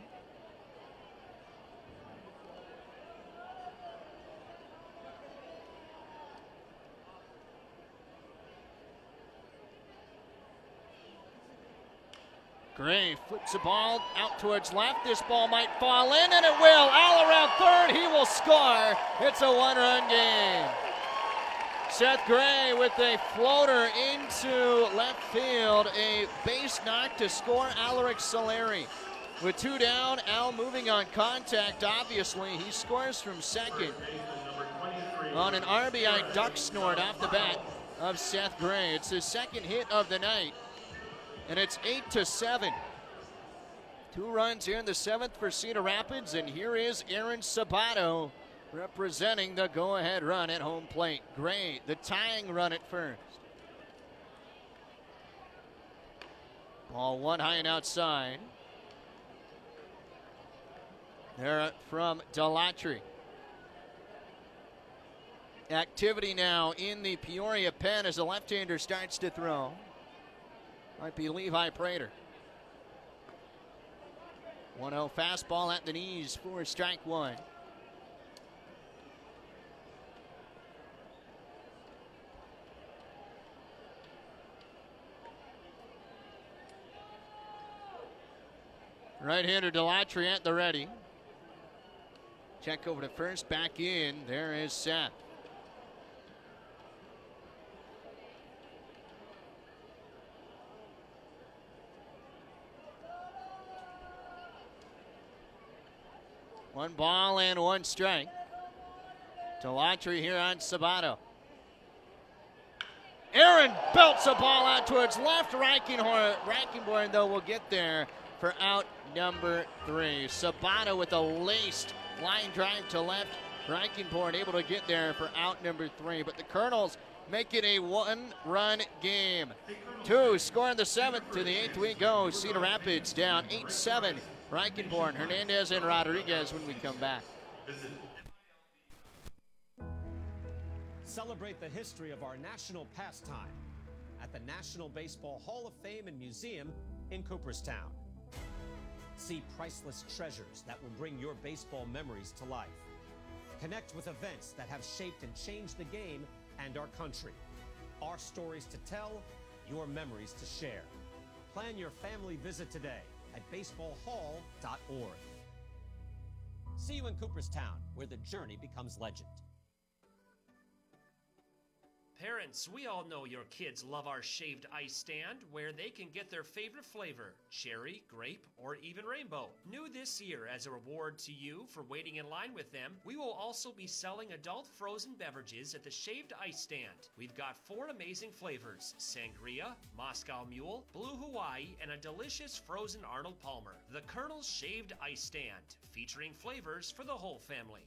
Gray flips the ball out towards left. This ball might fall in, and it will. Al around third. He will score. It's a 1-run game. Seth Gray with a floater into left field. A base knock to score Alaric Solari. With 2 down, Al moving on contact, obviously. He scores from second on an RBI duck snort off the bat of Seth Gray. It's his second hit of the night, and it's 8-7. 2 runs here in the 7th for Cedar Rapids, and here is Aaron Sabato representing the go-ahead run at home plate. Gray, the tying run at first. Ball 1 high and outside. There from Delatry. Activity now in the Peoria pen as the left-hander starts to throw. Might be Levi Prater. 1-0 fastball at the knees for strike 1. Right-hander Delatry at the ready. Check over to first, back in. There is Seth. One ball and 1 strike. Delatry here on Sabato. Aaron belts a ball out towards left. Reichenborn, though, will get there for out number 3. Sabato with a laced line drive to left. Reichenborn able to get there for out number 3. But the Colonels make it a one-run game. 2 score in the 7th. To the 8th we go. Cedar Rapids down 8-7. Reichenborn, Hernandez, and Rodriguez when we come back. Celebrate the history of our national pastime at the National Baseball Hall of Fame and Museum in Cooperstown. See priceless treasures that will bring your baseball memories to life. Connect with events that have shaped and changed the game and our country. Our stories to tell, your memories to share. Plan your family visit today at baseballhall.org. See you in Cooperstown, where the journey becomes legend. Parents, we all know your kids love our shaved ice stand, where they can get their favorite flavor, cherry, grape, or even rainbow. New this year, as a reward to you for waiting in line with them, we will also be selling adult frozen beverages at the shaved ice stand. We've got 4 amazing flavors: sangria, Moscow Mule, Blue Hawaii, and a delicious frozen Arnold Palmer. The Colonel's Shaved Ice Stand, featuring flavors for the whole family.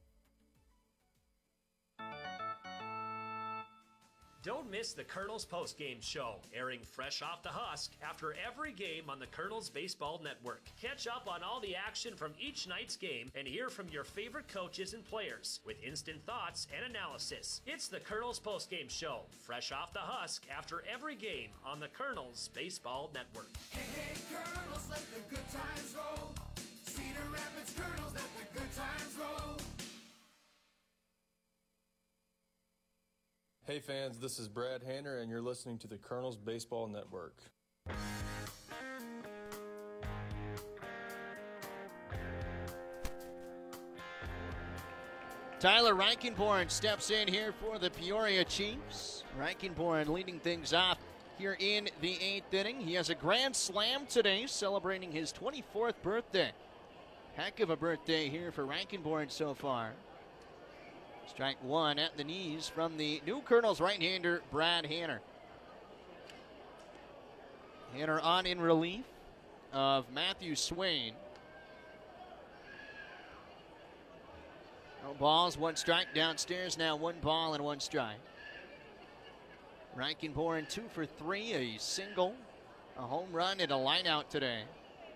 Don't miss the Colonel's postgame show, airing fresh off the husk after every game on the Colonel's Baseball Network. Catch up on all the action from each night's game and hear from your favorite coaches and players with instant thoughts and analysis. It's the Colonel's postgame show, fresh off the husk after every game on the Colonel's Baseball Network. Hey, hey, Colonels, let the good times roll. Cedar Rapids Colonels, let the good times roll. Hey fans, this is Brad Hanner, and you're listening to the Colonel's Baseball Network. Tyler Reichenborn steps in here for the Peoria Chiefs. Reichenborn leading things off here in the 8th inning. He has a grand slam today, celebrating his 24th birthday. Heck of a birthday here for Reichenborn so far. Strike 1 at the knees from the new Colonel's right-hander, Brad Hanner. Hanner on in relief of Matthew Swain. No balls, 1 strike downstairs. Now 1 ball and 1 strike. Reichenborn 2 for 3, a single, a home run, and a line out today.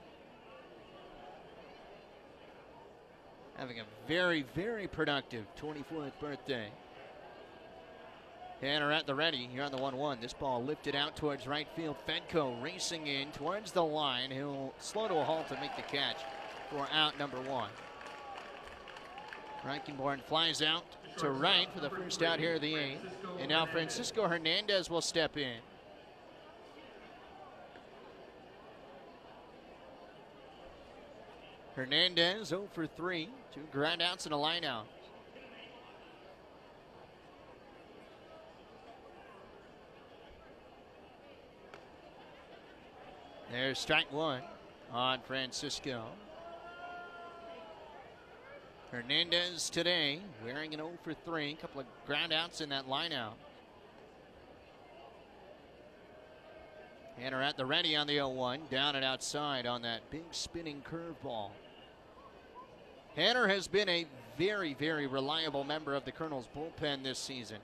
Having a very, very productive 24th birthday. Hanner at the ready here on the 1-1. This ball lifted out towards right field. Fedko racing in towards the line. He'll slow to a halt and make the catch for out number 1. Reichenborn flies out to right for the first out here of the 8th. And now Francisco Hernandez will step in. Hernandez 0 for 3, 2 ground outs and a line out. There's strike 1 on Francisco. Hernandez today wearing an 0 for 3, a couple of ground outs in that line out. Hanner at the ready on the 0-1, down and outside on that big spinning curveball. Hanner has been a very, very reliable member of the Colonel's bullpen this season.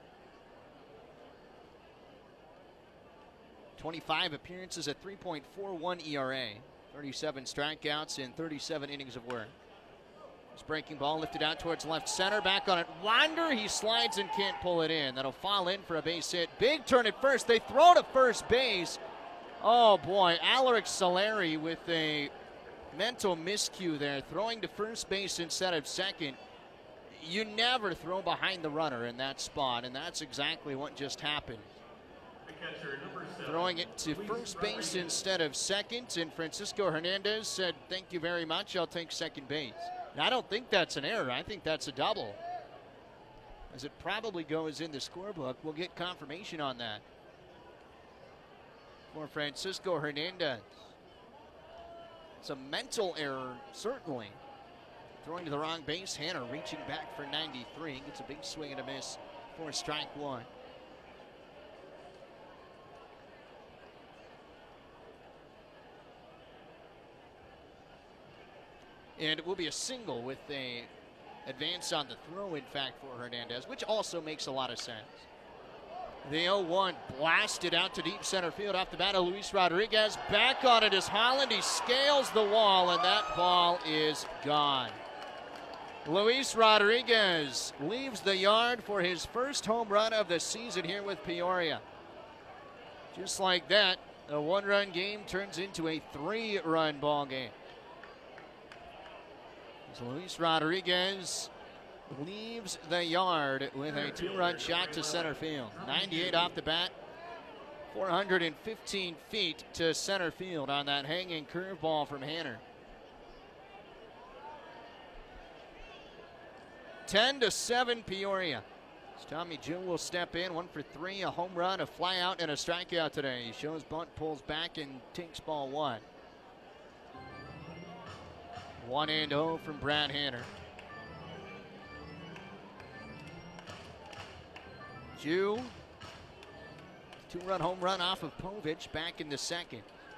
25 appearances at 3.41 ERA, 37 strikeouts in 37 innings of work. This breaking ball lifted out towards left center, back on it. Wander, he slides and can't pull it in. That'll fall in for a base hit. Big turn at first. They throw to first base. Oh boy, Alaric Soleri with a mental miscue there, throwing to first base instead of second. You never throw behind the runner in that spot, and that's exactly what just happened. Throwing it to first base instead of second, and Francisco Hernandez said, "Thank you very much, I'll take second base." Now, I don't think that's an error. I think that's a double, as it probably goes in the scorebook. We'll get confirmation on that. For Francisco Hernandez. It's a mental error, certainly. Throwing to the wrong base. Hanner reaching back for 93. Gets a big swing and a miss for strike 1. And it will be a single with a advance on the throw, in fact, for Hernandez, which also makes a lot of sense. The 0-1 blasted out to deep center field off the bat of Luis Rodriguez. Back on it is Holland. He scales the wall, and that ball is gone. Luis Rodriguez leaves the yard for his first home run of the season here with Peoria. Just like that, a one-run game turns into a three-run ball game. As Luis Rodriguez leaves the yard with a two-run shot to center field. 98 off the bat, 415 feet to center field on that hanging curveball from Hanner. 10-7 Peoria. As Tommy Jew will step in, 1 for 3, a home run, a fly out, and a strikeout today. He shows bunt, pulls back, and takes ball 1. 1-0 from Brad Hanner. Jew, 2-run home run off of Povich back in the second.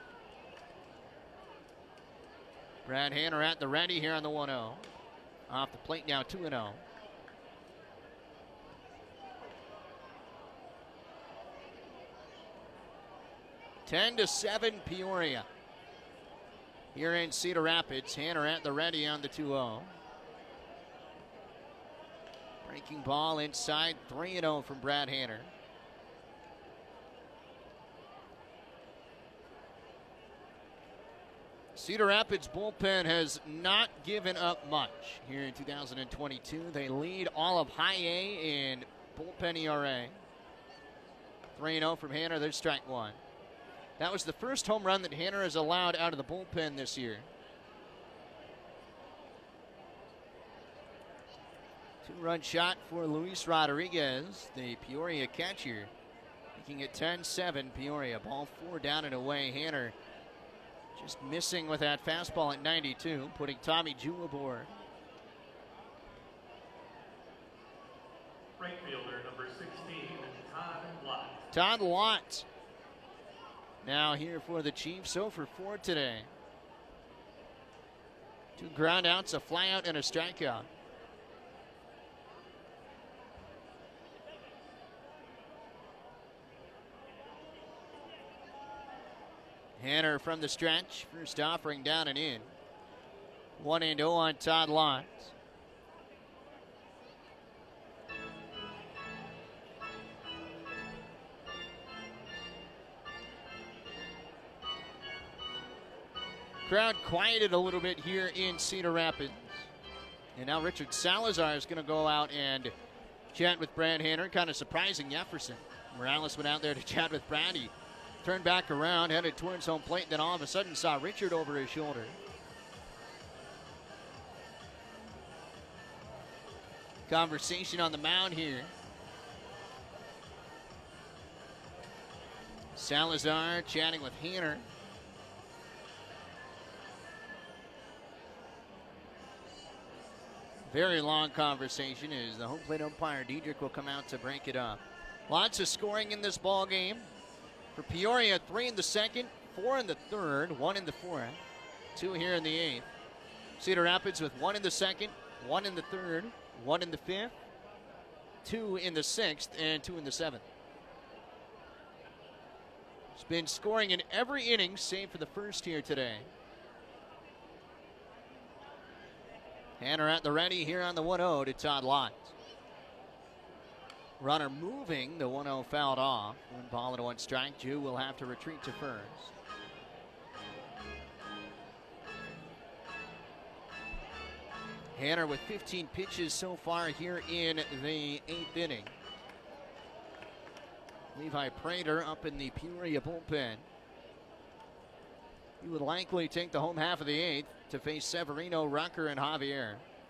Brad Hanner at the ready here on the 1-0. Off the plate now, 2-0. (10-7) Peoria. Here in Cedar Rapids, Hanner at the ready on the 2-0. Breaking ball inside, 3-0 from Brad Hanner. Cedar Rapids bullpen has not given up much here in 2022. They lead all of High A in bullpen ERA. 3-0 from Hanner, there's strike 1. That was the first home run that Hanner has allowed out of the bullpen this year. 2-run shot for Luis Rodriguez, the Peoria catcher. Making it 10-7 Peoria. Ball 4 down and away. Hanner just missing with that fastball at 92, putting Tommy Jew aboard. Right fielder number 16, Todd Lott. Todd Lott now here for the Chiefs, 0 for 4 today. 2 ground outs, a fly out, and a strikeout. Hanner from the stretch, first offering down and in. 1-0 on Todd Lott. Crowd quieted a little bit here in Cedar Rapids. And now Richard Salazar is going to go out and chat with Brad Hanner, kind of surprising Jefferson. Morales went out there to chat with Brad. He turned back around, headed towards home plate, then all of a sudden saw Richard over his shoulder. Conversation on the mound here. Salazar chatting with Hanner. Very long conversation as the home plate umpire Diedrich will come out to break it up. Lots of scoring in this ball game. For Peoria, 3 in the second, 4 in the third, 1 in the fourth, 2 here in the 8th. Cedar Rapids with 1 in the second, 1 in the third, 1 in the 5th, 2 in the 6th, and 2 in the 7th. It's been scoring in every inning save for the first here today. Hanner at the ready here on the 1-0 to Todd Lott. Runner moving, the 1-0 fouled off. 1-1 strike. Jew will have to retreat to first. Hanner with 15 pitches so far here in the 8th inning. Levi Prater up in the Peoria bullpen. He would likely take the home half of the 8th to face Severino, Rucker, and Javier.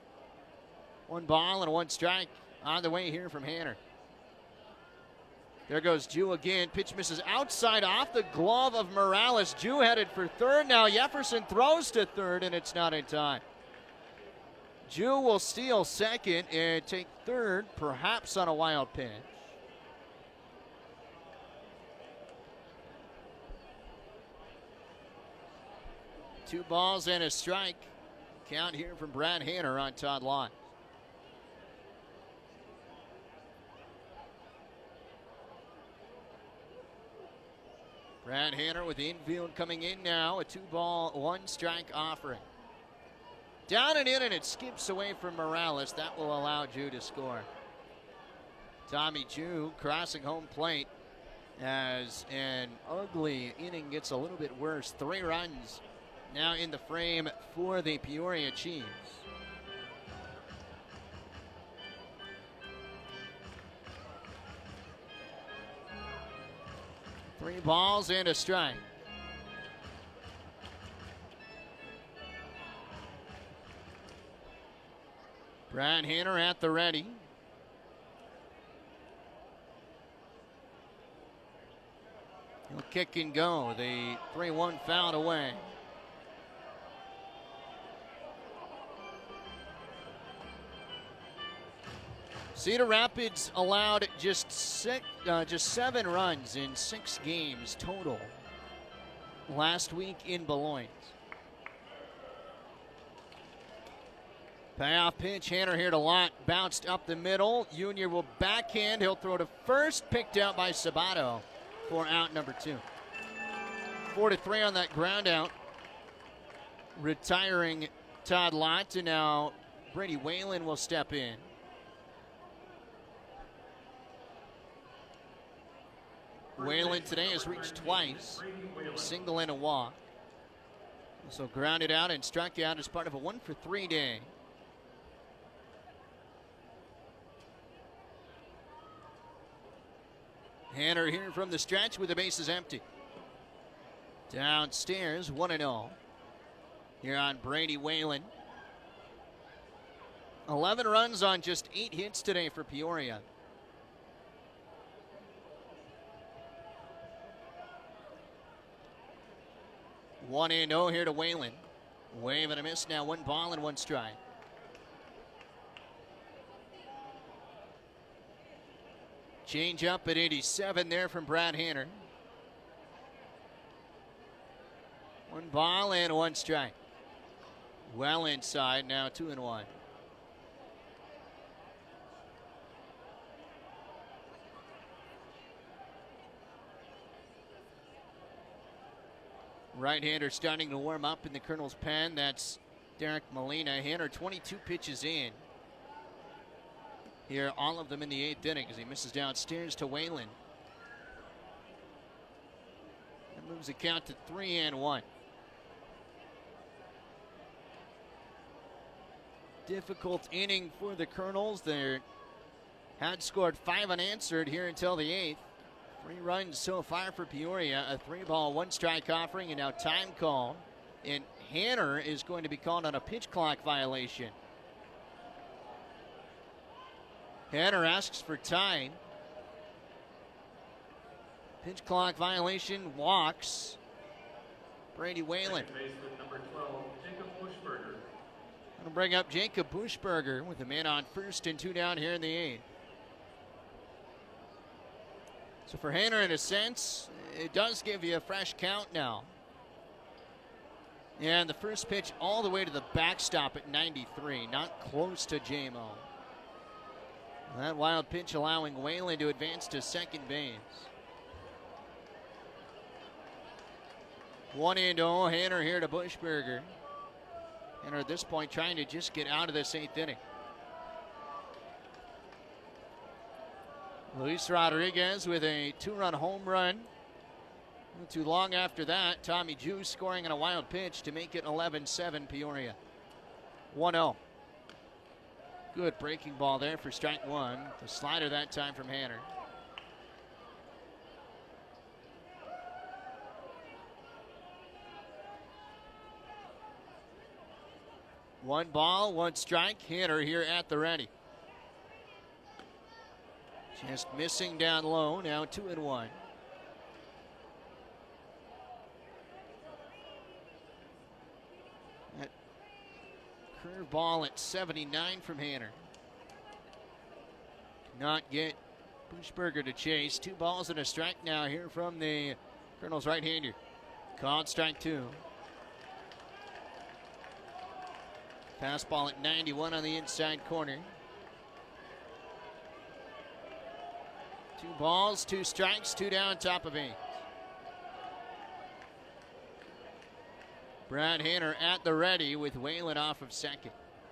1-1 strike on the way here from Hanner. There goes Jew again. Pitch misses outside off the glove of Morales. Jew headed for third. Now Jefferson throws to third, and it's not in time. Jew will steal second and take third, perhaps on a wild pitch. Two balls and a strike. Count here from Brad Hanner on Todd Lott. Brad Hanner with the infield coming in now. A 2-ball, 1-strike offering. Down and in, and it skips away from Morales. That will allow Jew to score. Tommy Jew crossing home plate as an ugly inning gets a little bit worse. 3 runs now in the frame for the Peoria Chiefs. Three balls and a strike. Brad Hanner at the ready. He'll kick and go. The 3-1 fouled away. Cedar Rapids allowed just 7 runs in 6 games total last week in Beloit. Payoff pitch, Hanner here to lock, bounced up the middle. Junior will backhand, he'll throw to first, picked out by Sabato for out number 2. 4-3 on that ground out. Retiring Todd Lott, and now Brady Whalen will step in. Whalen today has reached twice, a single and a walk. So grounded out and struck out as part of a 1-for-3 day. Hanner here from the stretch with the bases empty. Downstairs, 1-0. Here on Brady Whalen. 11 runs on just 8 hits today for Peoria. One and 0 here to Whalen. Wave and a miss now, 1 ball and 1 strike. Change up at 87 there from Brad Hanner. 1 ball and 1 strike. Well inside now, 2-1. Right-hander starting to warm up in the Colonel's pen. That's Derek Molina. Hanner 22 pitches in. Here, all of them in the 8th inning as he misses downstairs to Whalen. That moves the count to 3-1. Difficult inning for the Colonels. They had scored 5 unanswered here until the 8th. 3 runs so far for Peoria. A 3-ball, 1-strike offering, and now time call. And Hanner is going to be called on a pitch clock violation. Hanner asks for time. Pitch clock violation, walks. Brady Whalen. Number 12, Jacob Bushberger. Going to bring up Jacob Bushberger with a man on first and 2 down here in the 8th. So for Hanner, in a sense, it does give you a fresh count now. And the first pitch all the way to the backstop at 93, not close to J-Mo. That wild pitch allowing Whalen to advance to second base. 1-0, Hanner here to Bushberger. Hanner at this point trying to just get out of this 8th inning. Luis Rodriguez with a 2-run home run. Not too long after that, Tommy Jew scoring on a wild pitch to make it 11-7 Peoria. 1-0. Good breaking ball there for strike 1. The slider that time from Hanner. One ball, 1 strike. Hanner here at the ready. Just missing down low, now 2-1. That curve ball at 79 from Hanner. Not get Bushberger to chase. 2 balls and a strike now here from the Colonel's right-hander. Called strike 2. Fastball at 91 on the inside corner. 2 balls, 2 strikes, 2 down, top of 8. Brad Hanner at the ready with Whalen off of second.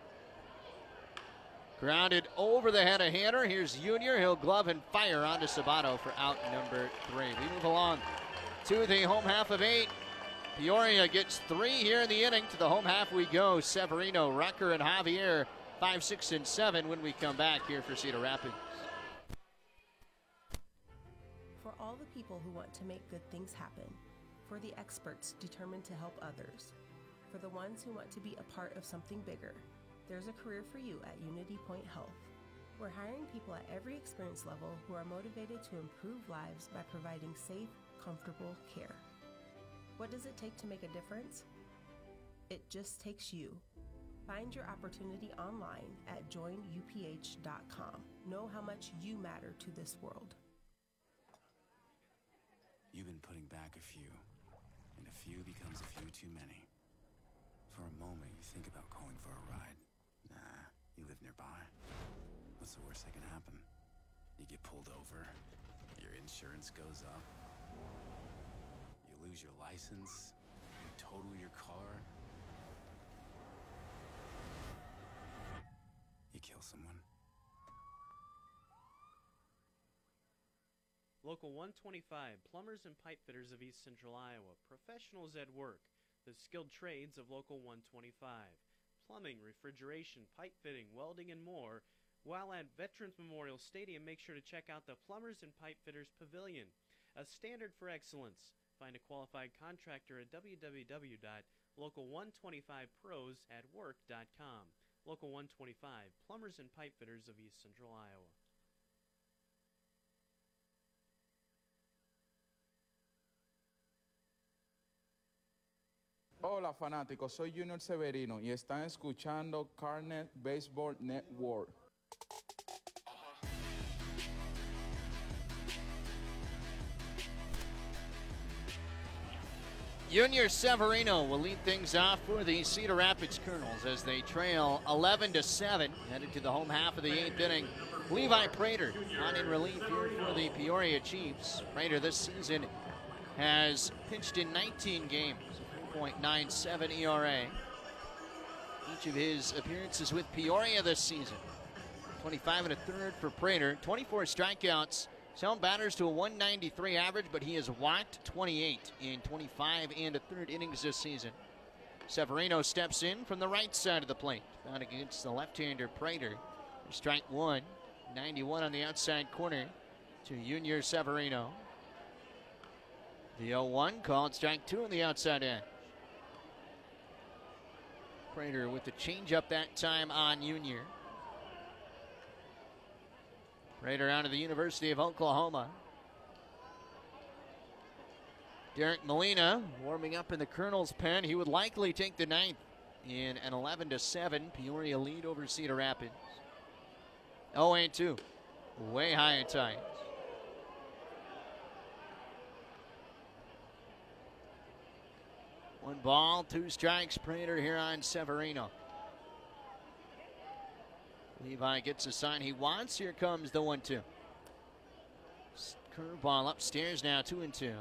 Grounded over the head of Hanner. Here's Junior. He'll glove and fire onto Sabato for out number 3. We move along to the home half of 8. Peoria gets 3 here in the inning. To the home half we go. Severino, Rucker, and Javier 5, 6, and 7 when we come back here for Cedar Rapids. For all the people who want to make good things happen, for the experts determined to help others, for the ones who want to be a part of something bigger, there's a career for you at Unity Point Health. We're hiring people at every experience level who are motivated to improve lives by providing safe, comfortable care. What does it take to make a difference? It just takes you. Find your opportunity online at joinuph.com. Know how much you matter to this world. You've been putting back a few, and a few becomes a few too many. For a moment, you think about calling for a ride. Nah, you live nearby. What's the worst that can happen? You get pulled over, your insurance goes up, you lose your license, you total your car, you kill someone. Local 125, plumbers and pipe fitters of East Central Iowa, professionals at work, the skilled trades of Local 125. Plumbing, refrigeration, pipe fitting, welding, and more. While at Veterans Memorial Stadium, make sure to check out the Plumbers and Pipe Fitters Pavilion, a standard for excellence. Find a qualified contractor at www.local125pros@work.com. Local 125, plumbers and pipe fitters of East Central Iowa. Hola fanáticos, soy Junior Severino y están escuchando Carnet Baseball Network. Junior Severino will lead things off for the Cedar Rapids Colonels as they trail 11-7, headed to the home half of the 8th inning. Levi Prater on in relief here for the Peoria Chiefs. Prater this season has pitched in 19 games, 4.97 ERA. Each of his appearances with Peoria this season. 25 1/3 for Prater, 24 strikeouts. Some batters to a 193 average, but he has walked 28 in 25 1/3 innings this season. Severino steps in from the right side of the plate, down against the left-hander Prater. Strike 1, 91 on the outside corner to Junior Severino. The 0-1 called strike 2 on the outside edge. Prater with the changeup that time on Junior. Prater out of the University of Oklahoma. Derek Molina warming up in the Colonel's pen. He would likely take the 9th in an 11-7 Peoria lead over Cedar Rapids. 0-2, way high and tight. One ball, 2 strikes. Prater here on Severino. Levi gets the sign he wants. Here comes the 1-2. Curveball upstairs now, 2-2.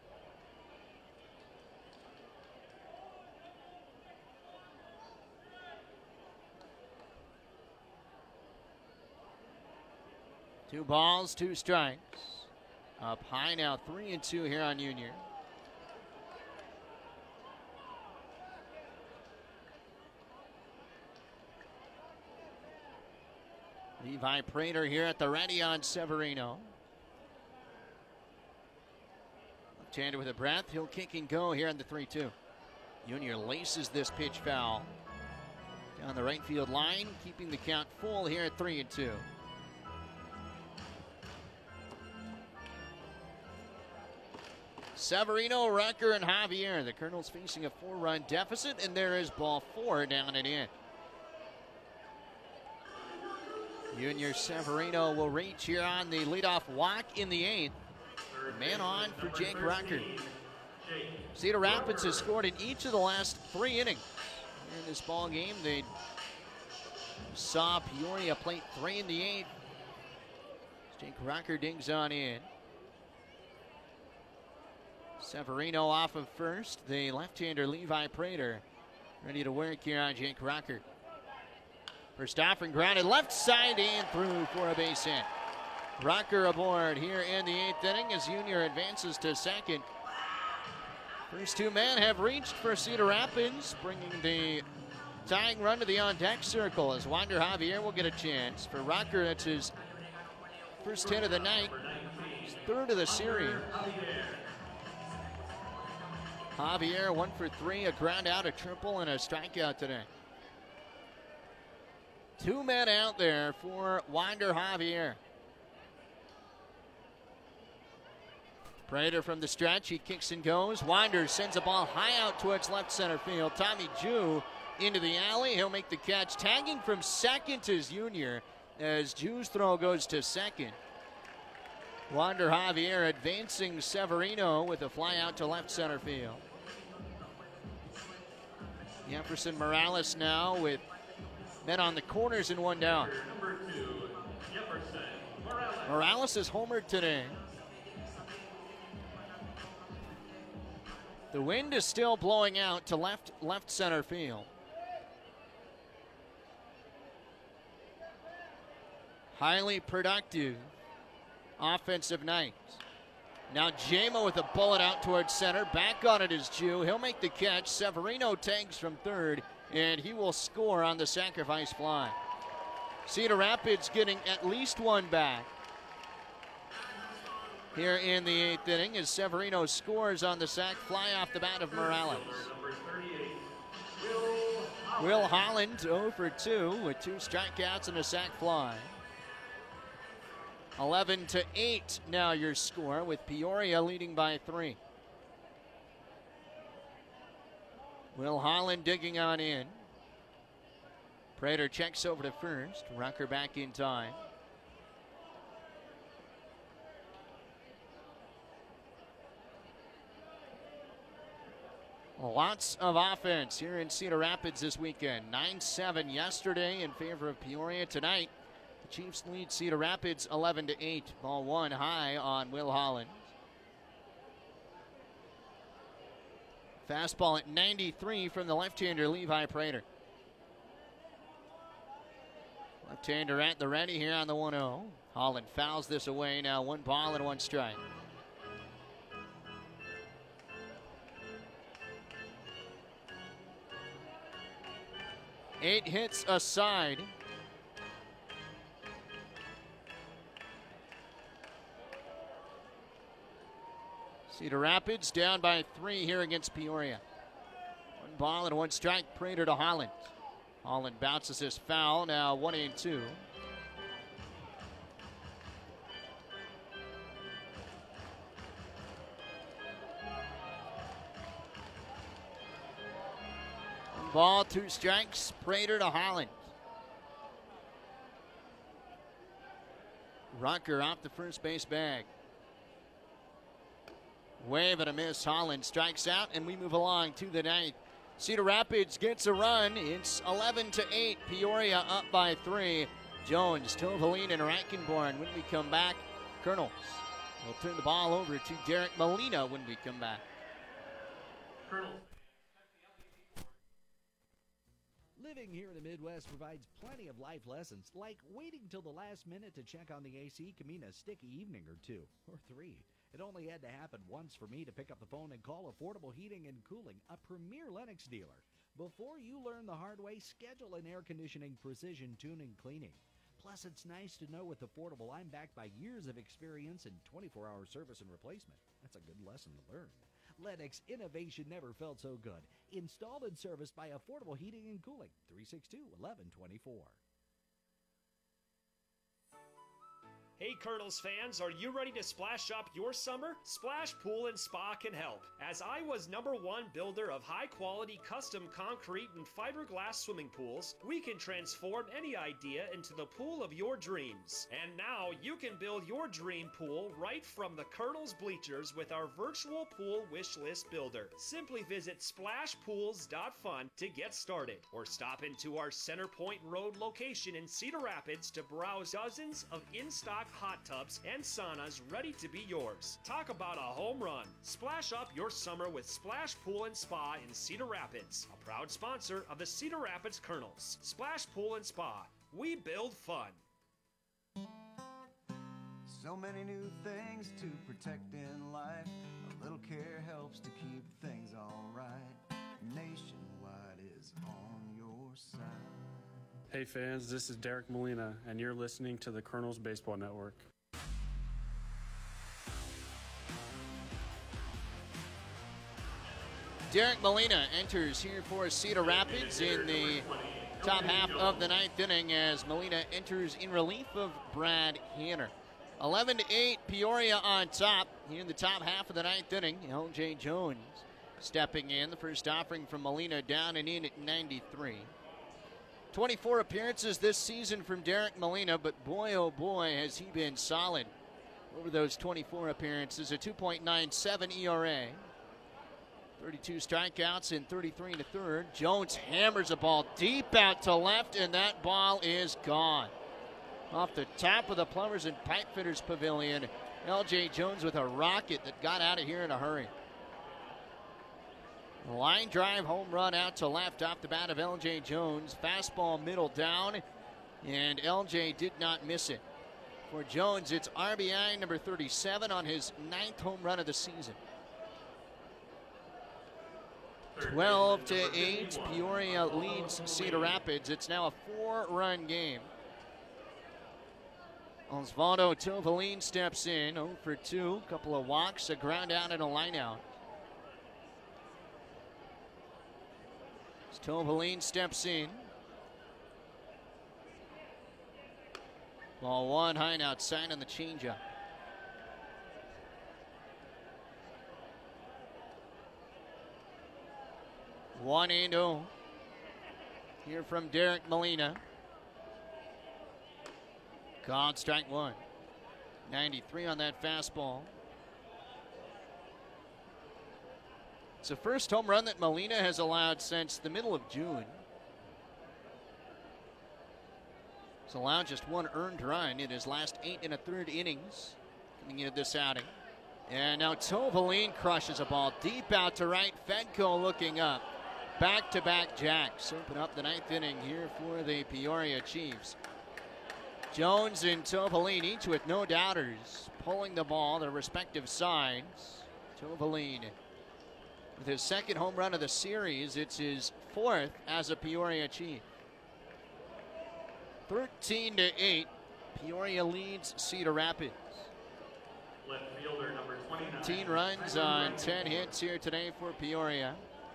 Two balls, 2 strikes. Up high now, 3-2 here on Junior. Levi Prater here at the ready on Severino. Left-hander with a breath. He'll kick and go here on the 3-2. Junior laces this pitch foul down the right field line, keeping the count full here at 3-2. Severino, Rucker, and Javier. The Colonels facing a 4-run deficit, and there is ball 4 down and in. Junior Severino will reach here on the leadoff walk in the 8th. Man on for Jake Rucker. Cedar Rapids has scored in each of the last 3 innings in this ball game. They saw Peoria plate 3 in the 8th. Jake Rucker dings on in. Severino off of first. The left-hander Levi Prater ready to work here on Jake Rocker. First offering grounded left side and through for a base hit. Rocker aboard here in the 8th inning as Junior advances to second. First two men have reached for Cedar Rapids, bringing the tying run to the on-deck circle as Wander Javier will get a chance. For Rocker, that's his first hit of the night, his third of the series. Javier 1 for 3, a ground out, a triple, and a strikeout today. Two men out there for Wander Javier. Prater from the stretch, he kicks and goes. Wander sends a ball high out towards left center field. Tommy Jew into the alley, he'll make the catch. Tagging from second is Junior as Jew's throw goes to second. Wander Javier advancing Severino with a fly out to left center field. Jefferson Morales now with men on the corners and one down. Morales is homered today. The wind is still blowing out to left center field. Highly productive offensive night. Now Jama with a bullet out towards center. Back on it is Jew. He'll make the catch. Severino tags from third, and he will score on the sacrifice fly. Cedar Rapids getting at least one back here in the 8th inning as Severino scores on the sac fly off the bat of Morales. Will Holland 0 for 2 with 2 strikeouts and a sac fly. 11-8 now your score with Peoria leading by 3. Will Holland digging on in. Prater checks over to first. Rucker back in time. Lots of offense here in Cedar Rapids this weekend. 9-7 yesterday in favor of Peoria. Tonight, the Chiefs lead Cedar Rapids 11-8. Ball one high on Will Holland. Fastball at 93 from the left-hander Levi Prater. Left-hander at the ready here on the 1-0. Holland fouls this away now. 1 ball and 1 strike. Eight hits aside. Cedar Rapids down by 3 here against Peoria. 1 ball and 1 strike. Prater to Holland. Holland bounces his foul. Now 1-2. Ball, 2 strikes. Prater to Holland. Rucker off the first base bag. Wave and a miss. Holland strikes out, and we move along to the 9th. Cedar Rapids gets a run. It's 11-8. Peoria up by 3. Jones, Tovaline, and Rankenborn. When we come back, Colonels will turn the ball over to Derek Molina when we come back. Colonel. Living here in the Midwest provides plenty of life lessons, like waiting till the last minute to check on the AC can mean a sticky evening or 2 or 3. It only had to happen once for me to pick up the phone and call Affordable Heating and Cooling, a premier Lennox dealer. Before you learn the hard way, schedule an air conditioning precision tuning cleaning. Plus, it's nice to know with Affordable I'm backed by years of experience and 24-hour service and replacement. That's a good lesson to learn. Lennox innovation never felt so good. Installed and serviced by Affordable Heating and Cooling, 362-1124. Hey Colonels fans, are you ready to splash up your summer? Splash Pool and Spa can help. As Iowa's #1 builder of high-quality custom concrete and fiberglass swimming pools, we can transform any idea into the pool of your dreams. And now you can build your dream pool right from the Colonels bleachers with our virtual pool wish list builder. Simply visit splashpools.fun to get started, or stop into our Center Point Road location in Cedar Rapids to browse dozens of in-stock bath hot tubs and saunas ready to be yours. Talk about a home run. Splash up your summer with Splash Pool and Spa in Cedar Rapids, a proud sponsor of the Cedar Rapids Colonels. Splash Pool and Spa. We build fun. So many new things to protect in life. A little care helps to keep things alright. Nationwide is on your side. Hey fans, this is Derek Molina, and you're listening to the Colonels Baseball Network. Derek Molina enters here for Cedar Rapids in the top half of the ninth inning as Molina enters in relief of Brad Hanner. 11-8, Peoria on top here in the top half of the ninth inning. L.J. Jones stepping in. The first offering from Molina down and in at 93. 24 appearances this season from Derek Molina, but boy, oh boy, has he been solid over those 24 appearances. A 2.97 ERA. 32 strikeouts in 33 and a third. Jones hammers a ball deep out to left, and that ball is gone. Off the top of the Plumbers and Pipefitters Pavilion, L.J. Jones with a rocket that got out of here in a hurry. Line drive home run out to left off the bat of L.J. Jones. Fastball middle down, and L.J. did not miss it. For Jones, it's RBI number 37 on his 9th home run of the season. 12-8, Peoria leads Cedar Rapids. It's now a 4-run game. Osvaldo Tovalin steps in, 0 for 2, a couple of walks, a ground out and a line out. As Tovalin steps in. Ball one, high and outside on the changeup. One and 0 here from Derek Molina. Called strike one. 93 on that fastball. It's the first home run that Molina has allowed since the middle of June. He's allowed just one earned run in his last 8 1/3 innings coming into this outing. And now Tovalin crushes a ball deep out to right. Fedko looking up. Back-to-back jacks open up the ninth inning here for the Peoria Chiefs. Jones and Tovalin, each with no doubters, pulling the ball their respective sides. Tovalin with his second home run of the series. It's his 4th as a Peoria Chief. 13-8, Peoria leads Cedar Rapids. Left fielder number 29. 15 runs on 10 hits here today for Peoria.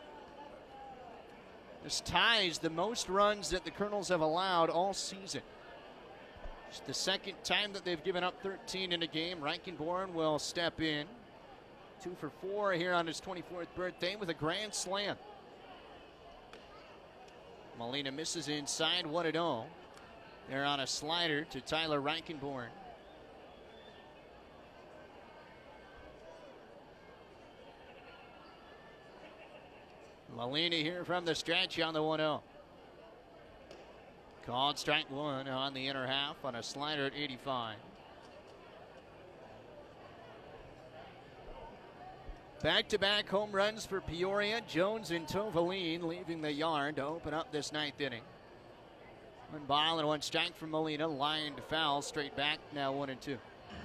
This ties the most runs that the Colonels have allowed all season. It's the second time that they've given up 13 in a game. Reichenborn will step in. 2 for 4 here on his 24th birthday with a grand slam. Molina misses inside, 1-0. They're on a slider to Tyler Reichenborn. Molina here from the stretch on the 1-0. Called strike one on the inner half on a slider at 85. Back-to-back home runs for Peoria. Jones and Tovalin leaving the yard to open up this ninth inning. 1 ball and 1 strike from Molina. Lined foul straight back, now 1-2.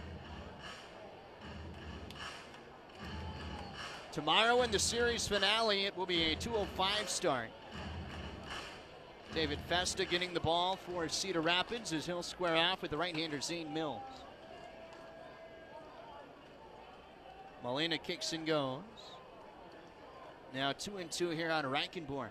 Tomorrow in the series finale, it will be a 2:05 start. David Festa getting the ball for Cedar Rapids as he'll square off with the right-hander Zane Mills. Molina kicks and goes. Now 2-2 here on Reichenborn.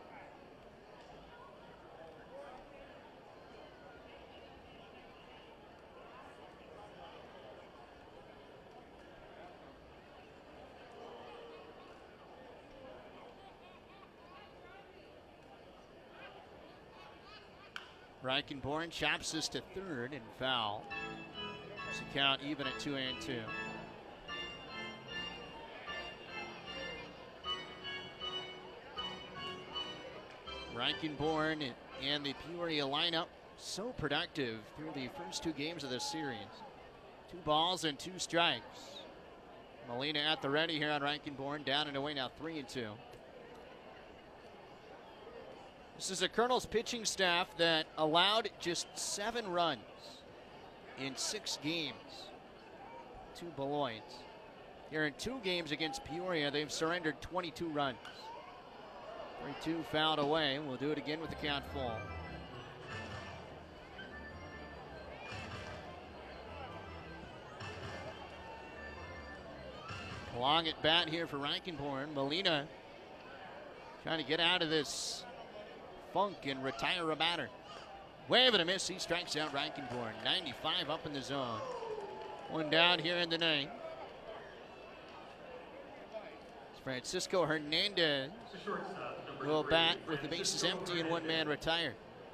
Reichenborn chops this to third and foul. It's a count even at 2-2. Reichenborn and the Peoria lineup so productive through the first 2 games of this series. 2 balls and 2 strikes. Molina at the ready here on Reichenborn, down and away now 3-2. This is a Colonels pitching staff that allowed just 7 runs in 6 games to Beloit. Here in 2 games against Peoria, they've surrendered 22 runs. 3-2 fouled away. We'll do it again with the count full. Long at bat here for Reichenborn. Molina trying to get out of this funk and retire a batter. Wave and a miss. He strikes out Reichenborn. 95 up in the zone. 1 down here in the 9th. Francisco Hernandez will bat with the bases empty and 1 man retired.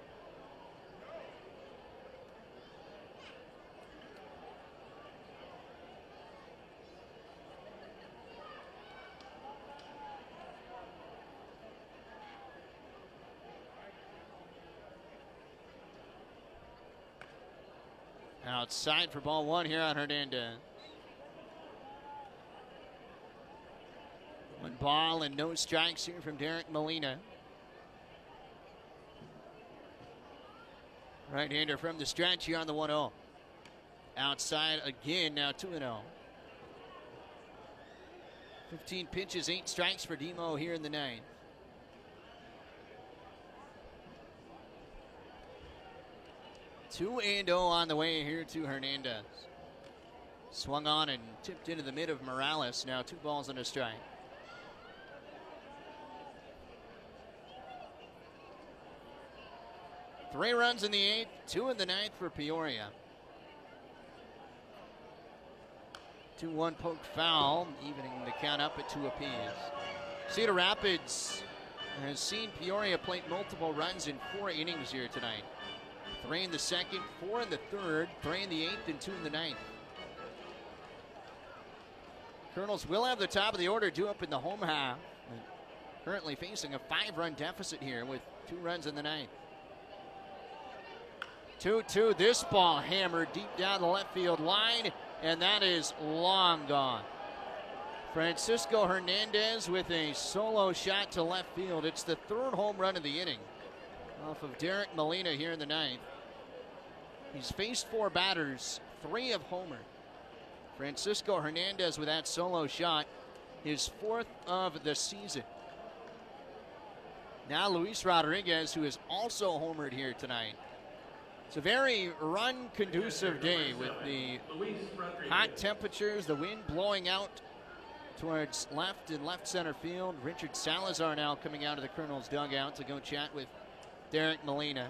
Outside for ball 1 here on Hernandez. 1 ball and no strikes here from Derek Molina. Right-hander from the stretch here on the 1-0. Outside again, now 2-0. 15 pitches, 8 strikes for Demo here in the 9th. Two and 0 on the way here to Hernandez. Swung on and tipped into the mid of Morales. Now 2 balls and a strike. Three runs in the 8th, 2 in the 9th for Peoria. 2-1 poked foul, evening the count up at 2 apiece. Cedar Rapids has seen Peoria plate multiple runs in 4 innings here tonight. 3 in the 2nd, 4 in the 3rd, 3 in the 8th, and 2 in the 9th. Colonels will have the top of the order due up in the home half. Currently facing a 5-run deficit here with 2 runs in the 9th. 2-2, this ball hammered deep down the left field line, and that is long gone. Francisco Hernandez with a solo shot to left field. It's the 3rd home run of the inning off of Derek Molina here in the 9th. He's faced 4 batters, 3 have homered. Francisco Hernandez with that solo shot, his 4th of the season. Now Luis Rodriguez, who has also homered here tonight. It's a very run-conducive day with the hot temperatures, the wind blowing out towards left and left center field. Richard Salazar now coming out of the Colonels dugout to go chat with Derek Molina.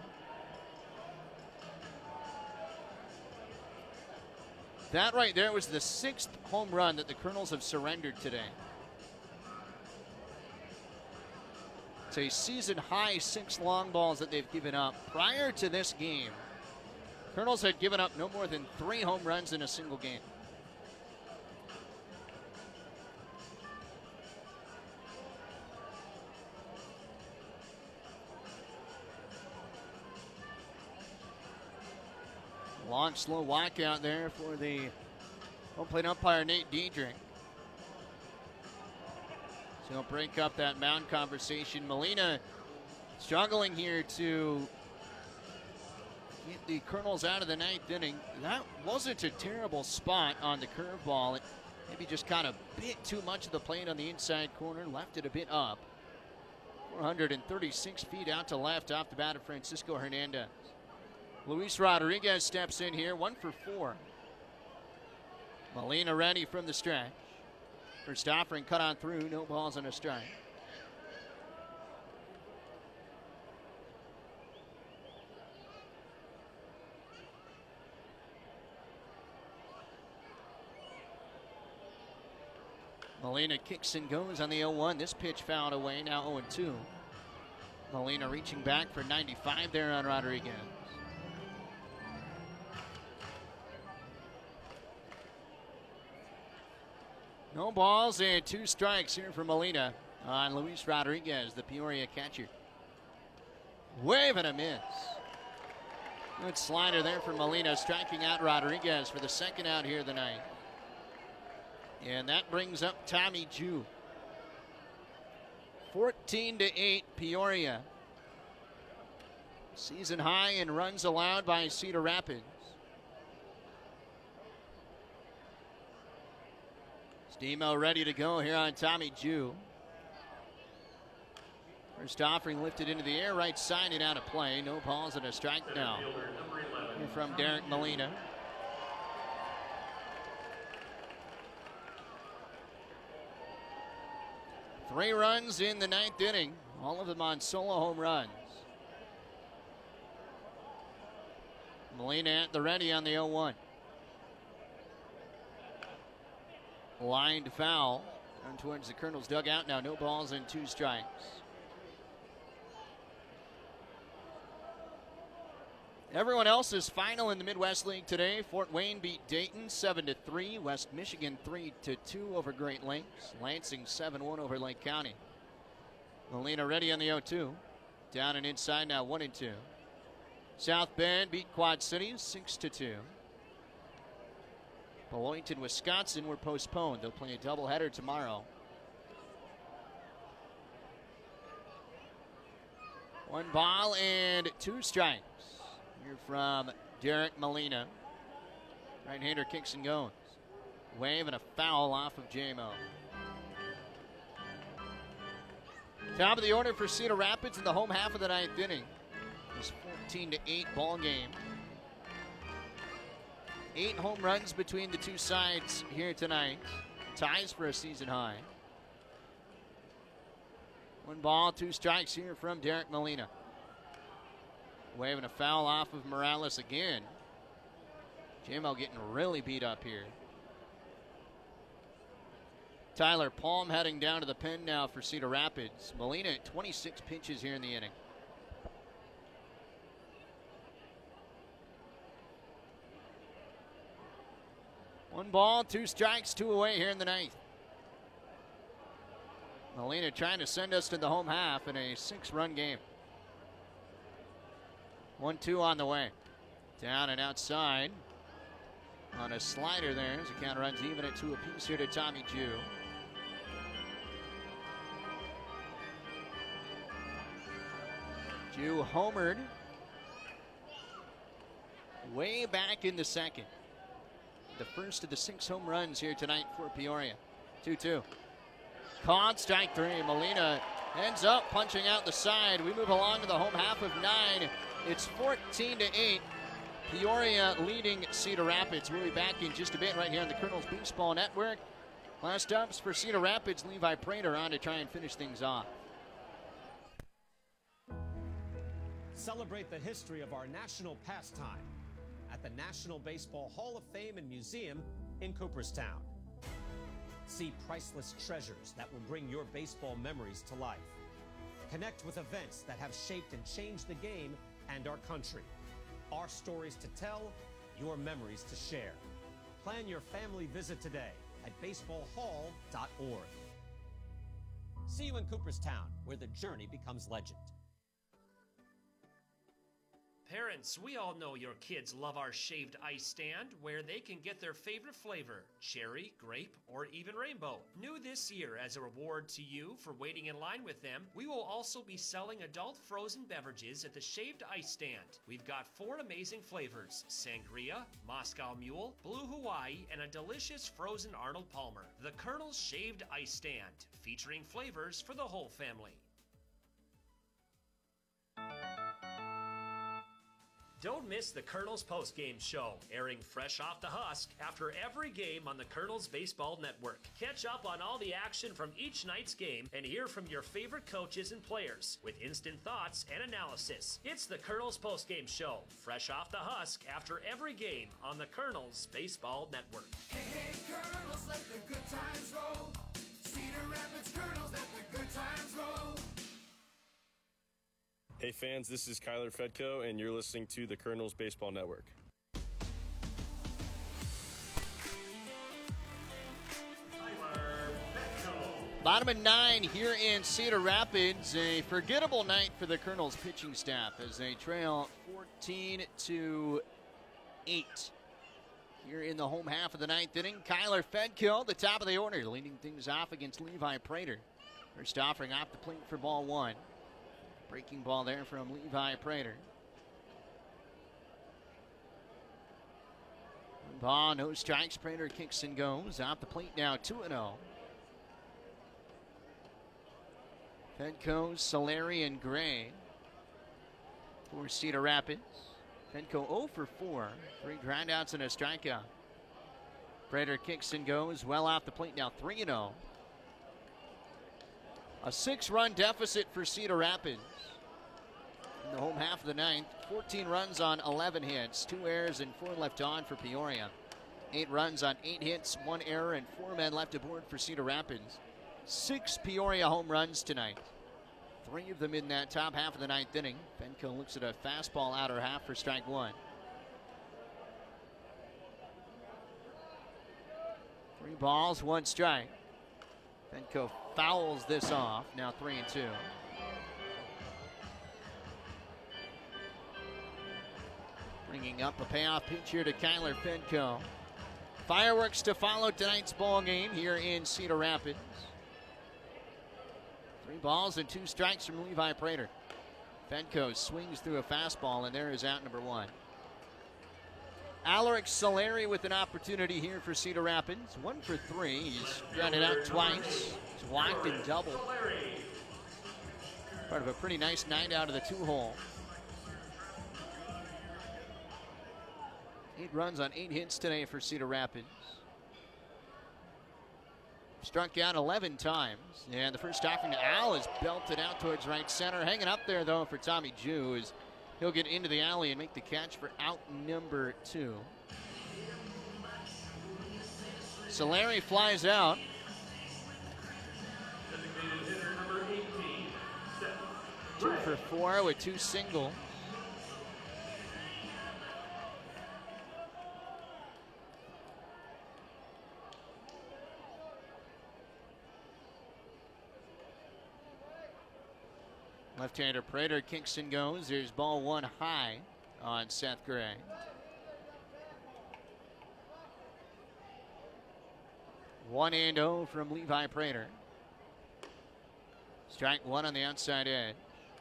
That right there was the 6th home run that the Colonels have surrendered today. It's a season high 6 long balls that they've given up. Prior to this game, Colonels had given up no more than 3 home runs in a single game. Long, slow walk out there for the home plate umpire, Nate Diedrich. So he'll break up that mound conversation. Molina struggling here to get the Colonels out of the 9th inning. That wasn't a terrible spot on the curveball. It maybe just caught a bit too much of the plate on the inside corner, left it a bit up. 436 feet out to left off the bat of Francisco Hernandez. Luis Rodriguez steps in here, 1 for 4. Molina ready from the stretch. First offering cut on through, no balls and a strike. Molina kicks and goes on the 0-1. This pitch fouled away, now 0-2. Molina reaching back for 95 there on Rodriguez. No balls and 2 strikes here for Molina on Luis Rodriguez, the Peoria catcher. Wave and a miss. Good slider there from Molina, striking out Rodriguez for the second out here tonight. And that brings up Tommy Jew. 14-8 Peoria. Season high in runs allowed by Cedar Rapids. Stemo ready to go here on Tommy Jew. First offering lifted into the air, right side and out of play. No balls and a strike now. Here from Derek Molina. Three runs in the ninth inning, all of them on solo home runs. Molina at the ready on the 0-1. Lined foul down towards the Colonel's dugout now. No balls and 2 strikes. Everyone else is final in the Midwest League today. Fort Wayne beat Dayton 7-3. West Michigan 3-2 over Great Lakes. Lansing 7-1 over Lake County. Molina ready on the 0-2. Down and inside now 1-2. South Bend beat Quad Cities 6-2. Beloit and Wisconsin were postponed. They'll play a doubleheader tomorrow. 1 ball and 2 strikes. Here from Derek Molina. Right-hander kicks and goes. Wave and a foul off of J-Mo. Top of the order for Cedar Rapids in the home half of the ninth inning. This 14-8 ball game. 8 home runs between the two sides here tonight. Ties for a season high. 1 ball, 2 strikes here from Derek Molina. Waving a foul off of Morales again. J-Mo getting really beat up here. Tyler Palm heading down to the pen now for Cedar Rapids. Molina at 26 pitches here in the inning. One ball, 2 strikes, 2 away here in the ninth. Molina trying to send us to the home half in a 6-run game. 1-2 on the way. Down and outside on a slider there as the count runs even at 2 apiece here to Tommy Jew. Jew homered way back in the second. The first of the 6 home runs here tonight for Peoria. 2-2. Caught, strike 3. Molina ends up punching out the side. We move along to the home half of 9. It's 14-8. Peoria leading Cedar Rapids. We'll be back in just a bit right here on the Colonel's Baseball Network. Last ups for Cedar Rapids. Levi Prater on to try and finish things off. Celebrate the history of our national pastime at the National Baseball Hall of Fame and Museum in Cooperstown. See priceless treasures that will bring your baseball memories to life. Connect with events that have shaped and changed the game and our country. Our stories to tell, your memories to share. Plan your family visit today at baseballhall.org. See you in Cooperstown, where the journey becomes legend. Parents, we all know your kids love our shaved ice stand, where they can get their favorite flavor, cherry, grape, or even rainbow. New this year, as a reward to you for waiting in line with them, we will also be selling adult frozen beverages at the shaved ice stand. We've got 4 amazing flavors: sangria, Moscow Mule, Blue Hawaii, and a delicious frozen Arnold Palmer. The Colonel's Shaved Ice Stand, featuring flavors for the whole family. Don't miss the Colonel's postgame show, airing fresh off the husk after every game on the Colonel's Baseball Network. Catch up on all the action from each night's game and hear from your favorite coaches and players with instant thoughts and analysis. It's the Colonel's postgame show, fresh off the husk after every game on the Colonel's Baseball Network. Hey, hey, Colonels, let the good times roll. Cedar Rapids Colonels, let the good times roll. Hey fans, this is Kyler Fedko, and you're listening to the Colonel's Baseball Network. Bottom of 9 here in Cedar Rapids. A forgettable night for the Colonel's pitching staff as they trail 14-8 here in the home half of the ninth inning. Kyler Fedko, the top of the order, leading things off against Levi Prater. First offering off the plate for ball one. Breaking ball there from Levi Prater. One ball, no strikes. Prater kicks and goes. Off the plate now, 2-0. Fedko, Solari, and Gray for Cedar Rapids. Fedko 0 for 4. 3 groundouts and a strikeout. Prater kicks and goes. Well off the plate now, 3-0. A 6-run deficit for Cedar Rapids in the home half of the ninth. 14 runs on 11 hits, 2 errors and 4 left on for Peoria. 8 runs on 8 hits, 1 error, and 4 men left aboard for Cedar Rapids. 6 Peoria home runs tonight. 3 of them in that top half of the ninth inning. Fedko looks at a fastball outer half for strike 1. 3 balls, 1 strike. Fedko fouls this off. Now 3-2. Bringing up a payoff pitch here to Kyler Fedko. Fireworks to follow tonight's ball game here in Cedar Rapids. 3 balls and 2 strikes from Levi Prater. Fedko swings through a fastball, and there is out number 1. Alaric Solari with an opportunity here for Cedar Rapids. 1 for 3. He's grounded out twice. He's walked and doubled. Part of a pretty nice night out of the 2-hole. 8 runs on 8 hits today for Cedar Rapids. Struck out 11 times. And the first offering to Al is belted out towards right center. Hanging up there, though, for Tommy Jew is he'll get into the alley and make the catch for out number 2. Solari flies out. Two for 4 with 2 singles. Left-hander Prater kicks and goes. There's ball 1 high on Seth Gray. One and 0 from Levi Prater. Strike 1 on the outside edge.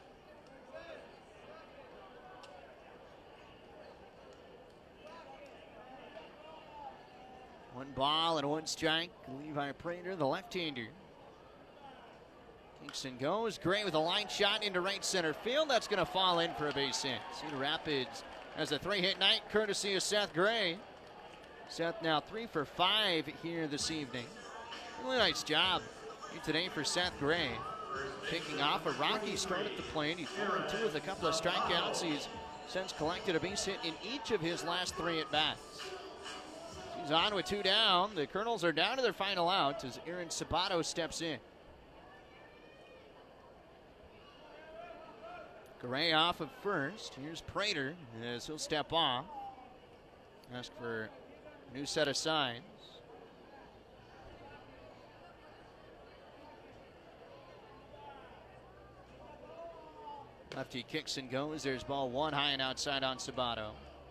One ball and 1 strike. Levi Prater, the left-hander. Kicks and goes. Gray with a line shot into right center field. That's going to fall in for a base hit. Cedar Rapids has a 3-hit night courtesy of Seth Gray. Seth now 3 for 5 here this evening. Really nice job here today for Seth Gray. Kicking off a rocky start at the plate. He's 4-2 with a couple of strikeouts. He's since collected a base hit in each of his last 3 at-bats. He's on with 2 down. The Colonels are down to their final out as Aaron Sabato steps in. Gray off of first. Here's Prater as he'll step off. Ask for a new set of signs. Lefty kicks and goes. There's ball 1 high and outside on Sabato.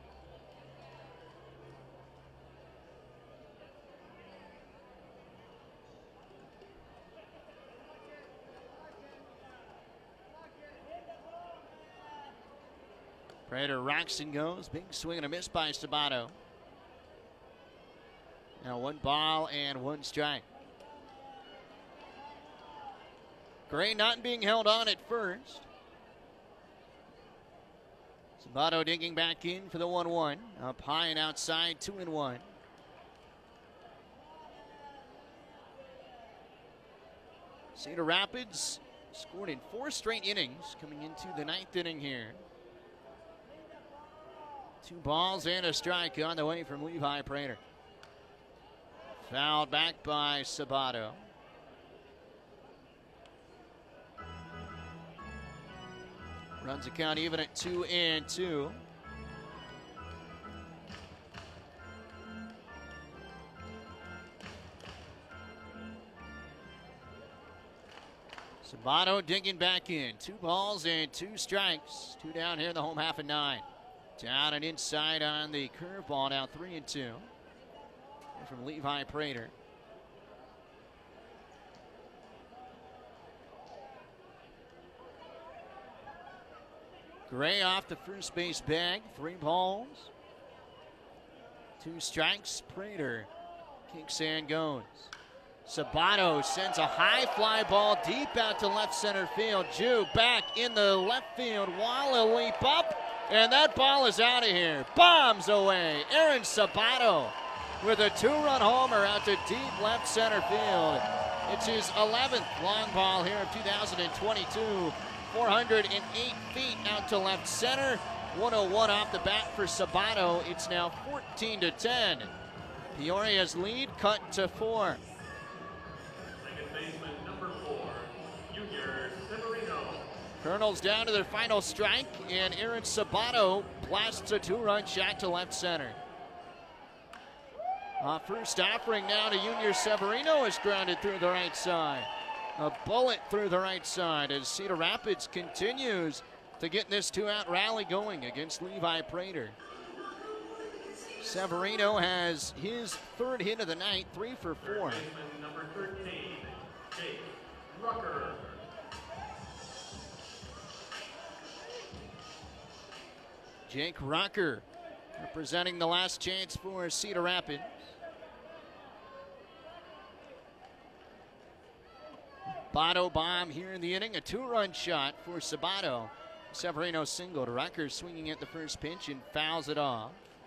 Prater rocks and goes. Big swing and a miss by Sabato. Now 1 ball and 1 strike. Gray not being held on at first. Sabato digging back in for the 1-1. Up high and outside, 2-1. Cedar Rapids scored in 4 straight innings coming into the 9th inning here. 2 balls and a strike on the way from Levi Prater. Fouled back by Sabato. Runs the count even at 2-2. Sabato digging back in. 2 balls and 2 strikes. 2 down here in the home half of 9. Down and inside on the curveball, now 3-2 from Levi Prater. Gray off the first base bag, 3 balls, 2 strikes. Prater kicks and goes. Sabato sends a high fly ball deep out to left center field. Jew back in the left field. Walla leap up, and that ball is out of here. Bombs away. Aaron Sabato with a 2-run homer out to deep left center field. It's his 11th long ball here of 2022. 408 feet out to left center. 101 off the bat for Sabato. It's now 14-10. Peoria's lead cut to 4. Second baseman number 4, Junior Severino. Colonels down to their final strike, and Aaron Sabato blasts a 2-run shot to left center. First offering now to Junior Severino is grounded through the right side. A bullet through the right side as Cedar Rapids continues to get this 2-out rally going against Levi Prater. Severino has his 3rd hit of the night, 3 for 4. Baseman number 13, Jake Rucker. Jake Rucker representing the last chance for Cedar Rapids. Sabato bomb here in the inning, a 2-run shot for Sabato. Severino singled. Rucker swinging at the first pitch and fouls it off.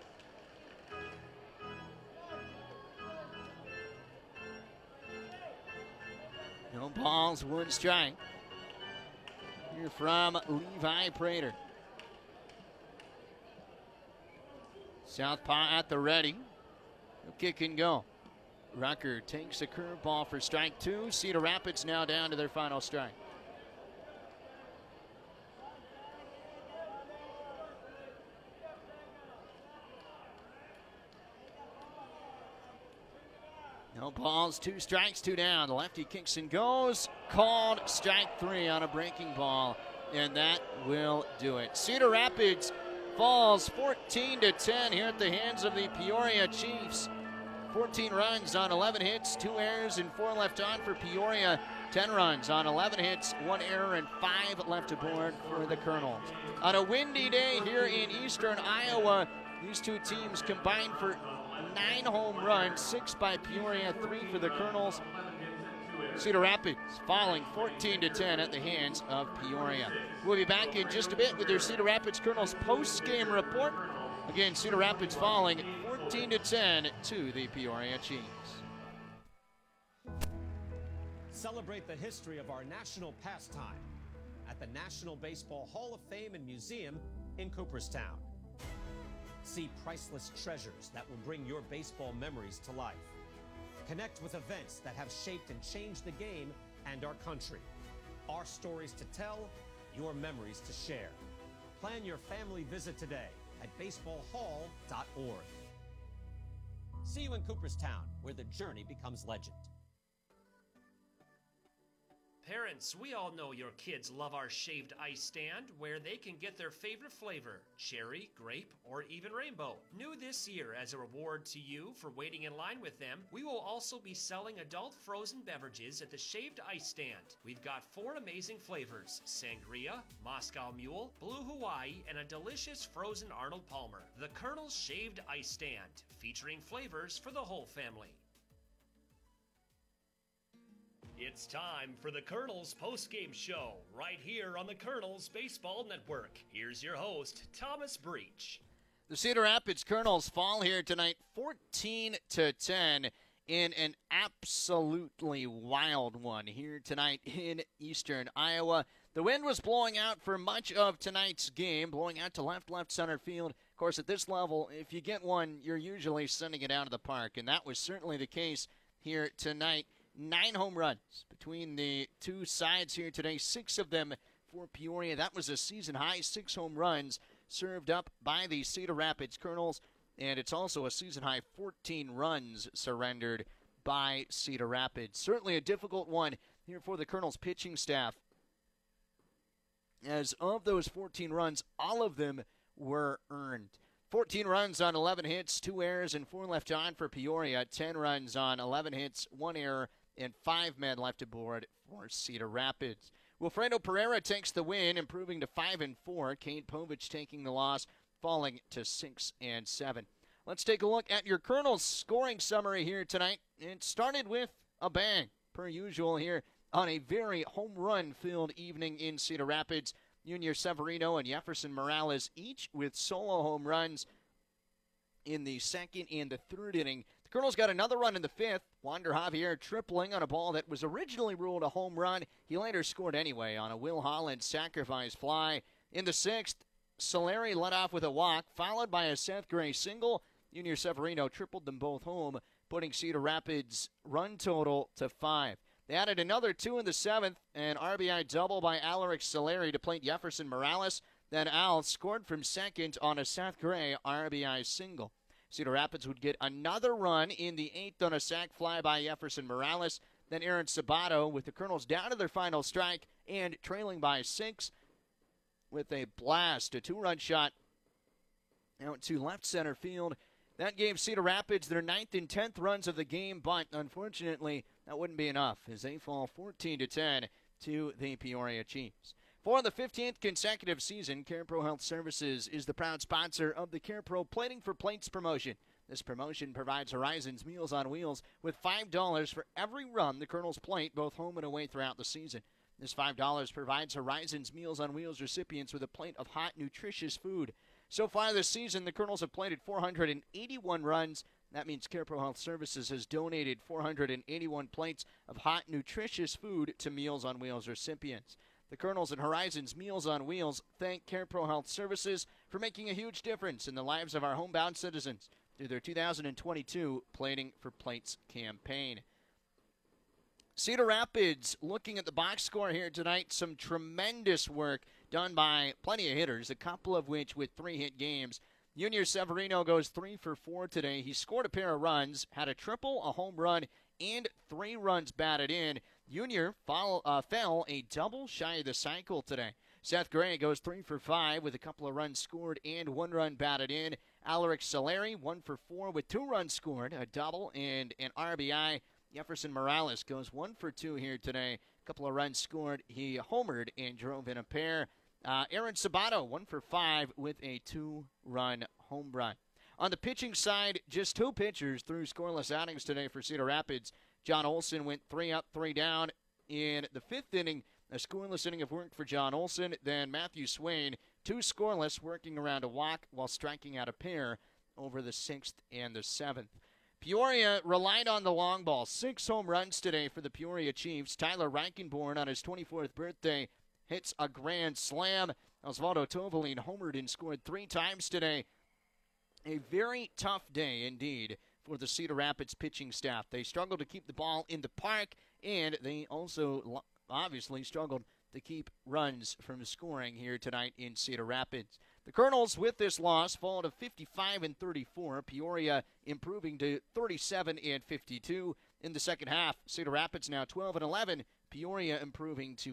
No balls, 1 strike. Here from Levi Prater. Southpaw at the ready. He'll kick and go. Rucker takes a curveball for strike 2. Cedar Rapids now down to their final strike. No balls, 2 strikes, 2 down. The lefty kicks and goes. Called strike 3 on a breaking ball, and that will do it. Cedar Rapids falls 14-10 here at the hands of the Peoria Chiefs. 14 runs on 11 hits, 2 errors, and 4 left on for Peoria. 10 runs on 11 hits, 1 error, and 5 left aboard for the Colonels. On a windy day here in eastern Iowa, these 2 teams combined for 9 home runs, 6 by Peoria, 3 for the Colonels. Cedar Rapids falling 14-10 at the hands of Peoria. We'll be back in just a bit with your Cedar Rapids Colonels post-game report. Again, Cedar Rapids falling 14-10 to the Peoria Chiefs. Celebrate the history of our national pastime at the National Baseball Hall of Fame and Museum in Cooperstown. See priceless treasures that will bring your baseball memories to life. Connect with events that have shaped and changed the game and our country. Our stories to tell, your memories to share. Plan your family visit today at baseballhall.org. See you in Cooperstown, where the journey becomes legend. Parents, we all know your kids love our shaved ice stand, where they can get their favorite flavor, cherry, grape, or even rainbow. New this year, as a reward to you for waiting in line with them, we will also be selling adult frozen beverages at the shaved ice stand. We've got 4 amazing flavors: sangria, Moscow Mule, Blue Hawaii, and a delicious frozen Arnold Palmer. The Colonel's Shaved Ice Stand, featuring flavors for the whole family. It's time for the Colonels post-game show, right here on the Colonels Baseball Network. Here's your host, Thomas Breach. The Cedar Rapids Colonels fall here tonight 14-10 in an absolutely wild one here tonight in eastern Iowa. The wind was blowing out for much of tonight's game, blowing out to left center field. Of course, at this level, if you get one, you're usually sending it out of the park, and that was certainly the case here tonight. 9 home runs between the 2 sides here today, 6 of them for Peoria. That was a season-high 6 home runs served up by the Cedar Rapids Colonels, and it's also a season-high 14 runs surrendered by Cedar Rapids. Certainly a difficult one here for the Colonels' pitching staff. As of those 14 runs, all of them were earned. 14 runs on 11 hits, 2 errors, and 4 left on for Peoria. 10 runs on 11 hits, 1 error, and 5 men left aboard for Cedar Rapids. Wilfredo Pereira takes the win, improving to 5-4. Kate Povich taking the loss, falling to 6-7. Let's take a look at your Colonels scoring summary here tonight. It started with a bang, per usual here on a very home run-filled evening in Cedar Rapids. Junior Severino and Jefferson Morales each with solo home runs in the second and the third inning. The Colonels got another run in the fifth. Wander Javier tripling on a ball that was originally ruled a home run. He later scored anyway on a Will Holland sacrifice fly. In the sixth, Solari led off with a walk, followed by a Seth Gray single. Junior Severino tripled them both home, putting Cedar Rapids' run total to 5. They added another 2 in the seventh, an RBI double by Alaric Solari to plate Jefferson Morales. Then Al scored from second on a Seth Gray RBI single. Cedar Rapids would get another run in the eighth on a sac fly by Jefferson Morales. Then Aaron Sabato with the Colonels down to their final strike and trailing by 6 with a blast, a 2-run shot out to left center field. That gave Cedar Rapids their 9th and 10th runs of the game, but unfortunately that wouldn't be enough as they fall 14-10 to the Peoria Chiefs. For the 15th consecutive season, CarePro Health Services is the proud sponsor of the CarePro Plating for Plates promotion. This promotion provides Horizons Meals on Wheels with $5 for every run the Colonels plate, both home and away throughout the season. This $5 provides Horizons Meals on Wheels recipients with a plate of hot, nutritious food. So far this season, the Colonels have plated 481 runs. That means CarePro Health Services has donated 481 plates of hot, nutritious food to Meals on Wheels recipients. The Colonels and Horizons Meals on Wheels thank CarePro Health Services for making a huge difference in the lives of our homebound citizens through their 2022 Plating for Plates campaign. Cedar Rapids, looking at the box score here tonight, some tremendous work done by plenty of hitters, a couple of which with 3-hit games. Junior Severino goes 3 for 4 today. He scored a pair of runs, had a triple, a home run, and 3 runs batted in. Junior fell a double shy of the cycle today. Seth Gray goes 3 for 5 with a couple of runs scored and 1 run batted in. Alaric Solari 1 for 4 with 2 runs scored, a double and an RBI. Jefferson Morales goes 1 for 2 here today. A couple of runs scored. He homered and drove in a pair. Aaron Sabato 1 for 5 with a 2-run home run. On the pitching side, just 2 pitchers threw scoreless outings today for Cedar Rapids. John Olson went 3 up, 3 down in the 5th inning. A scoreless inning of work for John Olson. Then Matthew Swain, 2 scoreless, working around a walk while striking out a pair over the 6th and the 7th. Peoria relied on the long ball. 6 home runs today for the Peoria Chiefs. Tyler Reichenborn on his 24th birthday hits a grand slam. Osvaldo Tovalin homered and scored 3 times today. A very tough day indeed for the Cedar Rapids pitching staff. They struggled to keep the ball in the park, and they also obviously struggled to keep runs from scoring here tonight in Cedar Rapids. The Colonels, with this loss, fall to 55-34. Peoria improving to 37-52 in the second half. Cedar Rapids now 12-11. Peoria improving to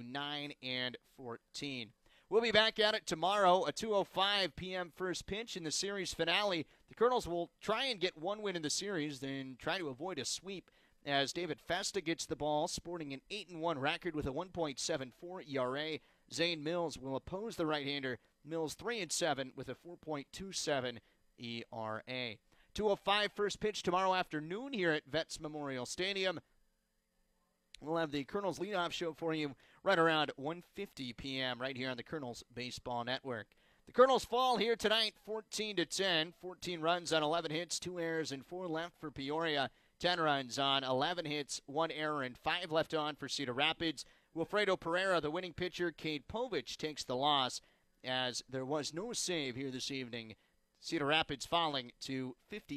9-14. We'll be back at it tomorrow, a 2:05 p.m. first pitch in the series finale. The Colonels will try and get 1 win in the series, then try to avoid a sweep as David Festa gets the ball, sporting an 8-1 record with a 1.74 ERA. Zane Mills will oppose the right-hander. Mills 3-7 with a 4.27 ERA. 2:05 first pitch tomorrow afternoon here at Vets Memorial Stadium. We'll have the Colonels leadoff show for you right around 1:50 p.m. right here on the Colonels Baseball Network. The Colonels fall here tonight 14-10. 14 runs on 11 hits, 2 errors, and 4 left for Peoria. 10 runs on 11 hits, 1 error, and 5 left on for Cedar Rapids. Wilfredo Pereira, the winning pitcher. Kate Povich takes the loss as there was no save here this evening. Cedar Rapids falling to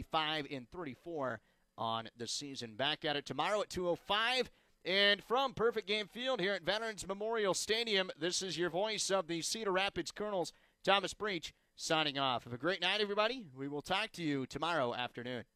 55-34 on the season. Back at it tomorrow at 2:05. And from Perfect Game Field here at Veterans Memorial Stadium, this is your voice of the Cedar Rapids Colonels, Thomas Breach, signing off. Have a great night, everybody. We will talk to you tomorrow afternoon.